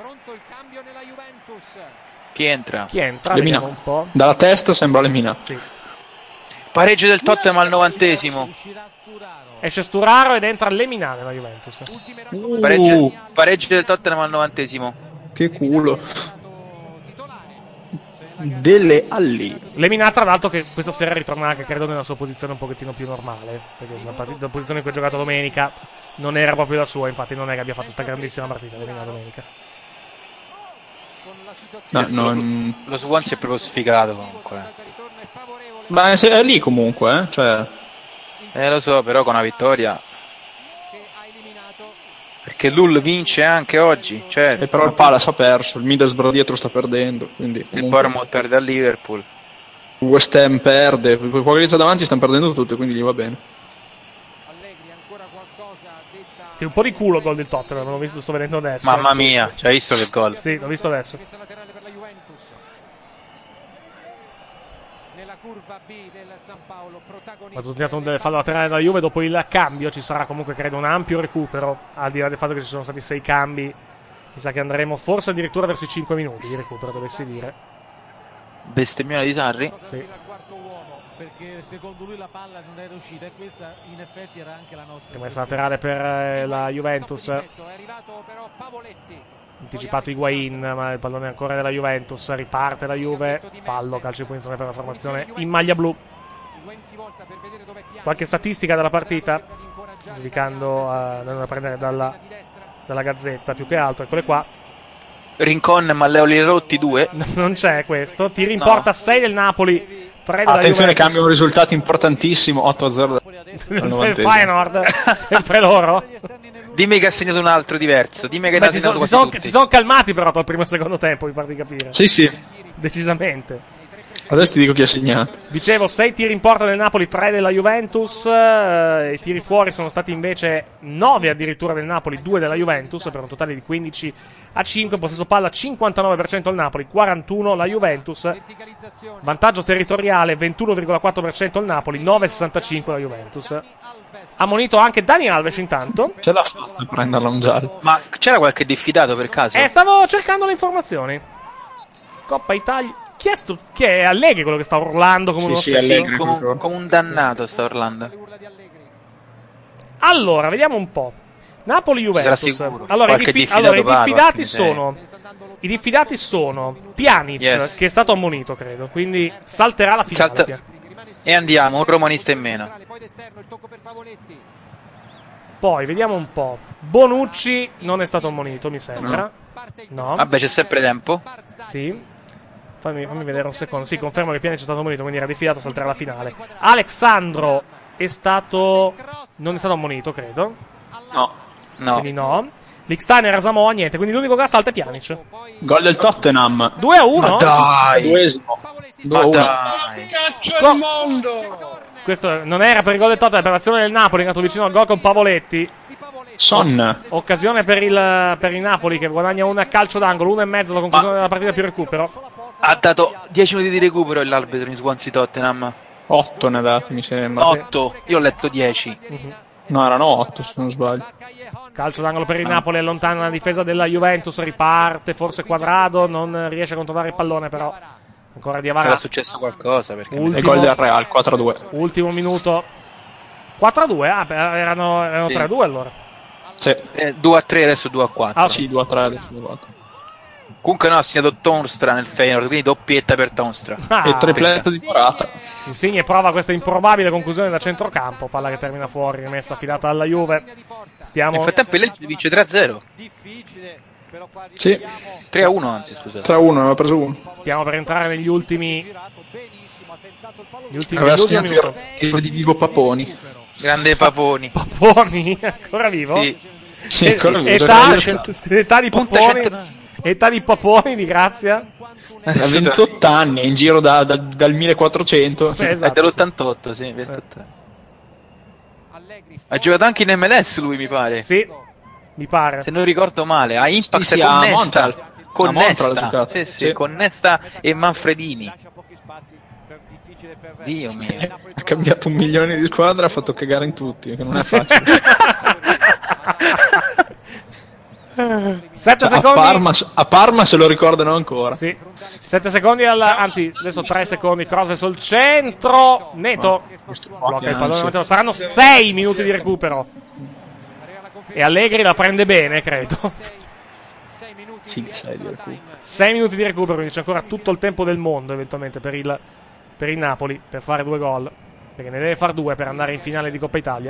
Chi entra? Chi entra? Lemina. Vediamo un po'. Dalla testa sembra Lemina. Sì. Pareggio del Tottenham al novantesimo. Esce Sturaro ed entra Lemina nella Juventus. Pareggio, Uh, pareggio del Tottenham al novantesimo. che culo. Dele Alli. Lemina, tra l'altro, che questa sera ritorna anche, credo, nella sua posizione un pochettino più normale, perché la, partita, la posizione in cui ha giocato domenica non era proprio la sua, infatti non è che abbia fatto questa grandissima partita Lemina domenica. No, non... Lo Swansea è proprio sfigato comunque. Ma è, è lì comunque, eh? Cioè... Eh lo so, però con una vittoria. Perché l'Hull vince anche oggi, certo. E però il Palace ha perso, il Middlesbrough dietro sta perdendo, quindi il comunque... Bournemouth perde al Liverpool. Il West Ham perde, poi quelli che davanti stanno perdendo tutte, quindi gli va bene. Sì, un po' di culo gol del Tottenham, l'ho visto, sto vedendo adesso. Mamma mia, ci hai visto che gol? Sì, l'ho visto adesso. Ma tutto un fallo laterale della Juve dopo il cambio. Ci sarà comunque, credo, un ampio recupero. Al di là del fatto che ci sono stati sei cambi, mi sa che andremo forse addirittura verso i cinque minuti di recupero, dovessi dire. Bestemmione di Sarri. Sì. Perché secondo lui la palla non era uscita e questa in effetti era anche la nostra. Rimessa laterale per eh, la Juventus. È anticipato Higuain, ma il pallone è ancora della Juventus. Riparte la Juve. Fallo, calcio di punizione per la formazione in maglia blu. Qualche statistica della partita, indicando a, da prendere dalla, dalla Gazzetta più che altro. Eccole qua. Rincon, Malleoli rotti due. Non c'è questo. Tiri in porta sei del Napoli, tre della Attenzione, Juventus. cambia un risultato importantissimo, otto a zero il Feyenoord, sempre loro. Dimmi che ha segnato un altro diverso. Dimmi che Beh, ne ha si, segnato sono, si, quasi sono, tutti. si sono calmati però tra il primo e il secondo tempo, mi pare di capire. Sì, sì. Decisamente. Adesso ti dico chi ha segnato. Dicevo, sei tiri in porta del Napoli, tre della Juventus. eh, I tiri fuori sono stati invece nove addirittura del Napoli, due della Juventus, per un totale di quindici a cinque. Possesso palla cinquantanove per cento il Napoli, quarantuno la Juventus. Vantaggio territoriale ventuno virgola quattro per cento il Napoli, nove virgola sessantacinque la Juventus. Ha monito anche Dani Alves intanto. Ce l'ha fatta a prenderla un giallo. Ma c'era qualche diffidato per caso? Eh, stavo cercando le informazioni. Coppa Italia. Chi è, sto, chi è Allegri quello che sta urlando come Sì, uno sì, ossessivo? Allegri. Come, come un dannato sta urlando. Allora, vediamo un po'. Napoli-Juventus. sicuro. Allora, i, Qualche diffi- diffidato allora, i vago, diffidati sì. sono I diffidati sono Pjanic, Yes. che è stato ammonito, credo, quindi salterà la finale. Salta- E andiamo, un romanista in meno. Poi, vediamo un po'. Bonucci non è stato ammonito, mi sembra. No. Vabbè, c'è sempre tempo. Sì. Fammi, fammi vedere un secondo. Sì, confermo che Pjanic è stato ammonito, quindi era diffidato, salterà la finale. Alexandro è stato... non è stato ammonito, credo. No. No. Quindi no. Licksteiner era Samoa, niente. Quindi l'unico che salta è Pjanic. Gol del Tottenham. due a uno. Ma dai. Duesimo. Ma due a uno. dai. Caccia il mondo! Questo non era per il gol del Tottenham, per l'azione del Napoli, è andato vicino al gol con Pavoletti. Son. Occasione per il, per il Napoli che guadagna un calcio d'angolo, uno e mezzo la conclusione Ma- della partita più recupero. Ha dato dieci minuti di recupero l'arbitro in Swansea Tottenham. otto ne ha dati, mi sembra. otto. Io ho letto dieci. No, erano otto, se non sbaglio. Calcio d'angolo per il Napoli, allontana la difesa della Juventus, riparte, forse Quadrado, non riesce a controllare il pallone però. Ancora di Era Avara. successo qualcosa perché Ultimo. E gol del Real, quattro a due. Ultimo minuto. quattro a due? Ah, beh, erano, erano Sì. tre a due allora. Sì. eh, due a tre adesso due a quattro. Ah, Sì, due a tre adesso. due a quattro. Comunque no, ha segnato Tonstra nel Feyenoord, quindi doppietta per Tonstra. Ah, E tripletta di Morata. Insigne prova questa improbabile conclusione da centrocampo, palla che termina fuori, rimessa affidata alla Juve. Stiamo Nel frattempo il Lecce vince tre a zero. Sì. tre a uno anzi, scusate. tre a uno, ne aveva preso uno. Stiamo per entrare negli ultimi gli ultimi Aveva l'ultimo segnato minuto. il gol di Vivo Paponi. Grande Paponi. Paponi, ancora vivo? Sì. Sì, E- ancora vivo. età, Gioca- età di Punta Paponi, centro- età di Paponi, di Grazia. Ha ventotto anni, è in giro da- da- dal millequattrocento. Eh, È esatto, dell'ottantotto, sì. ventotto. Ha giocato anche in M L S lui, mi pare. Sì, mi pare. Se non ricordo male, a Impact Sì, sì, con a Nesta. Montreal. Con A Montreal ha Nesta. giocato. Sì, sì, Sì. con Nesta e Manfredini. Dio mio. Ha cambiato un milione di squadra, ha fatto cagare in tutti, che non è facile. sette Cioè, a, secondi. Parma, a Parma se lo ricordano ancora. Sì. sette secondi alla, anzi, adesso tre secondi, cross verso il centro. Neto. Blocca il pallone. Matteo. Saranno sei minuti di recupero. E Allegri la prende bene, credo. Sì, sei di recupero. sei minuti di recupero, quindi c'è ancora tutto il tempo del mondo eventualmente per il, per il Napoli per fare due gol, perché ne deve far due per andare in finale di Coppa Italia.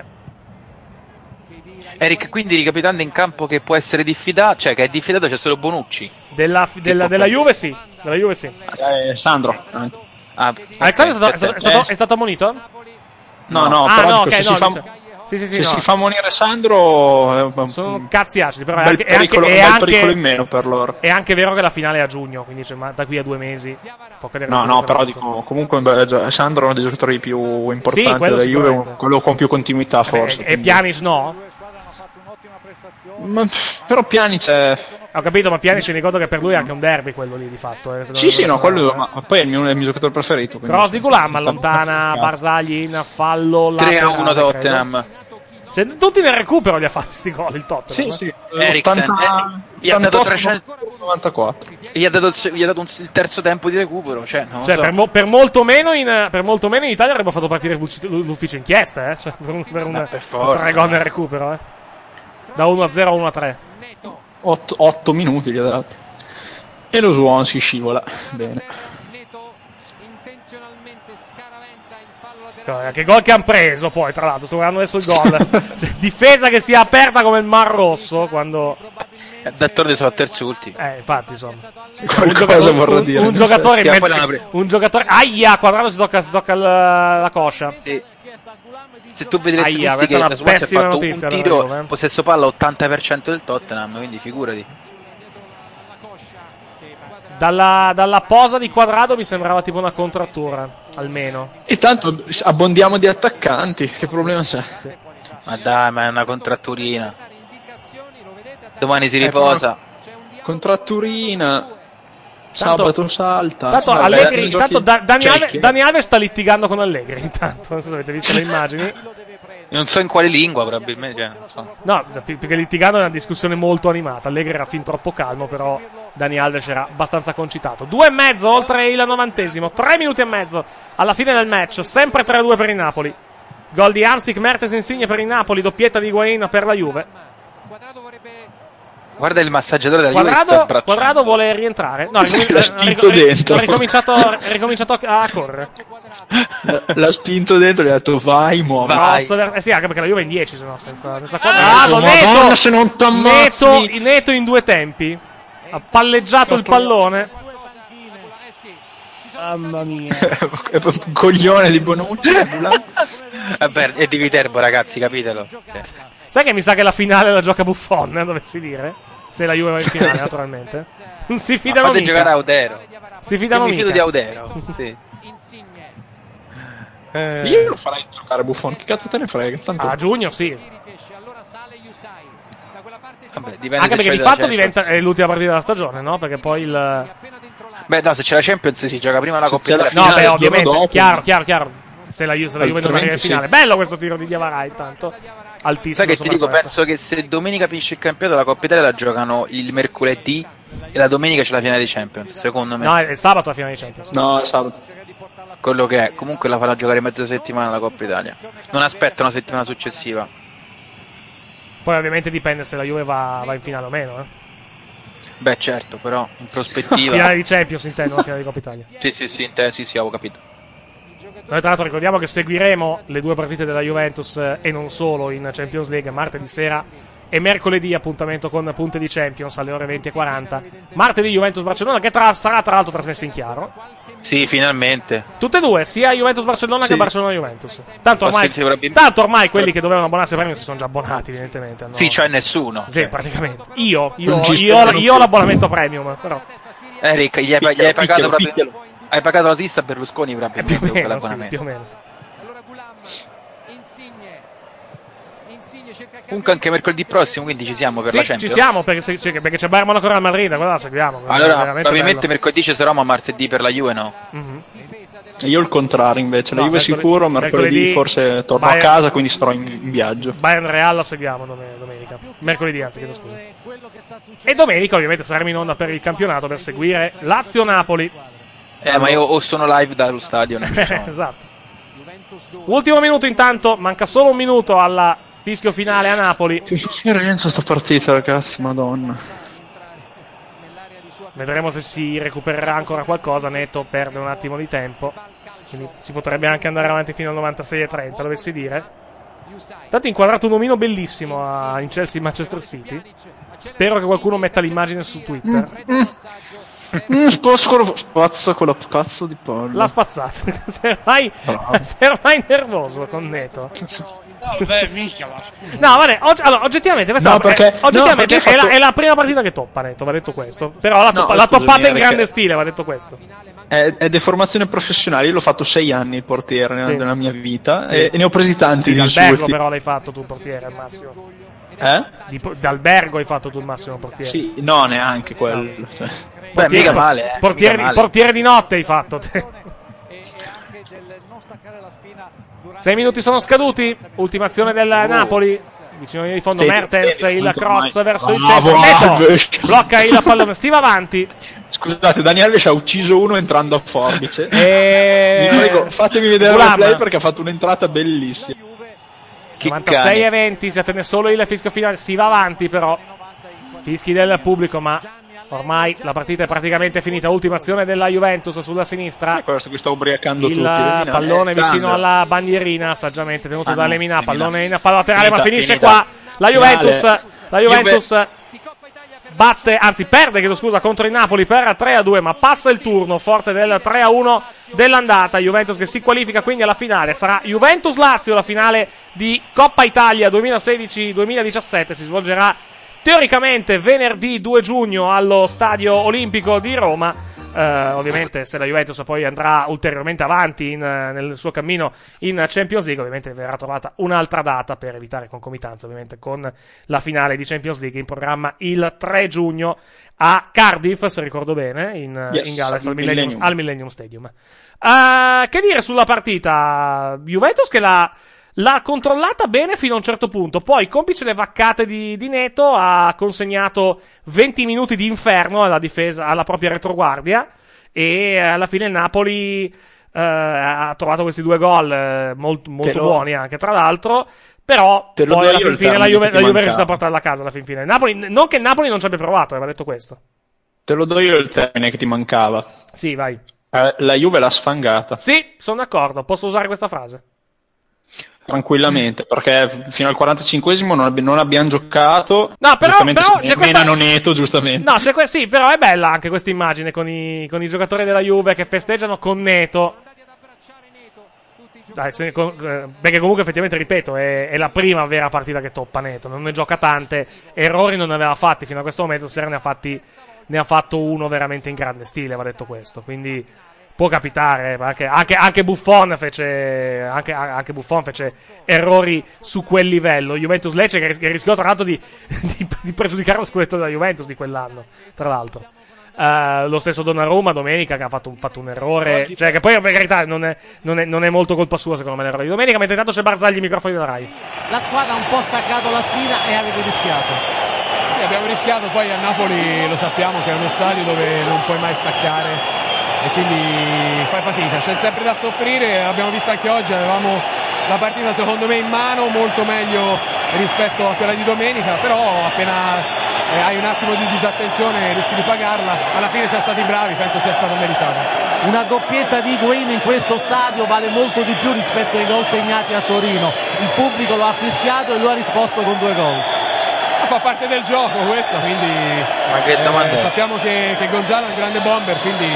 Eric, quindi ricapitando in campo che può essere diffidato, cioè che è diffidato c'è solo Bonucci. Della, della, della Juve sì, della Juve sì. Eh, Sandro. Ah, Alessandro è stato, è, stato, è, stato, è stato ammonito? No, no, ah, però no, dico, okay, se, no, si, fa, dice... sì, sì, sì, se no. si fa monire Sandro eh, sono cazzi acidi, però è bel anche, è pericolo, anche, è bel anche, pericolo in meno per loro. È anche vero che la finale è a giugno, quindi cioè, ma da qui a due mesi può cadere. No, no, però dico, comunque beh, Sandro è uno dei giocatori più importanti sì, della Juve, quello con più continuità forse. E, e Pjanic no? Ma, però Pjanic è... Ho capito, ma Pjanic mi ricordo che per lui è anche un derby quello lì di fatto. Eh, sì, sì, no, quello, ma poi è il mio, è il mio giocatore preferito. Cross di Gulam, allontana Barzagli in fallo tre a uno Tottenham. Cioè, tutti nel recupero li ha fatti sti gol il Tottenham. Sì, sì. Eriksen ottanta, eh, gli ha dato trecentonovantaquattro. Gli ha dato, gli ha dato un, il terzo tempo di recupero. Cioè, non cioè so. per, mo, per, molto meno in, per molto meno in Italia avremmo fatto partire l'ufficio inchiesta, eh? Cioè, per, un, per, un, per tre gol nel recupero, eh? Da uno a zero a uno a tre. otto minuti gli ha dato. E lo Swan si scivola. Bene. Che gol che hanno preso poi, tra l'altro, sto guardando adesso il gol. Cioè, difesa che si è aperta come il Mar Rosso quando... D'altronde sono a terzulti. Eh, infatti, insomma. Un giocatore, un, dire. un giocatore in mezzo, un giocatore... Aia, Quadrato si tocca, si tocca la, la coscia. Sì. Se tu vedi le Aia, statistiche, questa è una pessima ha fatto notizia, un tiro, Juve, eh. possesso palla ottanta per cento del Tottenham, quindi figurati. Dalla, dalla posa di Quadrado mi sembrava tipo una contrattura, almeno. E tanto abbondiamo di attaccanti, che problema c'è? Sì. Ma dai, ma è una contratturina. Domani si riposa. Eh, contratturina. Sabato tanto, salta. Tanto, Vabbè, Allegri, tanto da, Dani, cioè, Alves, Dani Alves sta litigando con Allegri. Intanto, non so se avete visto le immagini. Non so in quale lingua, probabilmente. Cioè, non so. No, perché litigando è una discussione molto animata. Allegri era fin troppo calmo, però Dani Alves era abbastanza concitato. Due e mezzo oltre il novantesimo. Tre minuti e mezzo alla fine del match. Sempre tre a due per il Napoli. Gol di Hamsik, Mertens Insigne per il Napoli. Doppietta di Higuain per la Juve. Guarda il massaggiatore della Quadrado, Juve. Quadrado vuole rientrare. No, l'ha spinto dentro. Ha ricominciato, ha ricominciato a correre. L'ha spinto dentro e gli ha detto vai, muovi. Eh sì, anche perché la Juve è in dieci, se no, senza, senza Quadrado. Ah, Madonna, Neto, se non Neto, Neto in due tempi. Ha palleggiato il pallone. Mamma mia. Coglione di Bonucci. Vabbè, è di Viterbo, ragazzi, capitelo. Sai che mi sa che la finale la gioca Buffon, eh, dovessi dire? Se la Juve va in finale, naturalmente. Non si fidano mica. giocare Audero. Si fidano Io mi mica. fido di Audero. Sì. Eh. Io lo farei giocare Buffon. Che cazzo te ne frega? Tanto... A giugno, sì. Vabbè, anche perché di fatto diventa è l'ultima partita della stagione, no? Perché poi il... Beh, no, se c'è la Champions si gioca prima la Coppa Italia. No, beh, ovviamente, dopo, chiaro, chiaro, chiaro. Se la, se la Juve non arriva in finale. Sì. Bello questo tiro di Diavara, intanto. Altissimo. Sai che ti dico, penso che se domenica finisce il campionato, la Coppa Italia la giocano il mercoledì e la domenica c'è la finale di Champions, secondo me. No, è sabato la finale di Champions. No, è sabato. Quello che è, comunque la farà giocare mezza settimana la Coppa Italia. Non aspetta una settimana successiva. Poi ovviamente dipende se la Juve va, va in finale o meno, eh. Beh, certo, però in prospettiva. Finale di Champions intendo, finale di Coppa Italia. Sì, sì, sì, te, sì, sì, avevo capito. Noi tra l'altro ricordiamo che seguiremo le due partite della Juventus eh, e non solo in Champions League martedì sera e mercoledì appuntamento con punte di Champions alle ore venti e quaranta. Martedì Juventus-Barcellona che tra, sarà tra l'altro trasmessa in chiaro. Sì, finalmente. Tutte e due, sia Juventus-Barcellona sì. che Barcellona-Juventus. Tanto ormai, probabil- tanto ormai quelli che dovevano abbonarsi a premio si sono già abbonati evidentemente. Hanno... Sì, cioè nessuno. Sì, praticamente. Io, io, io, io, io ho l'abbonamento premium, però. Eric, gli hai, picchialo, gli hai pagato picchialo, proprio... picchialo. Hai pagato la tista a Berlusconi probabilmente più o meno, l'abbonamento. Sì, più o meno. Comunque anche mercoledì prossimo, quindi ci siamo per sì, la Champions. Ci siamo perché, se, perché c'è Bayern Monaco Real Madrid, guarda, la seguiamo. Allora, probabilmente bello. Mercoledì ci sarò, ma martedì per la Juve no. Mm-hmm. Io il contrario invece, la no, Juve mercoledì, sicuro, mercoledì, mercoledì forse torno Bayern, a casa, quindi sarò in, in viaggio. Bayern Real la seguiamo domenica. Mercoledì, anzi, chiedo scusa. E domenica ovviamente saremo in onda per il campionato per seguire Lazio-Napoli. Eh, allora. Ma io o sono live dallo stadio. Esatto. Ultimo minuto intanto, manca solo un minuto alla fischio finale a Napoli. Che sofferenza sta partita, ragazzi, madonna. vedremo se si recupererà ancora qualcosa. Neto perde un attimo di tempo, quindi si potrebbe anche andare avanti fino al novantasei e trenta, dovessi dire. Intanto inquadrato un omino bellissimo a, in Chelsea Manchester City. Spero che qualcuno metta l'immagine su Twitter. Mm, mm, spazzo, spazza quella cazzo di palla. L'ha spazzata. sei, ormai, sei ormai nervoso con Neto. Vabbè, mica, ma No, vabbè, oggi, allora, oggettivamente questa No, è- perché- è, oggettivamente no, perché è, fatto- la, è la prima partita che toppa Neto, va detto questo. Però l'ha, No, toppa- l'ha scusami, toppata in perché- grande stile, va detto questo. È, è deformazione professionale. Io l'ho fatto sei anni il portiere nella, Sì. nella mia vita Sì. e, e ne ho presi tanti Sì, di d'albergo insulti. però l'hai fatto tu portiere al massimo. Eh? Di, d'albergo hai fatto tu il massimo portiere. Sì, no, neanche quello. Cioè. Beh, mica male, eh. Portiere, mica male. portiere di notte hai fatto te. Sei minuti sono scaduti. Ultima azione del Napoli. Vicino di fondo Sì, Mertens, sì, il quanto cross ormai- verso il Bravo, centro. Neto Alves. blocca il pallone, si va avanti. Scusate, Dani Alves ha ucciso uno entrando a forbice. E... Vi prego, fatemi vedere il Gulam. replay perché ha fatto un'entrata bellissima. Che novantasei cane. e venti, si attende solo il fischio finale, si va avanti però. Fischi del pubblico, ma ormai la partita è praticamente finita. Ultima azione della Juventus sulla sinistra. Questo qui sta ubriacando Il tutti. Lemina. pallone Eh, vicino Sandro. alla bandierina, saggiamente tenuto Ah, da no, Lemina. Lemina. Pallone in fallo laterale, ma Finita, finisce finita. qua. La Juventus, Finale. la Juventus batte, anzi perde, chiedo scusa, contro il Napoli per tre a due, ma passa il turno forte del tre a uno dell'andata. Juventus che si qualifica quindi alla finale. Sarà Juventus-Lazio la finale di Coppa Italia duemilasedici duemiladiciassette. Si svolgerà teoricamente venerdì due giugno allo Stadio Olimpico di Roma. Eh, ovviamente se la Juventus poi andrà ulteriormente avanti in, eh, nel suo cammino in Champions League, ovviamente verrà trovata un'altra data per evitare concomitanza ovviamente con la finale di Champions League in programma il tre giugno a Cardiff, se ricordo bene, in, Yes, in Galles al al Millennium, Millennium. al Millennium Stadium. Eh, che dire sulla partita? Juventus che la L'ha controllata bene fino a un certo punto, poi complice le vaccate di, di Neto ha consegnato venti minuti di inferno alla difesa, alla propria retroguardia, e alla fine il Napoli eh, ha trovato questi due gol eh, molto, molto lo- buoni anche tra l'altro, però Te lo poi do alla io fin il fine la termine Juve, che la ti Juve è riuscita a mancava. portarla a casa alla fin fine. Napoli, non che il Napoli non ci abbia provato, aveva detto questo. Te lo do io il termine che ti mancava. Sì, vai. Eh, La Juve l'ha sfangata. Sì, sono d'accordo, posso usare questa frase. Tranquillamente, perché fino al quarantacinquesimo non, abbi- non abbiamo giocato. No, però- giustamente però si c'è questa- menano Neto, giustamente. No, c'è que- sì, però è bella anche questa immagine con i, con i giocatori della Juve che festeggiano con Neto. Dai, se- con- eh, perché comunque effettivamente, ripeto, è, è la prima vera partita che toppa Neto, non ne gioca tante, errori non ne aveva fatti fino a questo momento, stasera ne ha fatti, ne ha fatto uno veramente in grande stile, va detto questo, quindi può capitare, anche, anche, anche Buffon fece anche, anche Buffon fece errori su quel livello. Juventus Lecce che, ris- che rischiò tra l'altro di, di, di pregiudicare lo scudetto della Juventus di quell'anno, tra l'altro. Eh, lo stesso Donnarumma domenica che ha fatto un, fatto un errore, cioè che poi per carità non è, non, è, non è molto colpa sua secondo me l'errore di domenica, mentre intanto c'è Barzagli, i microfoni della Rai. La squadra ha un po' staccato la spina e avete rischiato. Sì, abbiamo rischiato, poi a Napoli lo sappiamo che è uno stadio dove non puoi mai staccare e quindi fai fatica, c'è sempre da soffrire, l'abbiamo visto anche oggi, avevamo la partita secondo me in mano, molto meglio rispetto a quella di domenica, però appena eh, hai un attimo di disattenzione rischi di pagarla, alla fine siamo stati bravi, penso sia stata meritata. Una doppietta di Higuain in questo stadio vale molto di più rispetto ai gol segnati a Torino. Il pubblico lo ha fischiato e lui ha risposto con due gol. Fa parte del gioco questa, quindi Ma che domanda eh, è? sappiamo che, che Gonzalo è un grande bomber, quindi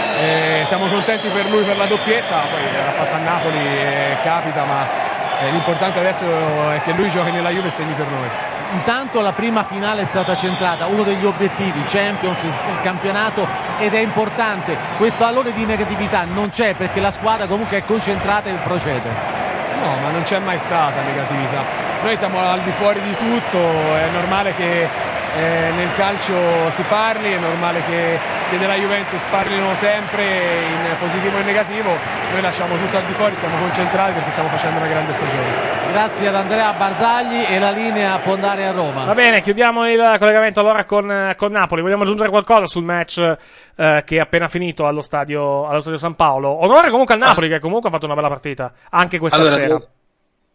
eh, siamo contenti per lui per la doppietta, poi l'ha fatta a Napoli e capita, ma eh, l'importante adesso è che lui giochi nella Juve e segni per noi. Intanto la prima finale è stata centrata, uno degli obiettivi, Champions, il campionato, ed è importante. Questo alone di negatività non c'è perché la squadra comunque è concentrata e procede. No, ma non c'è mai stata negatività. Noi siamo al di fuori di tutto, è normale che eh, nel calcio si parli, è normale che, che nella Juventus parlino sempre in positivo e negativo. Noi lasciamo tutto al di fuori, siamo concentrati perché stiamo facendo una grande stagione. Grazie ad Andrea Barzagli e la linea può andare a Roma. Va bene, chiudiamo il collegamento allora con, con Napoli. Vogliamo aggiungere qualcosa sul match eh, che è appena finito allo stadio, allo stadio San Paolo? Onore comunque al Napoli, che comunque ha fatto una bella partita anche questa Allora, sera. devo,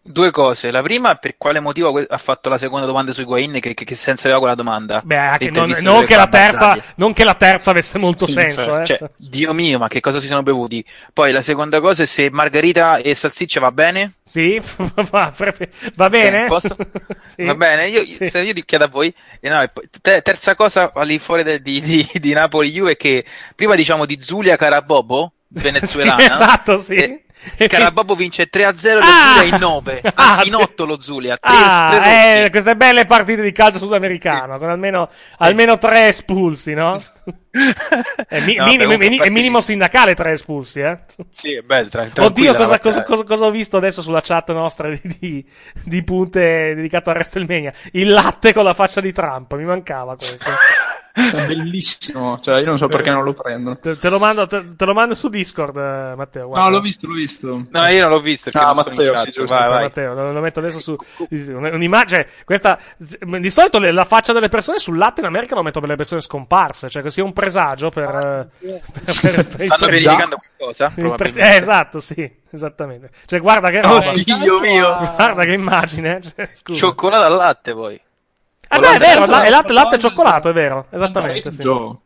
Due cose. La prima, per quale motivo que- ha fatto la seconda domanda su Higuain, che, che, che senso aveva quella domanda? Beh, anche non, L'intervista non delle che la terza, Ammazzati. non che la terza avesse molto Sì, senso, eh. cioè, Dio mio, ma che cosa si sono bevuti? Poi la seconda cosa è se margherita e salsiccia va bene? Sì, va, va bene? Eh, posso? Sì. Va bene, io, Sì. se io ti chiedo a voi. E no, e poi, te- terza cosa all'infuori del- di, di, di Napoli-Juve è che prima diciamo di Zulia Carabobo, venezuelana. Sì, esatto, sì. E, Carabobo vince tre a zero e lo Ah! Zulia in nove, anzi in otto lo Zulia. tre, Ah, tre rotti. eh, queste belle partite di calcio sudamericano, con almeno, almeno tre espulsi, no? È, mi- No, minimo, vabbè, mini- comunque, è minimo sindacale tre espulsi, eh? Sì, è bello. tra- Oddio, tranquilla, cosa, la cosa, partita. cosa, cosa ho visto adesso sulla chat nostra di, di, di punte dedicato a WrestleMania? Il latte con la faccia di Trump, mi mancava questo. È bellissimo, cioè io non so perché non lo prendo. Te, te lo mando, te, te lo mando su Discord, eh, Matteo. Guarda. No, l'ho visto, l'ho visto. No, io non l'ho visto perché Ah, non sono in Matteo, chat. sì, giusto. Vai, vai. Matteo, lo, lo metto adesso su un'immagine. Questa di solito le- la faccia delle persone sul latte in America lo metto per le persone scomparse, cioè che sia un presagio per, eh, per, per- per il Stanno pre- verificando qualcosa? il pre- probabilmente. eh, esatto, sì, esattamente. Cioè, guarda che roba. Oddio mio. Guarda che immagine. Cioè, scusa. Cioccolato al latte poi. Ah, già, è vero, la- è latte, latte e cioccolato, è vero, esattamente, sì.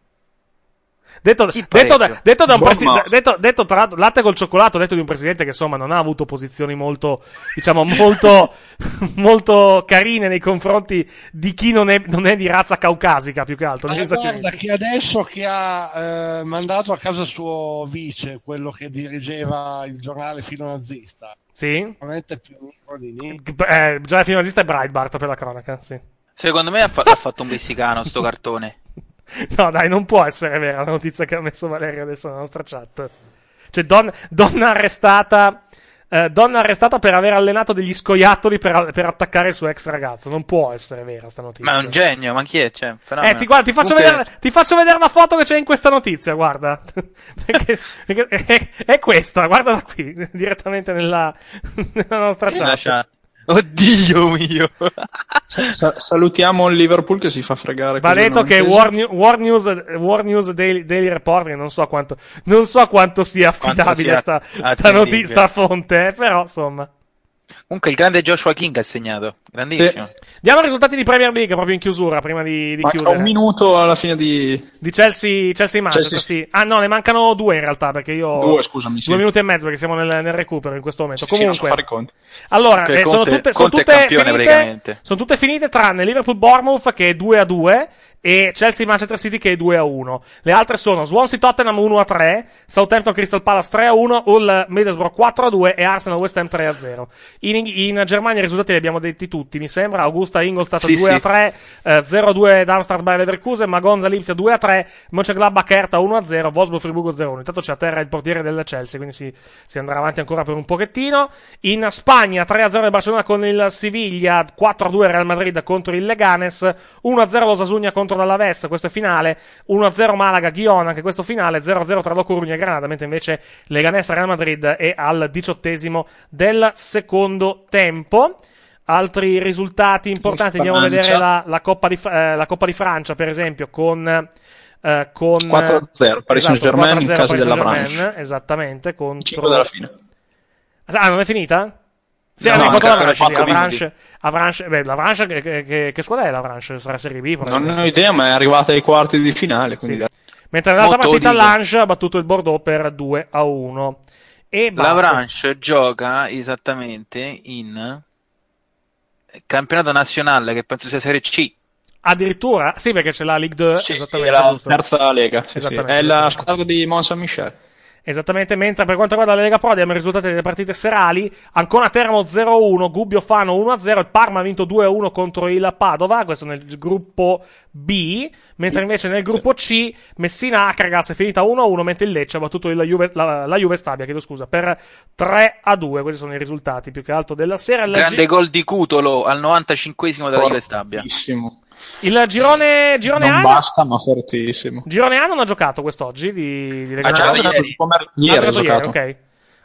Detto, detto, da, detto da un Buon presidente, mouse. detto, detto tra l'altro, latte col cioccolato, detto di un presidente che insomma non ha avuto posizioni molto, diciamo, molto, molto carine nei confronti di chi non è, non è di razza caucasica, più che altro. negli Ma Stati guarda Uniti. che adesso che ha eh, mandato a casa suo vice, quello che dirigeva il giornale filonazista, Sì? veramente più amico di lì. Eh, già fino nazista è Breitbart per la cronaca, sì. Secondo me ha, fa- ha fatto un messicano sto cartone. No, dai, non può essere vera la notizia che ha messo Valerio adesso nella nostra chat. Cioè, don- donna arrestata, eh, donna arrestata per aver allenato degli scoiattoli per, per attaccare il suo ex ragazzo. Non può essere vera sta notizia. Ma è un genio, ma chi è? Cioè, un fenomeno. Eh, ti, guarda, ti, faccio Comunque- vedere, ti faccio vedere una foto che c'è in questa notizia, guarda. perché, perché è, è questa, guarda da qui, direttamente nella, nella nostra Sì, la chat. chat. Oddio mio. Sa- salutiamo il Liverpool che si fa fregare. Va così detto non che intesi. War, New- War News, War News Daily, Daily Report, che non so quanto, non so quanto sia Quanto affidabile sia sta, sta, attendibile. noti- sta fonte, eh, però insomma. Comunque il grande Joshua King ha segnato. Grandissimo. Diamo i risultati di Premier League proprio in chiusura, prima di, di Manca chiudere. un minuto alla fine di... Di Chelsea, Chelsea Manchester, Chelsea- sì. Ah no, ne mancano due in realtà, perché io... Due, scusami, sì. Due minuti e mezzo, perché siamo nel, nel recupero in questo momento. Sì, sì, non so Comunque... fare i conti. Allora, Che eh, sono Conte- tutte, sono Conte è tutte campione, finite, praticamente. sono tutte finite tranne Liverpool-Bournemouth che è due a due e Chelsea-Manchester City che è due a uno. Le altre sono Swansea-Tottenham uno a tre, Southampton-Crystal Palace tre a uno, Hull-Middlesbrough quattro a due e Arsenal-West Ham tre a zero. In, in Germania i risultati li abbiamo detti tutti, mi sembra. Augusta-Ingolstadt Sì, due a sì. tre, eh, zero a due Darmstadt-Bayer Leverkusen, Magonza-Lipsia due a tre, Mönchengladbach-Hertha uno a zero, Wolfsburg-Friburgo zero a uno. Intanto c'è a terra il portiere del Chelsea, quindi si, si andrà avanti ancora per un pochettino. In Spagna tre a zero il Barcellona con il Siviglia, quattro a due Real Madrid contro il Leganes, uno a zero l'Osasuna contro l'Alaves, questo è finale, uno a zero Malaga-Girona, anche questo finale, zero a zero tra La Coruña e Granada, mentre invece Leganés Real Madrid è al diciottesimo del secondo tempo. Altri risultati importanti, andiamo a Francia. vedere la, la, Coppa di, eh, la Coppa di Francia, per esempio, con... eh, con quattro a zero Paris esatto, Saint-Germain in quattro a zero casa Paris della Saint-Germain, Branche. esattamente, contro... cinque dalla fine. Ah, non è finita? Sì, No, no, no, contro la ancora Branche, sì, quattro Avranches, Avranches, beh, la Branche, che, che, che, che squadra è la Branche? Sarà Serie B? Non probabilmente. ho idea, ma è arrivata ai quarti di finale. Quindi Sì. Mentre nell'altra Molto partita Liga. l'Ange ha battuto il Bordeaux per due a uno. E La basta. Branche gioca esattamente in campionato nazionale, che penso sia Serie C. Addirittura? Sì, perché c'è la Ligue due, Sì, esattamente, sì, è la giusto. terza lega. Sì, sì. Esattamente, È la esattamente. squadra di Mont Saint-Michel. Esattamente, mentre per quanto riguarda la Lega Pro abbiamo i risultati delle partite serali. Ancona Teramo zero a uno, Gubbio Fano uno a zero, il Parma ha vinto due a uno contro il Padova, questo nel gruppo B, mentre invece nel gruppo C Messina Akragas è finita uno a uno, mentre il Lecce ha battuto il Juve, la, la Juve Stabia, chiedo scusa, per tre a due. Questi sono i risultati più che altro della sera. Il Grande gi- gol di Cutolo al novantacinquesimo della Juve Stabia. Fortissimo. il girone, girone Non A basta, ma fortissimo. Girone A non ha giocato quest'oggi di, di Lega Ha Pro? giocato giocato ieri. su Pomer- Ah, ieri ha ha giocato giocato. ieri, ok.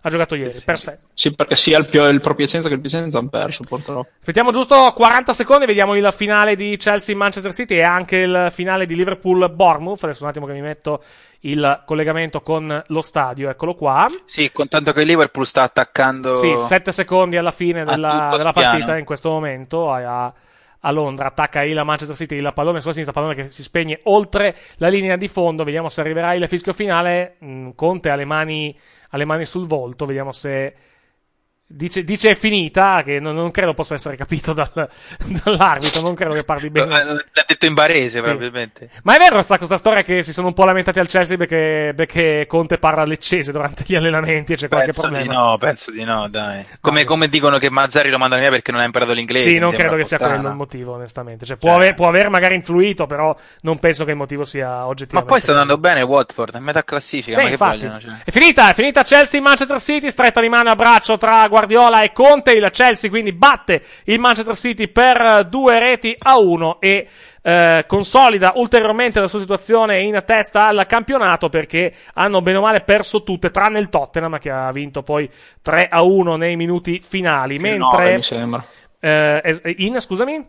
Ha giocato ieri, sì, perfetto. Sì, sì, perché sia il, Pio, il Pro Piacenza che il Piacenza hanno perso, purtroppo. Aspettiamo giusto quaranta secondi, vediamo il finale di Chelsea-Manchester City e anche il finale di Liverpool-Bournemouth. Adesso un attimo che mi metto il collegamento con lo stadio, eccolo qua. Sì, contanto che il Liverpool sta attaccando... Sì, sette secondi alla fine della, della partita in questo momento a, a Londra. Attacca il Manchester City, il pallone sulla sinistra, pallone che si spegne oltre la linea di fondo. Vediamo se arriverà il fischio finale. Conte ha le mani... ha le mani sul volto, vediamo se dice, dice è finita, che non, non credo possa essere capito dal, dall'arbitro, non credo che parli bene. L'ha detto in barese, sì. probabilmente. Ma è vero sta, questa storia che si sono un po' lamentati al Chelsea perché, perché Conte parla leccese durante gli allenamenti e c'è qualche penso problema? Di no, penso di no, dai. Come, no, come dicono che Mazzarri lo mandano via perché non ha imparato l'inglese. Sì, non credo che sia quello il motivo, onestamente. Cioè, può, cioè. aver, può aver magari influito, però non penso che il motivo sia oggettivamente. Ma poi sta andando bene Watford, è metà classifica. Sì, ma infatti. che vogliono, cioè. È finita, è finita Chelsea-Manchester City, stretta di mano e abbraccio tra Guardiola e Conte. Il Chelsea quindi batte il Manchester City per due reti a uno e eh, consolida ulteriormente la sua situazione in testa al campionato, perché hanno bene o male perso tutte tranne il Tottenham, che ha vinto poi tre a uno nei minuti finali. Più mentre nove, mi sembra. Eh, in scusami?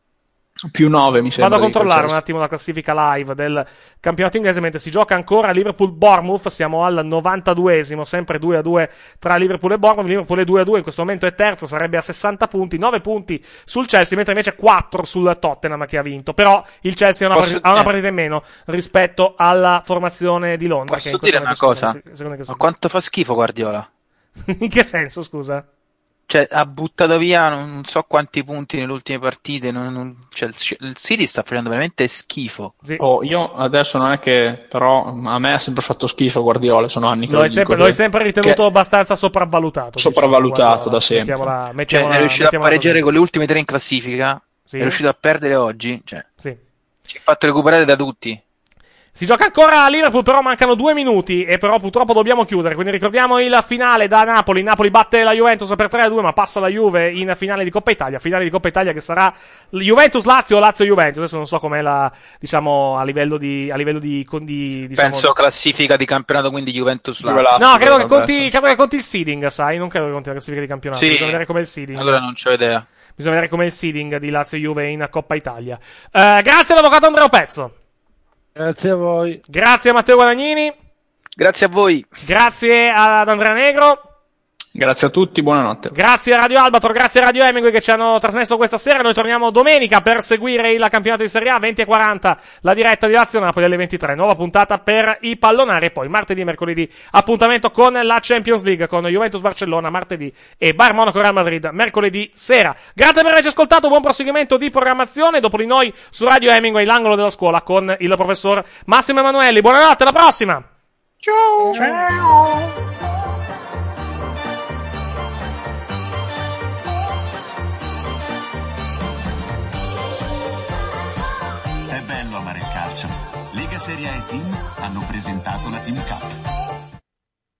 Più nove mi sembra. Vado a controllare un attimo la classifica live del campionato inglese mentre si gioca ancora Liverpool-Bournemouth. Siamo al novantaduesimo, sempre due a due tra Liverpool e Bournemouth. Liverpool è due a due, in questo momento è terzo, sarebbe a sessanta punti, nove punti sul Chelsea, mentre invece quattro sul Tottenham che ha vinto. Però il Chelsea ha una, partita, ha una partita in meno rispetto alla formazione di Londra. Posso che in dire una cosa? Secondo, secondo Ma quanto fa schifo Guardiola? In che senso, scusa? Cioè, ha buttato via non so quanti punti nelle ultime partite. Non, non, cioè, il City sta facendo veramente schifo. Sì. Oh, io adesso non è che, però, a me ha sempre fatto schifo Guardiola. Sono anni che lo hai sempre, lo hai sempre ritenuto abbastanza sopravvalutato. Sopravvalutato diciamo, da sempre. Mettiamola, mettiamola, cioè, è riuscito a pareggiare così. con le ultime tre in classifica. Sì. È riuscito a perdere oggi. Cioè, sì. ci ha fatto recuperare da tutti. Si gioca ancora a Liverpool, però mancano due minuti e però purtroppo dobbiamo chiudere, quindi ricordiamo il finale da Napoli. Napoli batte la Juventus per tre a due, ma passa la Juve in finale di Coppa Italia, finale di Coppa Italia che sarà Juventus-Lazio o Lazio-Juventus. Adesso non so com'è la, diciamo, a livello di, a livello di, di diciamo... Penso classifica di campionato, quindi Juventus-Lazio. No, credo che conti, credo che conti il seeding, sai, non credo che conti la classifica di campionato. Sì. Bisogna vedere com'è il seeding. Allora non c'ho idea. Bisogna vedere com'è il seeding di Lazio-Juve in Coppa Italia. Uh, grazie all'avvocato Andrea Pezzo. Grazie a voi. Grazie a Matteo Guadagnini. Grazie a voi. Grazie ad Andrea Negro. Grazie a tutti, buonanotte. Grazie a Radio Albatro, grazie a Radio Hemingway che ci hanno trasmesso questa sera. Noi torniamo domenica per seguire il campionato di Serie A, venti e quaranta la diretta di Lazio Napoli alle ventitré, nuova puntata per i pallonari, e poi martedì e mercoledì appuntamento con la Champions League con Juventus Barcellona martedì e Bayern Monaco Real Madrid mercoledì sera. Grazie per averci ascoltato, buon proseguimento di programmazione. Dopo di noi su Radio Hemingway l'angolo della scuola con il professor Massimo Emanuelli. Buonanotte, alla prossima. Ciao. Ciao. È bello amare il calcio. Lega Serie A e Team hanno presentato la Team Cup.